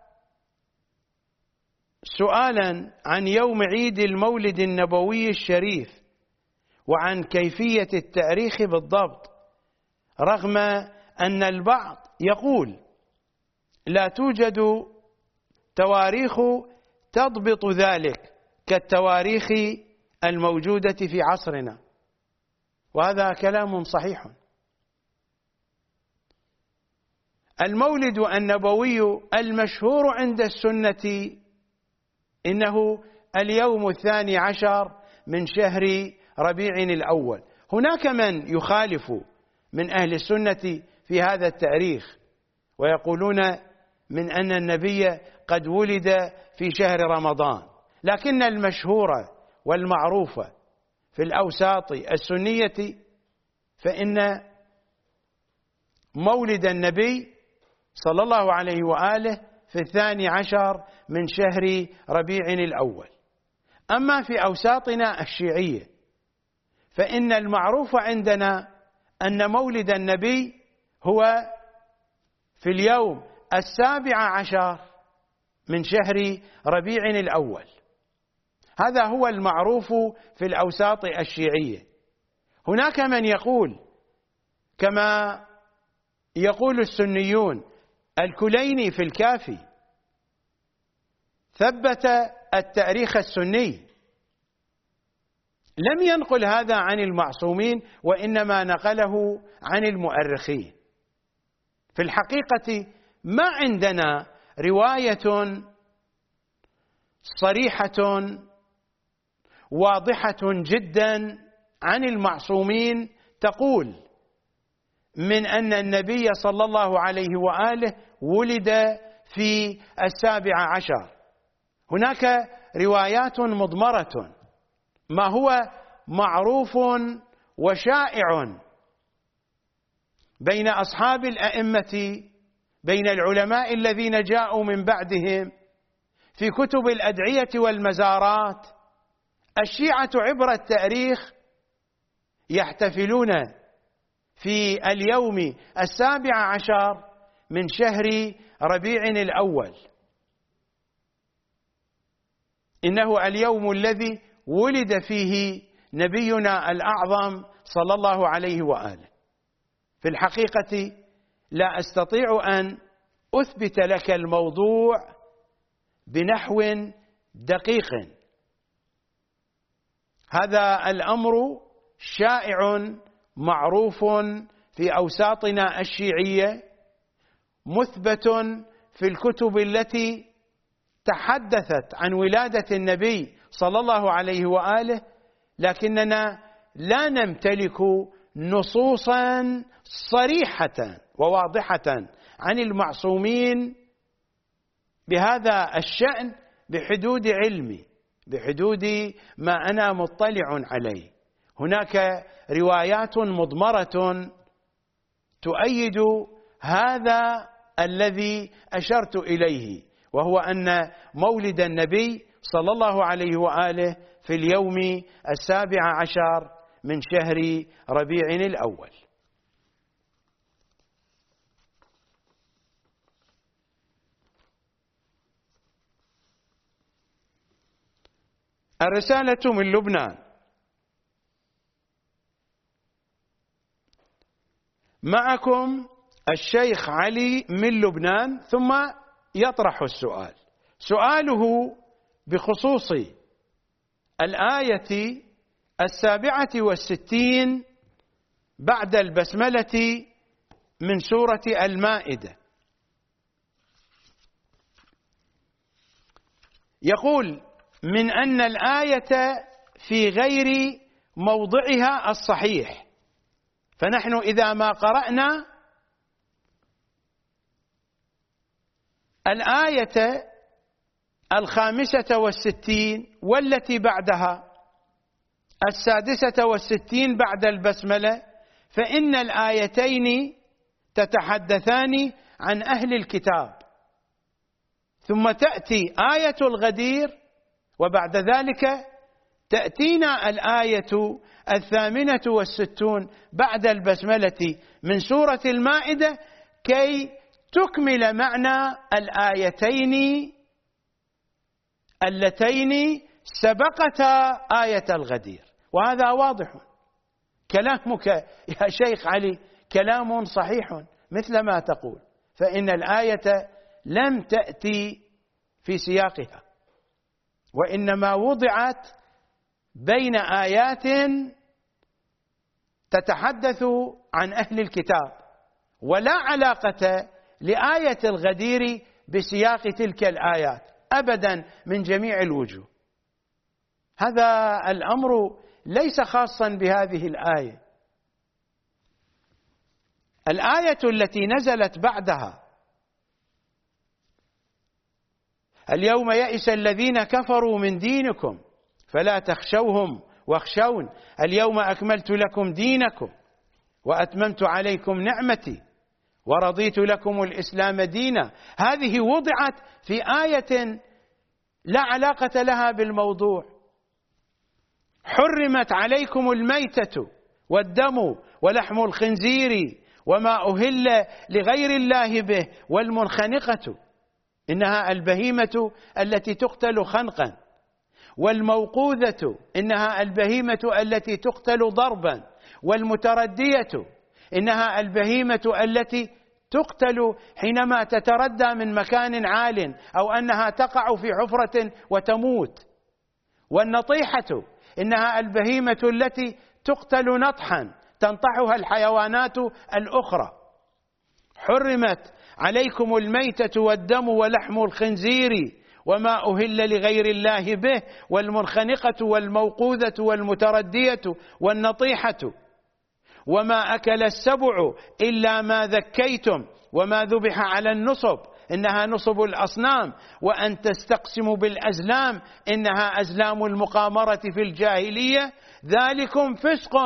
سؤالا عن يوم عيد المولد النبوي الشريف وعن كيفية التاريخ بالضبط، رغم أن البعض يقول لا توجد تواريخ تضبط ذلك كالتواريخ الموجودة في عصرنا. وهذا كلام صحيح. المولد النبوي المشهور عند السنة إنه اليوم 12 من شهر ربيع الأول. هناك من يخالف من أهل السنة في هذا التاريخ ويقولون من أن النبي قد ولد في شهر رمضان، لكن المشهور والمعروف في الأوساط السنية فإن مولد النبي صلى الله عليه وآله في 12 من شهر ربيع الأول. أما في أوساطنا الشيعية فإن المعروف عندنا أن مولد النبي هو في اليوم 17 من شهر ربيع الأول. هذا هو المعروف في الأوساط الشيعية. هناك من يقول كما يقول السنيون، الكليني في الكافي ثبت التاريخ السني، لم ينقل هذا عن المعصومين وإنما نقله عن المؤرخين. في الحقيقة ما عندنا رواية صريحة واضحة جدا عن المعصومين تقول من أن النبي صلى الله عليه وآله ولد في 17. هناك روايات مضمرة، ما هو معروف وشائع بين أصحاب الأئمة، بين العلماء الذين جاءوا من بعدهم، في كتب الأدعية والمزارات. الشيعة عبر التاريخ يحتفلون في اليوم 17 من شهر ربيع الأول، إنه اليوم الذي ولد فيه نبينا الأعظم صلى الله عليه وآله. في الحقيقة لا أستطيع أن أثبت لك الموضوع بنحو دقيق، هذا الأمر شائع معروف في أوساطنا الشيعية، مثبت في الكتب التي تحدثت عن ولادة النبي صلى الله عليه وآله، لكننا لا نمتلك نصوصا صريحة وواضحة عن المعصومين بهذا الشأن بحدود علمي، بحدود ما أنا مطلع عليه. هناك روايات مضمرة تؤيد هذا الذي أشرت إليه، وهو أن مولد النبي صلى الله عليه وآله في اليوم 17 من شهر ربيع الأول. الرسالة من لبنان: معكم الشيخ علي من لبنان. ثم يطرح السؤال. سؤاله بخصوص الآية 67 بعد البسملة من سورة المائدة. يقول: من أن الآية في غير موضعها الصحيح، فنحن إذا ما قرأنا الآية 65 والتي بعدها 66 بعد البسملة، فإن الآيتين تتحدثان عن أهل الكتاب، ثم تأتي آية الغدير، وبعد ذلك تأتينا الآية 68 بعد البسملة من سورة المائدة كي تكمل معنى الآيتين اللتين سبقتا آية الغدير. وهذا واضح. كلامك يا شيخ علي كلام صحيح مثل ما تقول، فإن الآية لم تأتي في سياقها، وإنما وضعت بين آيات تتحدث عن أهل الكتاب، ولا علاقة لآية الغدير بسياق تلك الآيات أبدا من جميع الوجوه. هذا الأمر ليس خاصا بهذه الآية. الآية التي نزلت بعدها: اليوم يئس الذين كفروا من دينكم فلا تخشوهم واخشون اليوم أكملت لكم دينكم وأتممت عليكم نعمتي ورضيت لكم الإسلام دينا. هذه وضعت في آية لا علاقة لها بالموضوع. حرمت عليكم الميتة والدم ولحم الخنزير وما أهل لغير الله به والمنخنقة، إنها البهيمة التي تقتل خنقا، والموقوذة إنها البهيمة التي تقتل ضربا، والمتردية إنها البهيمة التي تقتل حينما تتردى من مكان عال أو أنها تقع في حفرة وتموت، والنطيحة إنها البهيمة التي تقتل نطحا تنطحها الحيوانات الأخرى. حرمت عليكم الميتة والدم ولحم الخنزير وما أهل لغير الله به والمنخنقة والموقوذة والمتردية والنطيحة وما أكل السبع إلا ما ذكيتم وما ذبح على النصب إنها نصب الأصنام، وأن تستقسموا بالأزلام إنها أزلام المقامرة في الجاهلية، ذلكم فسق.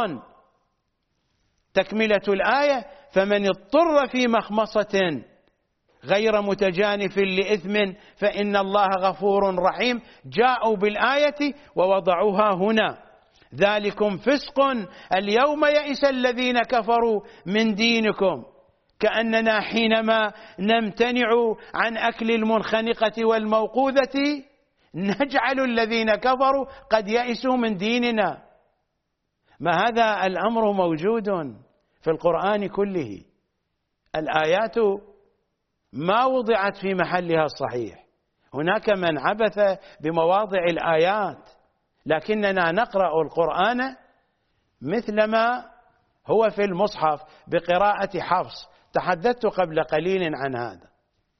تكملة الآية: فمن اضطر في مخمصة غير متجانف لإثم فإن الله غفور رحيم. جاءوا بالآية ووضعوها هنا: ذلكم فسق اليوم يئس الذين كفروا من دينكم، كأننا حينما نمتنع عن أكل المنخنقة والموقوذة نجعل الذين كفروا قد يئسوا من ديننا. ما هذا الأمر موجود في القرآن كله. الآيات ما وضعت في محلها الصحيح، هناك من عبث بمواضع الآيات، لكننا نقرأ القرآن مثلما هو في المصحف بقراءة حفص. تحدثت قبل قليل عن هذا.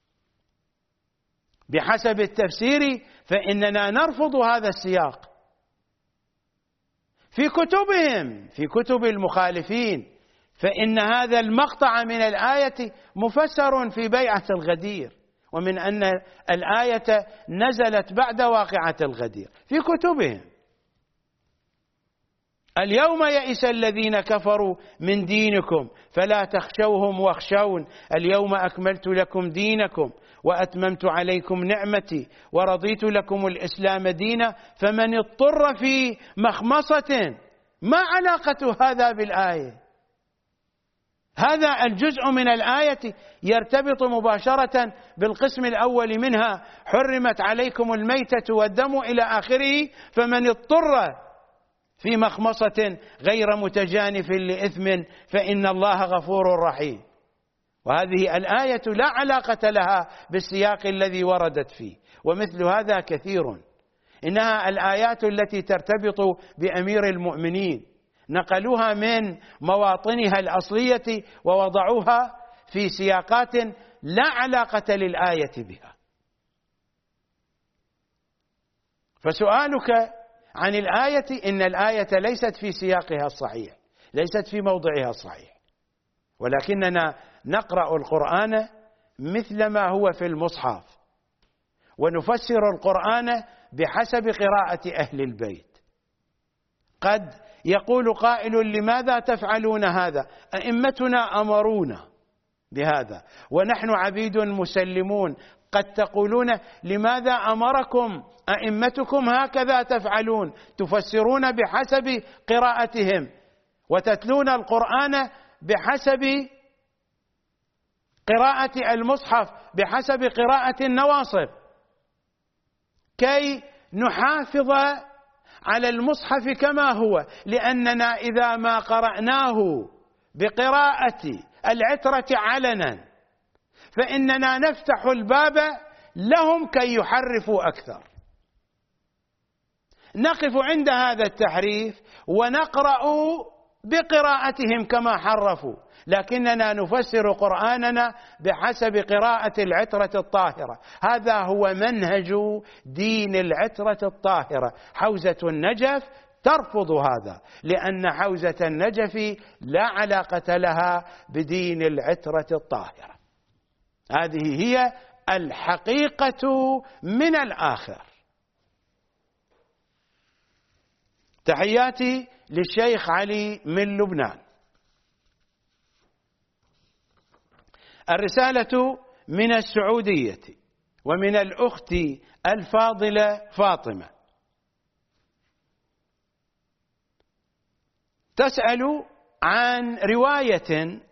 بحسب التفسير فإننا نرفض هذا السياق في كتبهم، في كتب المخالفين، فإن هذا المقطع من الآية مفسر في بيعة الغدير، ومن أن الآية نزلت بعد واقعة الغدير في كتبهم. اليوم يئس الذين كفروا من دينكم فلا تخشوهم واخشون اليوم أكملت لكم دينكم وأتممت عليكم نعمتي ورضيت لكم الإسلام دينا فمن اضطر في مخمصة. ما علاقة هذا بالآية؟ هذا الجزء من الآية يرتبط مباشرة بالقسم الأول منها: حرمت عليكم الميتة والدم إلى آخره. فمن اضطر في مخمصة غير متجانف لإثم فإن الله غفور رحيم. وهذه الآية لا علاقة لها بالسياق الذي وردت فيه، ومثل هذا كثير. إنها الآيات التي ترتبط بأمير المؤمنين نقلوها من مواطنها الأصلية ووضعوها في سياقات لا علاقة للآية بها. فسؤالك عن الآية: إن الآية ليست في سياقها الصحيح، ليست في موضعها الصحيح، ولكننا نقرأ القرآن مثل ما هو في المصحف، ونفسر القرآن بحسب قراءة أهل البيت. قد يقول قائل: لماذا تفعلون هذا؟ أئمتنا أمرونا بهذا ونحن عبيد مسلمون. قد تقولون: لماذا أمركم أئمتكم هكذا تفعلون؟ تفسرون بحسب قراءتهم وتتلون القرآن بحسب قراءة المصحف، بحسب قراءة النواصب، كي نحافظ على المصحف كما هو، لأننا إذا ما قرأناه بقراءة العترة علنا فإننا نفتح الباب لهم كي يحرفوا أكثر. نقف عند هذا التحريف ونقرأ بقراءتهم كما حرفوا، لكننا نفسر قرآننا بحسب قراءة العترة الطاهرة. هذا هو منهج دين العترة الطاهرة. حوزة النجف ترفض هذا، لأن حوزة النجف لا علاقة لها بدين العترة الطاهرة. هذه هي الحقيقة من الآخر. تحياتي للشيخ علي من لبنان. الرسالة من السعودية ومن الأخت الفاضلة فاطمة، تسأل عن رواية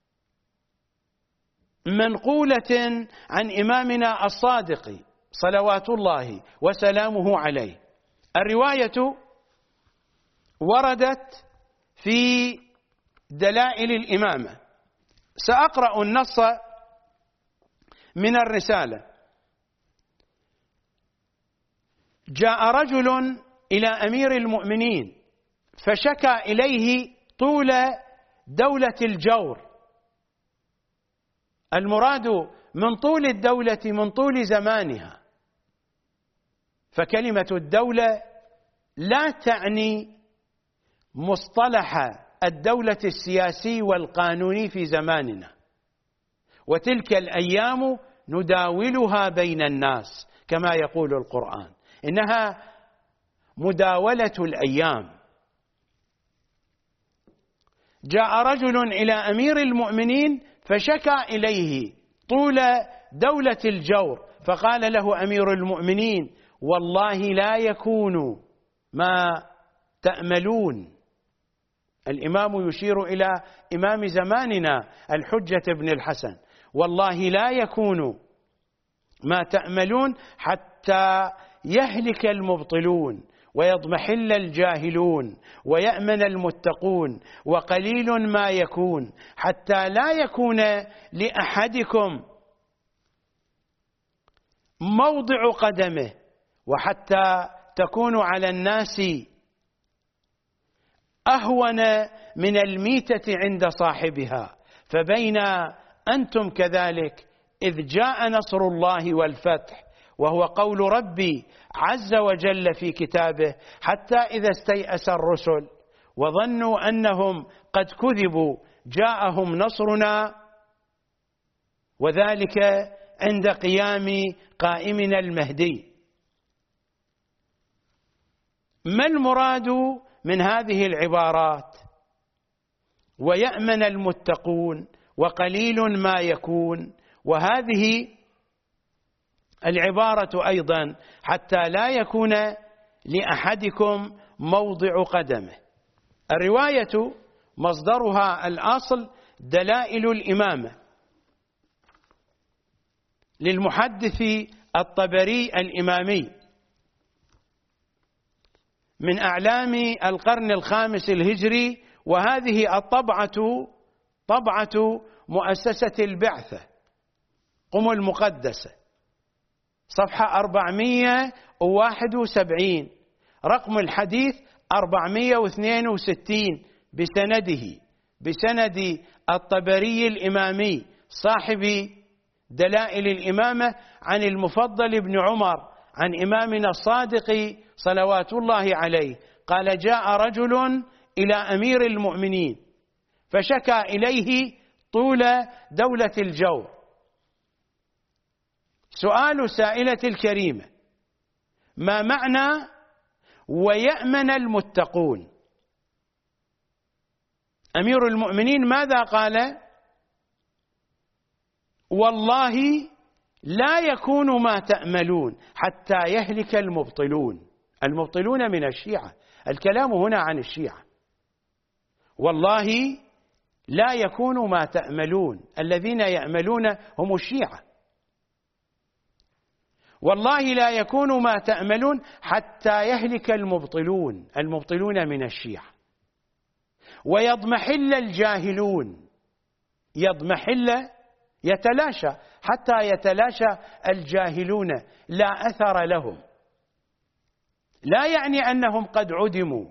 منقولة عن إمامنا الصادق صلوات الله وسلامه عليه. الرواية وردت في دلائل الإمامة. سأقرأ النص من الرسالة. جاء رجل إلى أمير المؤمنين فشكى إليه طول دولة الجور. المراد من طول الدولة من طول زمانها، فكلمة الدولة لا تعني مصطلح الدولة السياسي والقانوني في زماننا، وتلك الأيام نداولها بين الناس كما يقول القرآن، إنها مداولة الأيام. جاء رجل إلى أمير المؤمنين فشكى إليه طول دولة الجور، فقال له أمير المؤمنين: والله لا يكون ما تأملون. الإمام يشير إلى إمام زماننا الحجة بن الحسن: والله لا يكون ما تأملون حتى يهلك المبطلون ويضمحل الجاهلون ويأمن المتقون، وقليل ما يكون حتى لا يكون لأحدكم موضع قدمه، وحتى تكون على الناس أهون من الميتة عند صاحبها. فبين أنتم كذلك إذ جاء نصر الله والفتح، وهو قول ربي عز وجل في كتابه: حتى إذا استيأس الرسل وظنوا أنهم قد كذبوا جاءهم نصرنا، وذلك عند قيام قائمنا المهدي. ما المراد من هذه العبارات؟ ويأمن المتقون وقليل ما يكون، وهذه العبارة أيضا حتى لا يكون لأحدكم موضع قدمه. الرواية مصدرها الأصل دلائل الإمامة للمحدث الطبري الإمامي من أعلام القرن الخامس الهجري، وهذه الطبعة طبعة مؤسسة البعثة قم المقدسة، صفحة 471، رقم الحديث 462 بسند الطبري الإمامي صاحب دلائل الإمامة عن المفضل بن عمر عن إمامنا الصادق صلوات الله عليه قال: جاء رجل إلى أمير المؤمنين فشكى إليه طول دولة الجور. سؤال سائلة الكريمة: ما معنى ويأمن المتقون؟ أمير المؤمنين ماذا قال؟ والله لا يكون ما تأملون حتى يهلك المبطلون. المبطلون من الشيعة، الكلام هنا عن الشيعة. والله لا يكون ما تأملون، الذين يأملون هم الشيعة. والله لا يكون ما تأملون حتى يهلك المبطلون، المبطلون من الشيعة. ويضمحل الجاهلون، يضمحل يتلاشى، حتى يتلاشى الجاهلون، لا أثر لهم. لا يعني أنهم قد عدموا،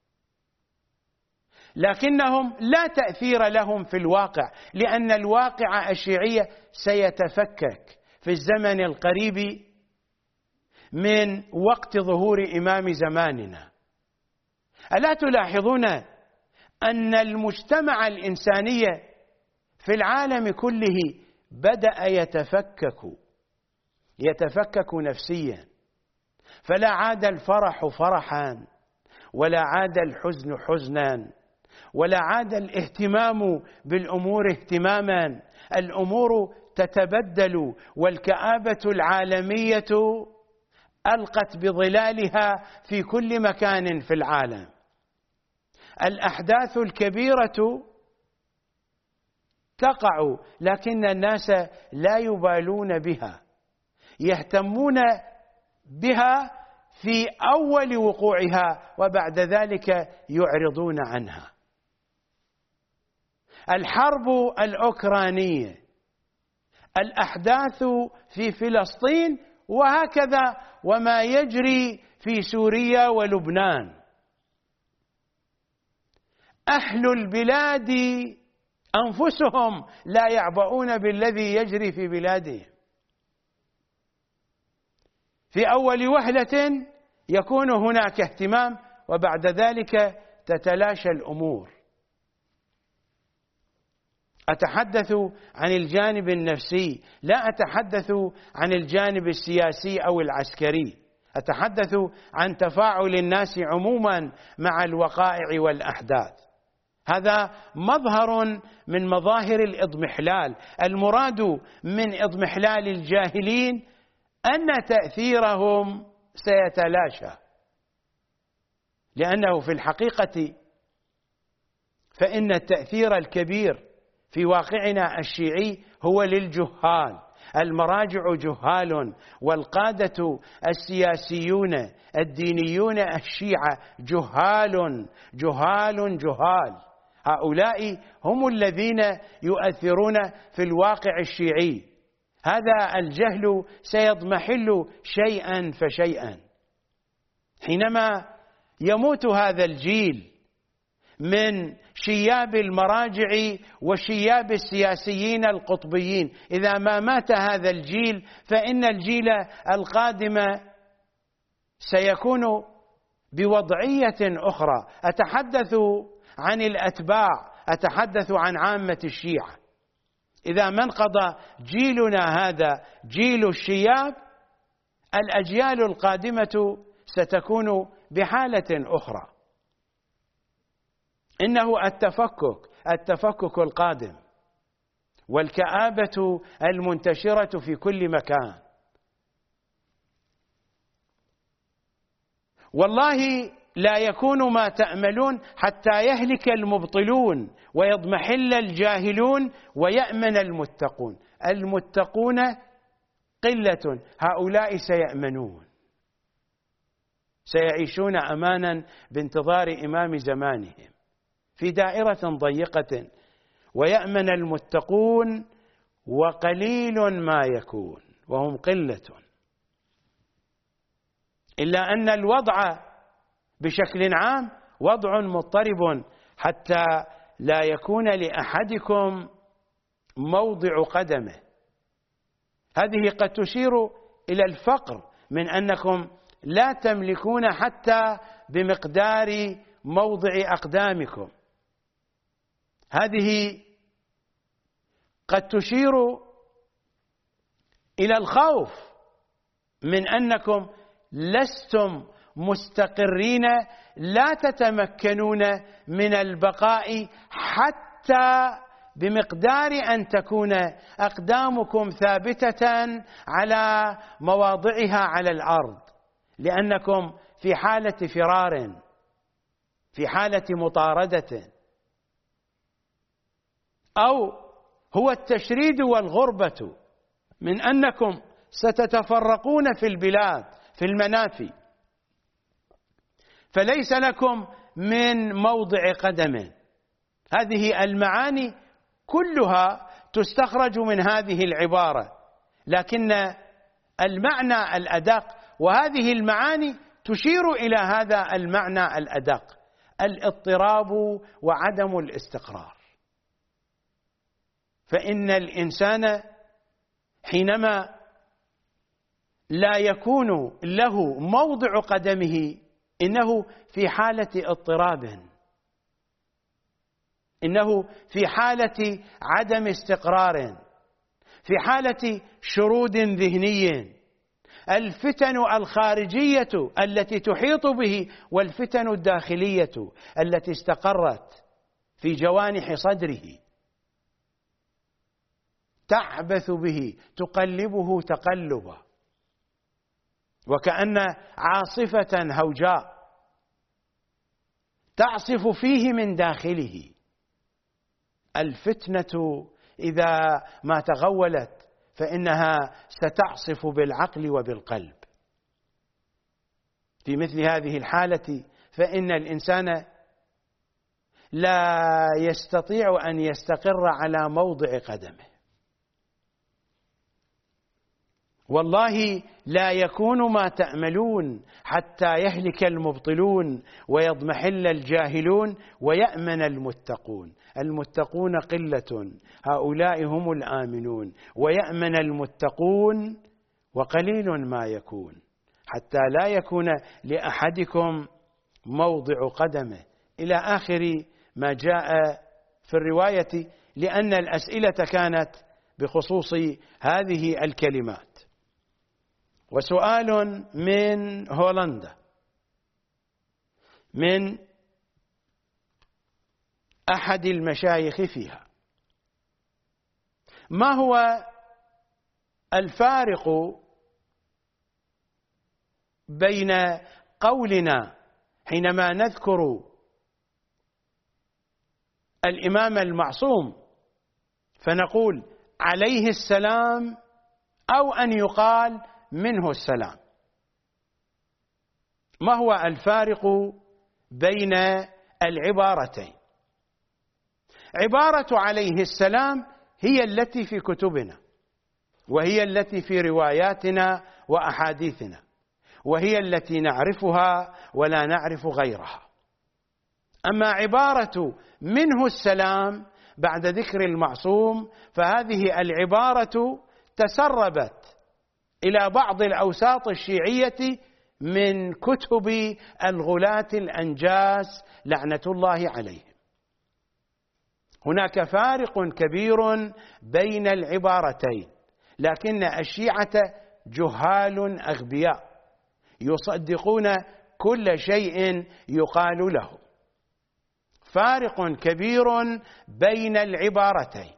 لكنهم لا تأثير لهم في الواقع، لأن الواقع الشيعي سيتفكك في الزمن القريب من وقت ظهور إمام زماننا. ألا تلاحظون أن المجتمع الإنساني في العالم كله بدأ يتفكك نفسيا، فلا عاد الفرح فرحا، ولا عاد الحزن حزنا، ولا عاد الاهتمام بالأمور اهتماما. الأمور تتبدل، والكآبة العالمية ألقت بظلالها في كل مكان في العالم. الأحداث الكبيرة تقع، لكن الناس لا يبالون بها، يهتمون بها في أول وقوعها وبعد ذلك يعرضون عنها. الحرب الأوكرانية، الأحداث في فلسطين، وهكذا وما يجري في سوريا ولبنان. أهل البلاد أنفسهم لا يعبؤون بالذي يجري في بلادهم. في أول وهلة يكون هناك اهتمام، وبعد ذلك تتلاشى الأمور. أتحدث عن الجانب النفسي، لا أتحدث عن الجانب السياسي أو العسكري، أتحدث عن تفاعل الناس عموما مع الوقائع والأحداث. هذا مظهر من مظاهر الإضمحلال. المراد من إضمحلال الجاهلين أن تأثيرهم سيتلاشى، لأنه في الحقيقة فإن التأثير الكبير في واقعنا الشيعي هو للجهال. المراجع جهال، والقادة السياسيون الدينيون الشيعة جهال جهال جهال. هؤلاء هم الذين يؤثرون في الواقع الشيعي. هذا الجهل سيضمحل شيئا فشيئا. حينما يموت هذا الجيل من شياب المراجع وشياب السياسيين القطبيين، إذا ما مات هذا الجيل فإن الجيل القادم سيكون بوضعية أخرى. أتحدث عن الأتباع، أتحدث عن عامة الشيعة. إذا ما انقضى جيلنا هذا جيل الشياب، الأجيال القادمة ستكون بحالة أخرى. إنه التفكك القادم والكآبة المنتشرة في كل مكان. والله لا يكون ما تأملون حتى يهلك المبطلون ويضمحل الجاهلون ويأمن المتقون. المتقون قلة، هؤلاء سيأمنون، سيعيشون أمانا بانتظار إمام زمانهم في دائرة ضيقة. ويأمن المتقون وقليل ما يكون، وهم قلة. إلا أن الوضع بشكل عام وضع مضطرب، حتى لا يكون لأحدكم موضع قدمه. هذه قد تشير إلى الفقر، من أنكم لا تملكون حتى بمقدار موضع أقدامكم. هذه قد تشير إلى الخوف من أنكم لستم مستقرين، لا تتمكنون من البقاء حتى بمقدار أن تكون أقدامكم ثابتة على مواضعها على الأرض، لأنكم في حالة فرار، في حالة مطاردة، أو هو التشريد والغربة من أنكم ستتفرقون في البلاد في المنافي، فليس لكم من موضع قدم. هذه المعاني كلها تستخرج من هذه العبارة، لكن المعنى الأدق، وهذه المعاني تشير إلى هذا المعنى الأدق: الاضطراب وعدم الاستقرار. فإن الإنسان حينما لا يكون له موضع قدمه إنه في حالة اضطراب، إنه في حالة عدم استقرار، في حالة شرود ذهني. الفتن الخارجية التي تحيط به والفتن الداخلية التي استقرت في جوانح صدره تعبث به، تقلبه تقلبا، وكأن عاصفة هوجاء تعصف فيه من داخله. الفتنة إذا ما تغولت فإنها ستعصف بالعقل وبالقلب. في مثل هذه الحالة فإن الإنسان لا يستطيع أن يستقر على موضع قدمه. والله لا يكون ما تأملون حتى يهلك المبطلون ويضمحل الجاهلون ويأمن المتقون. المتقون قلة، هؤلاء هم الآمنون. ويأمن المتقون وقليل ما يكون، حتى لا يكون لأحدكم موضع قدمه، إلى آخر ما جاء في الرواية لأن الأسئلة كانت بخصوص هذه الكلمات. وسؤال من هولندا من أحد المشايخ فيها: ما هو الفارق بين قولنا حينما نذكر الإمام المعصوم فنقول عليه السلام أو أن يقال منه السلام؟ ما هو الفارق بين العبارتين؟ عبارة عليه السلام هي التي في كتبنا، وهي التي في رواياتنا وأحاديثنا، وهي التي نعرفها ولا نعرف غيرها. أما عبارة منه السلام بعد ذكر المعصوم فهذه العبارة تسربت إلى بعض الأوساط الشيعية من كتب الغلاة الأنجاس لعنة الله عليهم. هناك فارق كبير بين العبارتين، لكن الشيعة جهال أغبياء يصدقون كل شيء يقال له. فارق كبير بين العبارتين.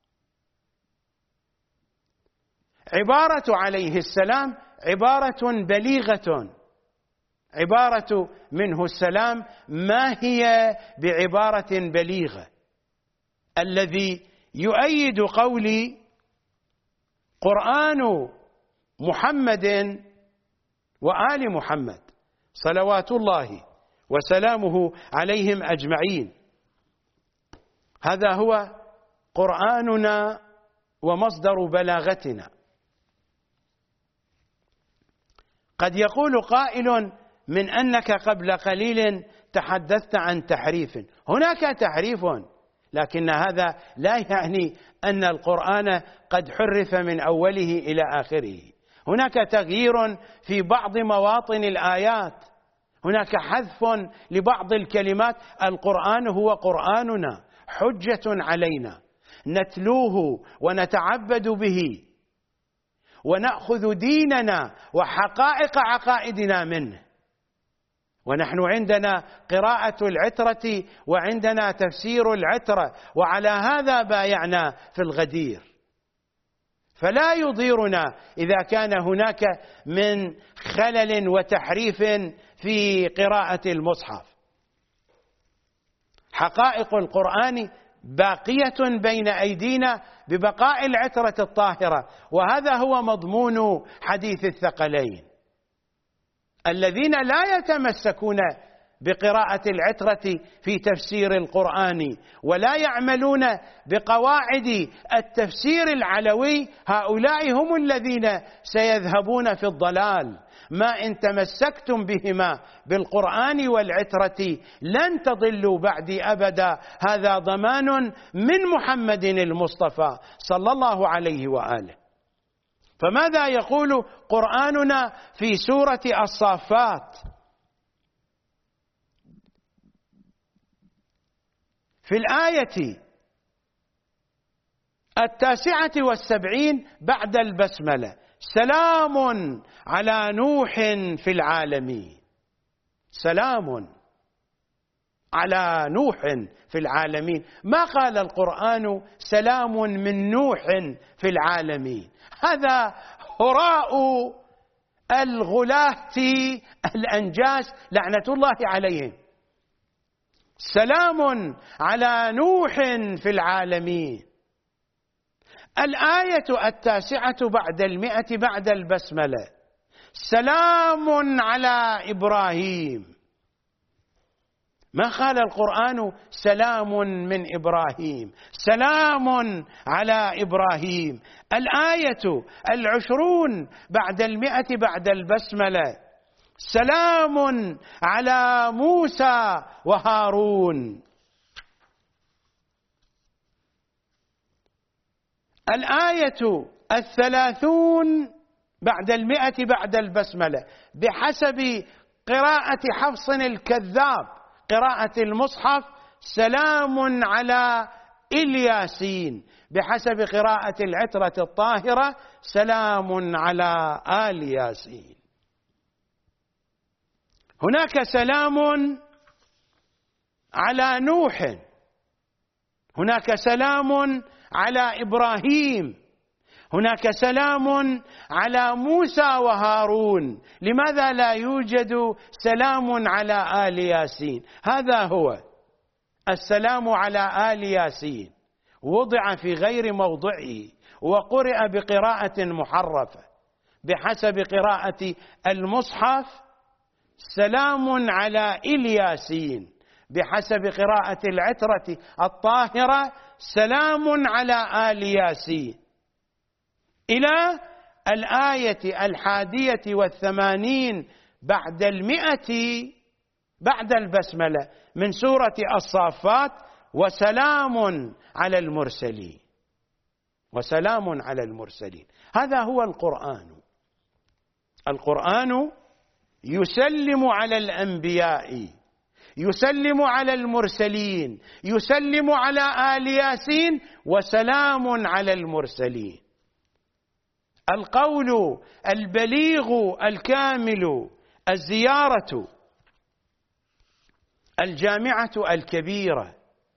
عبارة عليه السلام عبارة بليغة، عبارة منه السلام ما هي بعبارة بليغة. الذي يؤيد قولي قرآن محمد وآل محمد صلوات الله وسلامه عليهم أجمعين، هذا هو قرآننا ومصدر بلاغتنا. قد يقول قائل من أنك قبل قليل تحدثت عن تحريف. هناك تحريف، لكن هذا لا يعني أن القرآن قد حرف من أوله إلى آخره. هناك تغيير في بعض مواطن الآيات، هناك حذف لبعض الكلمات. القرآن هو قرآننا، حجة علينا، نتلوه ونتعبد به ونأخذ ديننا وحقائق عقائدنا منه. ونحن عندنا قراءة العترة وعندنا تفسير العترة، وعلى هذا بايعنا في الغدير. فلا يضيرنا إذا كان هناك من خلل وتحريف في قراءة المصحف. حقائق القرآن باقية بين أيدينا ببقاء العترة الطاهرة، وهذا هو مضمون حديث الثقلين. الذين لا يتمسكون بقراءة العترة في تفسير القرآن ولا يعملون بقواعد التفسير العلوي، هؤلاء هم الذين سيذهبون في الضلال. ما إن تمسكتم بهما بالقرآن والعترة لن تضلوا بعدي أبدا، هذا ضمان من محمد المصطفى صلى الله عليه وآله. فماذا يقول قرآننا في سورة الصافات؟ في الآية 79 بعد البسملة: سلام على نوح في العالمين. سلام على نوح في العالمين. ما قال القرآن سلام من نوح في العالمين. هذا هراء الغلاة الأنجاس لعنة الله عليهم. سلام على نوح في العالمين. الآية 9 بعد 100 بعد البسملة: سلام على إبراهيم. ما قال القرآن سلام من إبراهيم، سلام على إبراهيم. الآية 20 بعد 100 بعد البسملة: سلام على موسى وهارون. الآية 30 بعد 100 بعد البسملة بحسب قراءة حفص الكذاب قراءة المصحف: سلام على الياسين بحسب قراءة العترة الطاهرة سلام على آل ياسين. هناك سلام على نوح، هناك سلام على إبراهيم، هناك سلام على موسى وهارون. لماذا لا يوجد سلام على آل ياسين؟ هذا هو السلام على آل ياسين، وضع في غير موضعه وقرئ بقراءة محرفة بحسب قراءة المصحف سلام على الياسين، بحسب قراءة العترة الطاهرة سلام على آل ياسين، إلى الآية 81 بعد 100 بعد البسملة من سورة الصافات: وسلام على المرسلين، وسلام على المرسلين. هذا هو القرآن. القرآن يسلم على الأنبياء، يسلم على المرسلين، يسلم على آل ياسين، وسلام على المرسلين. القول البليغ الكامل، الزيارة الجامعة الكبيرة،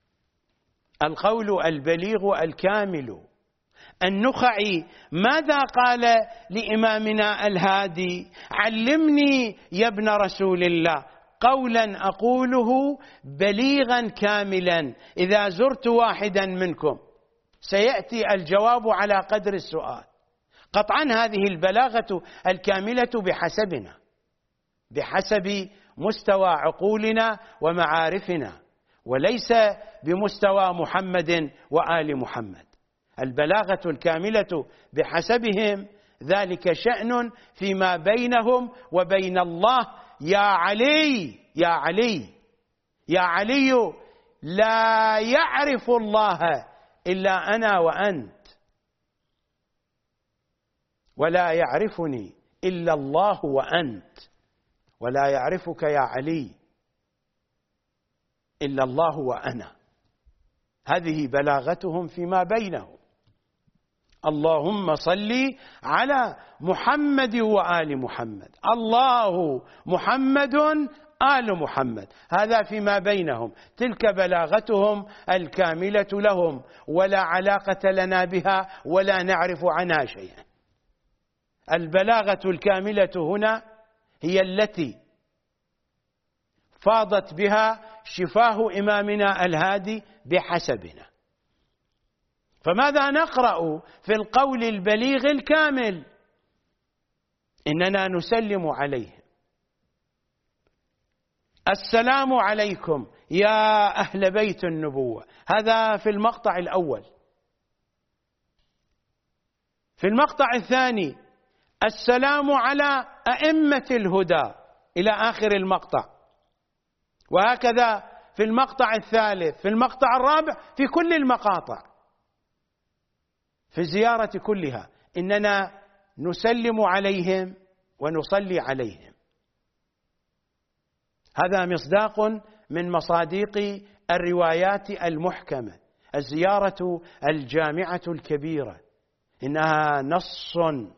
القول البليغ الكامل. النخعي ماذا قال لإمامنا الهادي؟ علمني يا ابن رسول الله قولا أقوله بليغا كاملا إذا زرت واحدا منكم سيأتي الجواب على قدر السؤال. قطعا هذه البلاغة الكاملة بحسبنا، بحسب مستوى عقولنا ومعارفنا، وليس بمستوى محمد وآل محمد. البلاغة الكاملة بحسبهم ذلك شأن فيما بينهم وبين الله. يا علي، يا علي، يا علي، لا يعرف الله إلا أنا وأنت، ولا يعرفني إلا الله وأنت، ولا يعرفك يا علي إلا الله وأنا. هذه بلاغتهم فيما بينهم. اللهم صل على محمد وآل محمد، الله محمد آل محمد، هذا فيما بينهم. تلك بلاغتهم الكاملة لهم، ولا علاقة لنا بها ولا نعرف عنها شيئا. البلاغة الكاملة هنا هي التي فاضت بها شفاه إمامنا الهادي بحسبنا. فماذا نقرأ في القول البليغ الكامل؟ إننا نسلم عليه: السلام عليكم يا أهل بيت النبوة. هذا في المقطع الأول. في المقطع الثاني: السلام على أئمة الهدى، إلى آخر المقطع. وهكذا في المقطع الثالث، في المقطع الرابع، في كل المقاطع، في الزيارة كلها إننا نسلم عليهم ونصلي عليهم. هذا مصداق من مصاديق الروايات المحكمة. الزيارة الجامعة الكبيرة إنها نص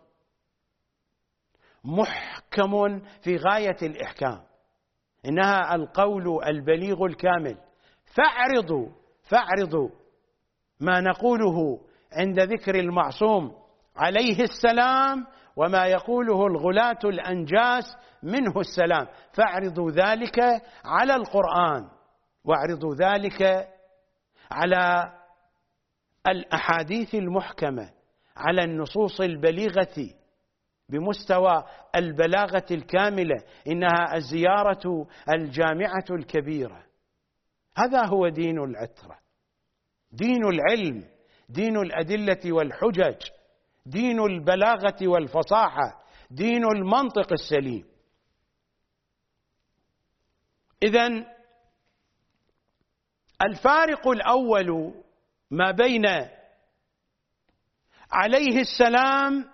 محكم في غاية الإحكام، إنها القول البليغ الكامل. فاعرضوا ما نقوله عند ذكر المعصوم عليه السلام وما يقوله الغلاة الأنجاس منه السلام، فاعرضوا ذلك على القرآن، واعرضوا ذلك على الأحاديث المحكمة، على النصوص البليغة بمستوى البلاغة الكاملة. إنها الزيارة الجامعة الكبيرة. هذا هو دين العترة، دين العلم، دين الأدلة والحجج، دين البلاغة والفصاحة، دين المنطق السليم. إذن الفارق الأول ما بين عليه السلام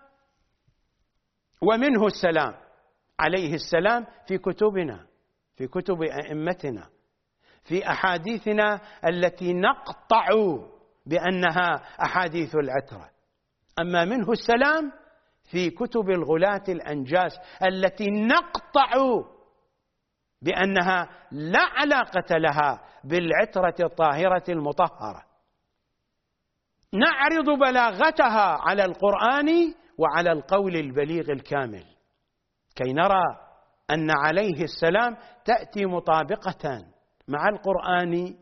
ومنه السلام. عليه السلام في كتبنا، في كتب أئمتنا، في أحاديثنا التي نقطع بأنها أحاديث العترة. أما منه السلام في كتب الغلاة الأنجاس التي نقطع بأنها لا علاقة لها بالعترة الطاهرة المطهرة، نعرض بلاغتها على القرآن وعلى القول البليغ الكامل كي نرى أن عليه السلام تأتي مطابقة مع القرآن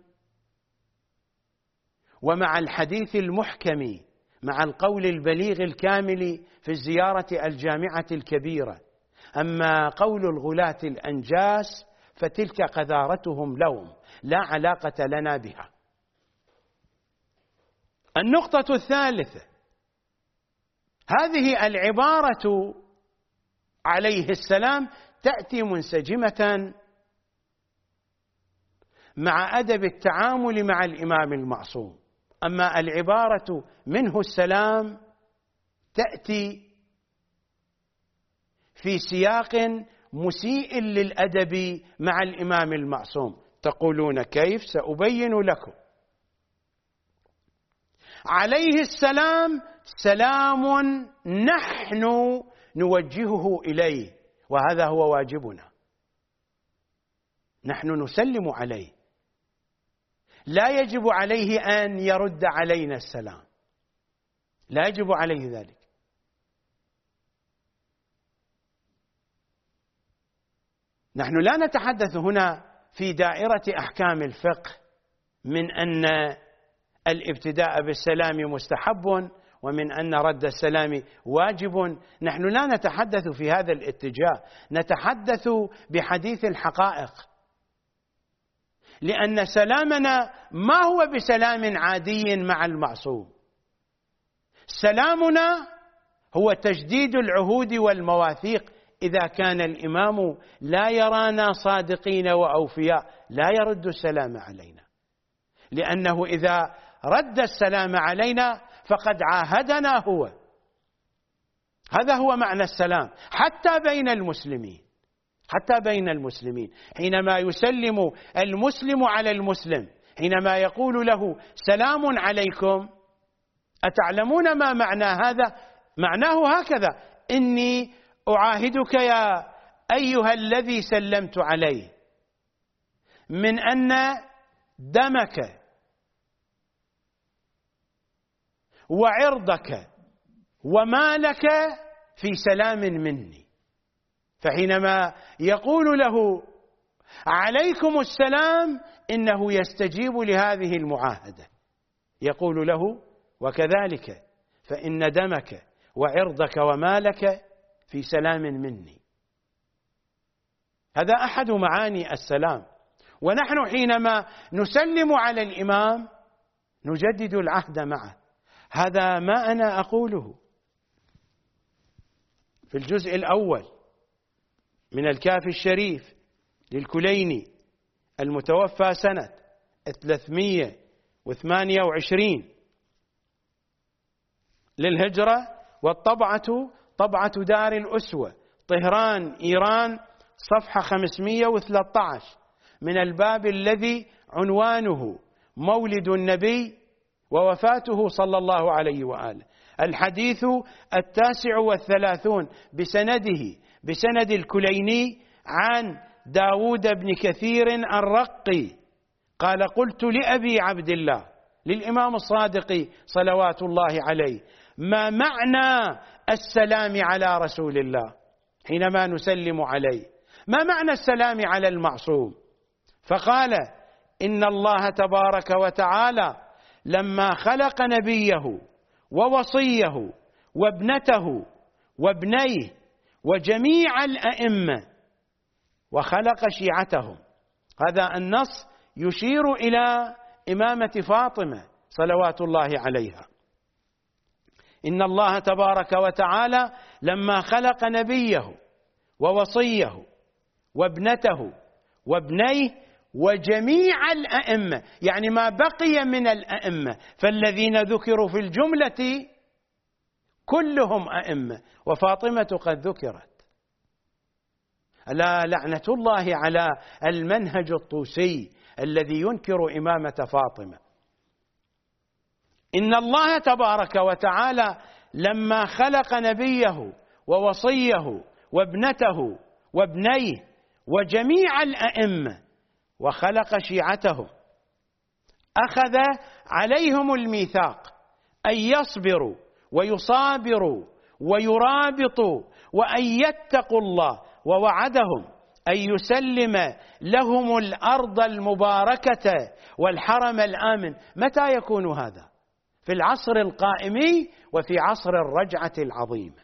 ومع الحديث المحكم مع القول البليغ الكامل في الزيارة الجامعة الكبيرة. أما قول الغلاة الأنجاس فتلك قذارتهم لهم لا علاقة لنا بها. النقطة الثالثة، هذه العبارة عليه السلام تأتي منسجمة مع أدب التعامل مع الإمام المعصوم. أما العبارة منه السلام تأتي في سياق مسيء للأدب مع الإمام المعصوم. تقولون كيف؟ سأبين لكم. عليه السلام سلام نحن نوجهه إليه، وهذا هو واجبنا، نحن نسلم عليه، لا يجب عليه أن يرد علينا السلام، لا يجب عليه ذلك. نحن لا نتحدث هنا في دائرة أحكام الفقه من أن الابتداء بالسلام مستحب ومن أن رد السلام واجب. نحن لا نتحدث في هذا الاتجاه، نتحدث بحديث الحقائق، لأن سلامنا ما هو بسلام عادي مع المعصوم. سلامنا هو تجديد العهود والمواثيق. إذا كان الإمام لا يرانا صادقين وأوفياء لا يرد السلام علينا، لأنه إذا رد السلام علينا فقد عاهدنا هو. هذا هو معنى السلام حتى بين المسلمين، حتى بين المسلمين حينما يسلم المسلم على المسلم، حينما يقول له سلام عليكم، أتعلمون ما معنى هذا؟ معناه هكذا: إني أعاهدك يا أيها الذي سلمت عليه من أن دمك وعرضك ومالك في سلام مني. فحينما يقول له عليكم السلام إنه يستجيب لهذه المعاهدة، يقول له وكذلك فإن دمك وعرضك ومالك في سلام مني. هذا أحد معاني السلام. ونحن حينما نسلم على الإمام نجدد العهد معه. هذا ما أنا أقوله في الجزء الأول من الكافي الشريف للكليني المتوفى سنة 328 للهجرة، والطبعة طبعة دار الأسوة طهران إيران، صفحة 513، من الباب الذي عنوانه مولد النبي ووفاته صلى الله عليه وآله. الحديث 39 بسند الكليني عن داود بن كثير الرقي قال: قلت لأبي عبد الله، للإمام الصادق صلوات الله عليه: ما معنى السلام على رسول الله حينما نسلم عليه؟ ما معنى السلام على المعصوم؟ فقال: إن الله تبارك وتعالى لما خلق نبيه ووصيه وابنته وابنيه وجميع الأئمة وخلق شيعتهم. هذا النص يشير إلى إمامة فاطمة صلوات الله عليها. إن الله تبارك وتعالى لما خلق نبيه ووصيه وابنته وابنيه وجميع الأئمة، يعني ما بقي من الأئمة، فالذين ذكروا في الجملة كلهم أئمة، وفاطمة قد ذكرت. لا لعنة الله على المنهج الطوسي الذي ينكر إمامة فاطمة. إن الله تبارك وتعالى لما خلق نبيه ووصيه وابنته وابنيه وجميع الأئمة وخلق شيعته أخذ عليهم الميثاق أن يصبروا ويصابروا ويرابطوا وأن يتقوا الله، ووعدهم أن يسلم لهم الأرض المباركة والحرم الآمن. متى يكون هذا؟ في العصر القائم وفي عصر الرجعة العظيمة.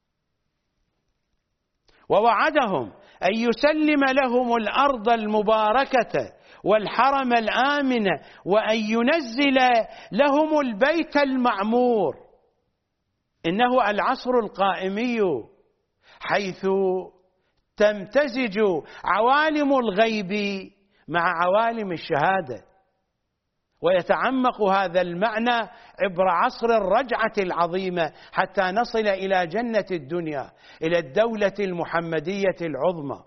ووعدهم أن يسلم لهم الأرض المباركة والحرم الآمن وأن ينزل لهم البيت المعمور. إنه العصر القائمي حيث تمتزج عوالم الغيب مع عوالم الشهادة، ويتعمق هذا المعنى عبر عصر الرجعة العظيمة حتى نصل إلى جنة الدنيا، إلى الدولة المحمدية العظمى.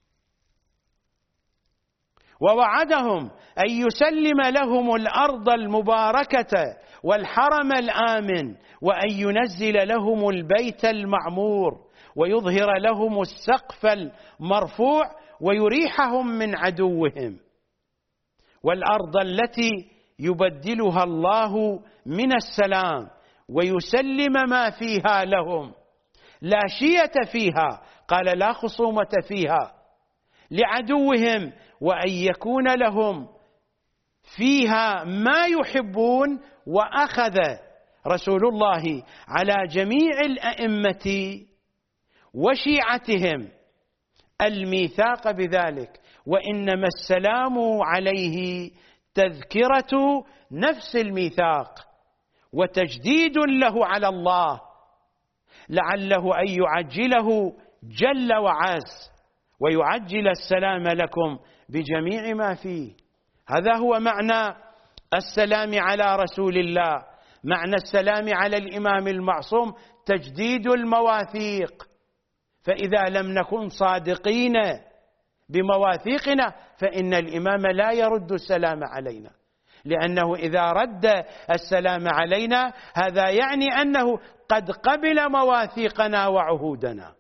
ووعدهم أن يسلم لهم الأرض المباركة والحرم الآمن وأن ينزل لهم البيت المعمور ويظهر لهم السقف المرفوع ويريحهم من عدوهم، والأرض التي يبدلها الله من السلام ويسلم ما فيها لهم، لا شية فيها، قال لا خصومة فيها لعدوهم، وأن يكون لهم فيها ما يحبون. وأخذ رسول الله على جميع الأئمة وشيعتهم الميثاق بذلك، وإنما السلام عليه تذكرة نفس الميثاق وتجديد له على الله، لعله أن يعجله جل وعز ويعجل السلام لكم بجميع ما فيه. هذا هو معنى السلام على رسول الله. معنى السلام على الإمام المعصوم تجديد المواثيق، فإذا لم نكن صادقين بمواثيقنا فإن الإمام لا يرد السلام علينا، لأنه إذا رد السلام علينا هذا يعني أنه قد قبل مواثيقنا وعهودنا.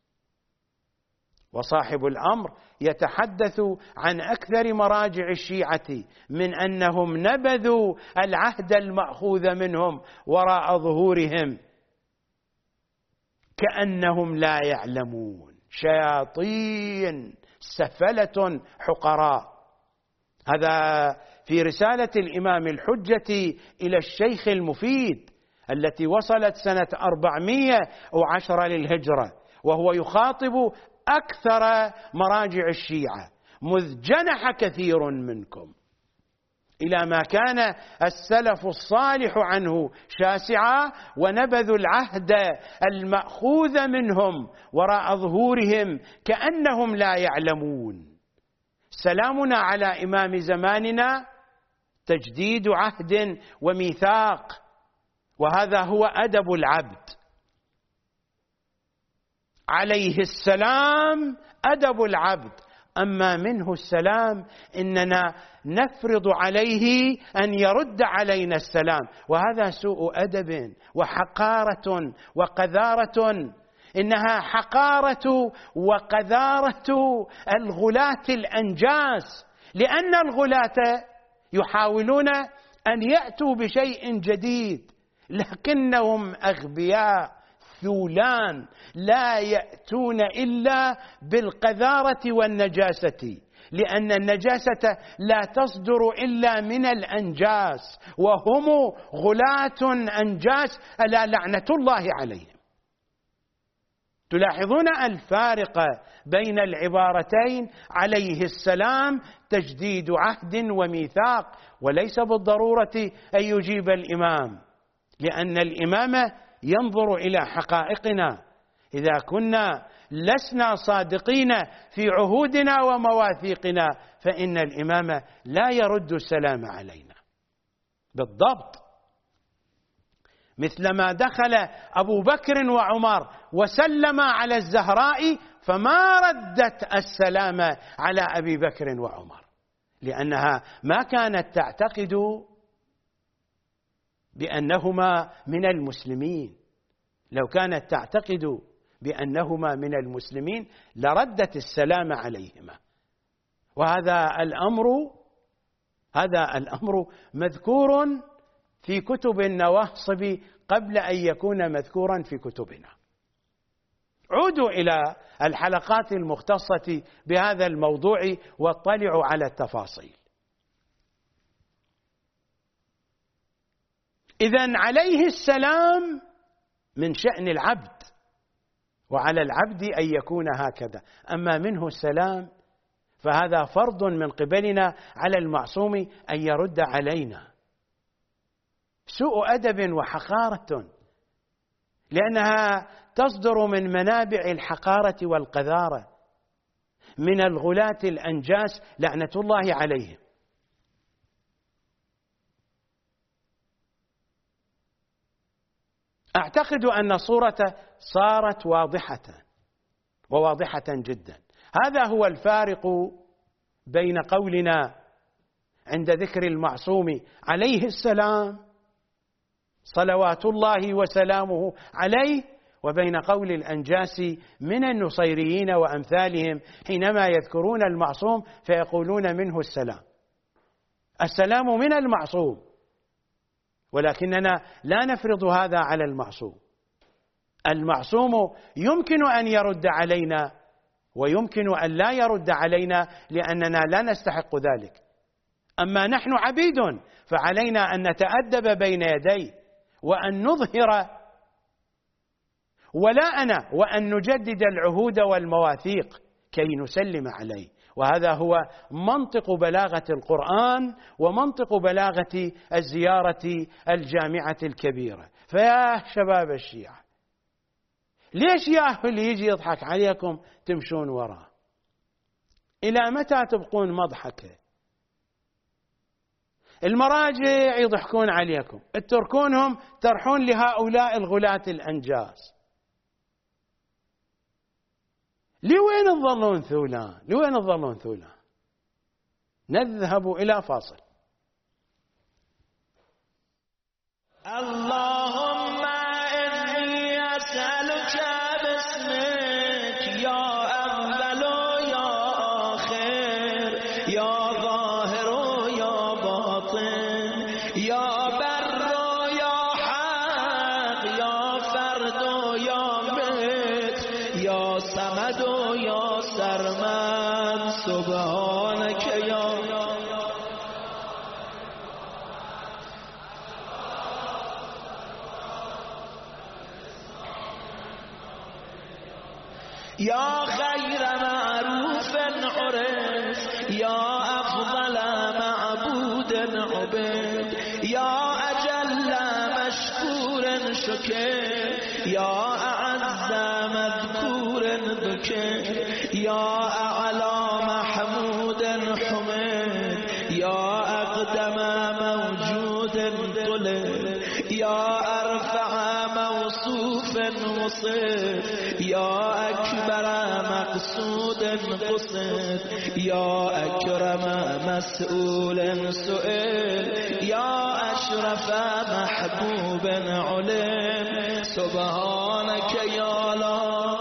وصاحب الأمر يتحدث عن أكثر مراجع الشيعة من أنهم نبذوا العهد المأخوذ منهم وراء ظهورهم كأنهم لا يعلمون، شياطين سفلة حقراء. هذا في رسالة الإمام الحجة إلى الشيخ المفيد التي وصلت سنة 410 للهجرة، وهو يخاطب أكثر مراجع الشيعة: مذ جنح كثير منكم إلى ما كان السلف الصالح عنه شاسعا ونبذوا العهد المأخوذ منهم وراء ظهورهم كأنهم لا يعلمون. سلامنا على إمام زماننا تجديد عهد وميثاق، وهذا هو أدب العبد. عليه السلام أدب العبد، أما منه السلام إننا نفرض عليه أن يرد علينا السلام، وهذا سوء أدب وحقارة وقذارة. إنها حقارة وقذارة الغلاة الأنجاس، لأن الغلاة يحاولون أن يأتوا بشيء جديد لكنهم أغبياء ثولان لا يأتون إلا بالقذارة والنجاسة، لأن النجاسة لا تصدر إلا من الأنجاس، وهم غلاة أنجاس ألا لعنة الله عليهم. تلاحظون الفارق بين العبارتين: عليه السلام تجديد عهد وميثاق، وليس بالضرورة أن يجيب الإمام، لأن الإمام ينظر إلى حقائقنا. إذا كنا لسنا صادقين في عهودنا ومواثيقنا فإن الإمام لا يرد السلام علينا بالضبط، مثلما دخل أبو بكر وعمر وسلم على الزهراء فما ردت السلام على أبي بكر وعمر، لأنها ما كانت تعتقد بأنهما من المسلمين. لو كانت تعتقد بأنهما من المسلمين لردت السلام عليهما. وهذا الأمر مذكور في كتب النواصب قبل أن يكون مذكورا في كتبنا. عودوا إلى الحلقات المختصة بهذا الموضوع واطلعوا على التفاصيل. إذن عليه السلام من شأن العبد، وعلى العبد أن يكون هكذا. أما منه السلام فهذا فرض من قبلنا على المعصوم أن يرد علينا. سوء أدب وحقارة، لأنها تصدر من منابع الحقارة والقذارة من الغلاة الأنجاس لعنة الله عليهم. أعتقد أن الصورة صارت واضحة جدا. هذا هو الفارق بين قولنا عند ذكر المعصوم عليه السلام صلوات الله وسلامه عليه، وبين قول الأنجاس من النصيريين وأمثالهم حينما يذكرون المعصوم فيقولون منه السلام. السلام من المعصوم، ولكننا لا نفرض هذا على المعصوم. المعصوم يمكن أن يرد علينا ويمكن أن لا يرد علينا لأننا لا نستحق ذلك. أما نحن عبيد فعلينا أن نتأدب بين يديه وأن نظهر ولاءنا وأن نجدد العهود والمواثيق كي نسلم عليه. وهذا هو منطق بلاغة القرآن ومنطق بلاغة الزيارة الجامعة الكبيرة. فيا شباب الشيعة، ليش يا اللي يجي يضحك عليكم تمشون وراه؟ إلى متى تبقون مضحكة؟ المراجع يضحكون عليكم، تتركونهم ترحون لهؤلاء الغلاة الأنجاس. لوين تظلون ثولان؟ لوين تظلون ثولان؟ نذهب إلى فاصل. اللهم إني أسألك باسمك يا أول يا آخر يا ظاهر يا باطن يا بر يا حق يا فرد يا مت يا صمد يا سرمد سبحانك يا خير معروف عرف يا أفضل معبود عبد يا أجل مشكور شكر يا أعز مذكور ذكر يا أعلى محمود حمد يا أقدم موجود طلب يا أرفع موصوف وصف يا أكبر مقصود قصد يا أكرم مسؤول سئل يا أشرف محبوب علم سبحانك يا الله.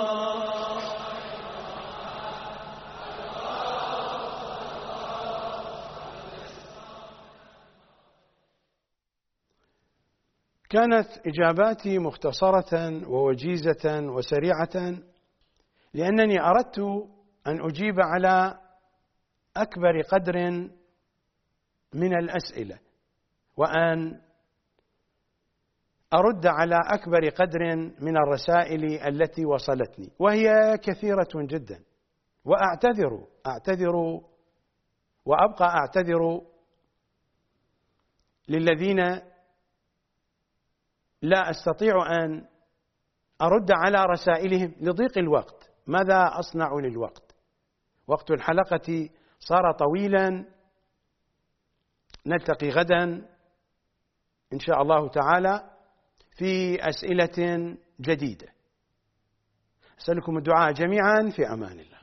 كانت إجاباتي مختصرة ووجيزة وسريعة لأنني أردت أن أجيب على أكبر قدر من الأسئلة وأن أرد على أكبر قدر من الرسائل التي وصلتني، وهي كثيرة جدا. وأعتذر وأبقى أعتذر للذين لا أستطيع أن أرد على رسائلهم لضيق الوقت. ماذا أصنع للوقت؟ وقت الحلقة صار طويلا. نلتقي غدا إن شاء الله تعالى في أسئلة جديدة. أسألكم الدعاء جميعا، في أمان الله.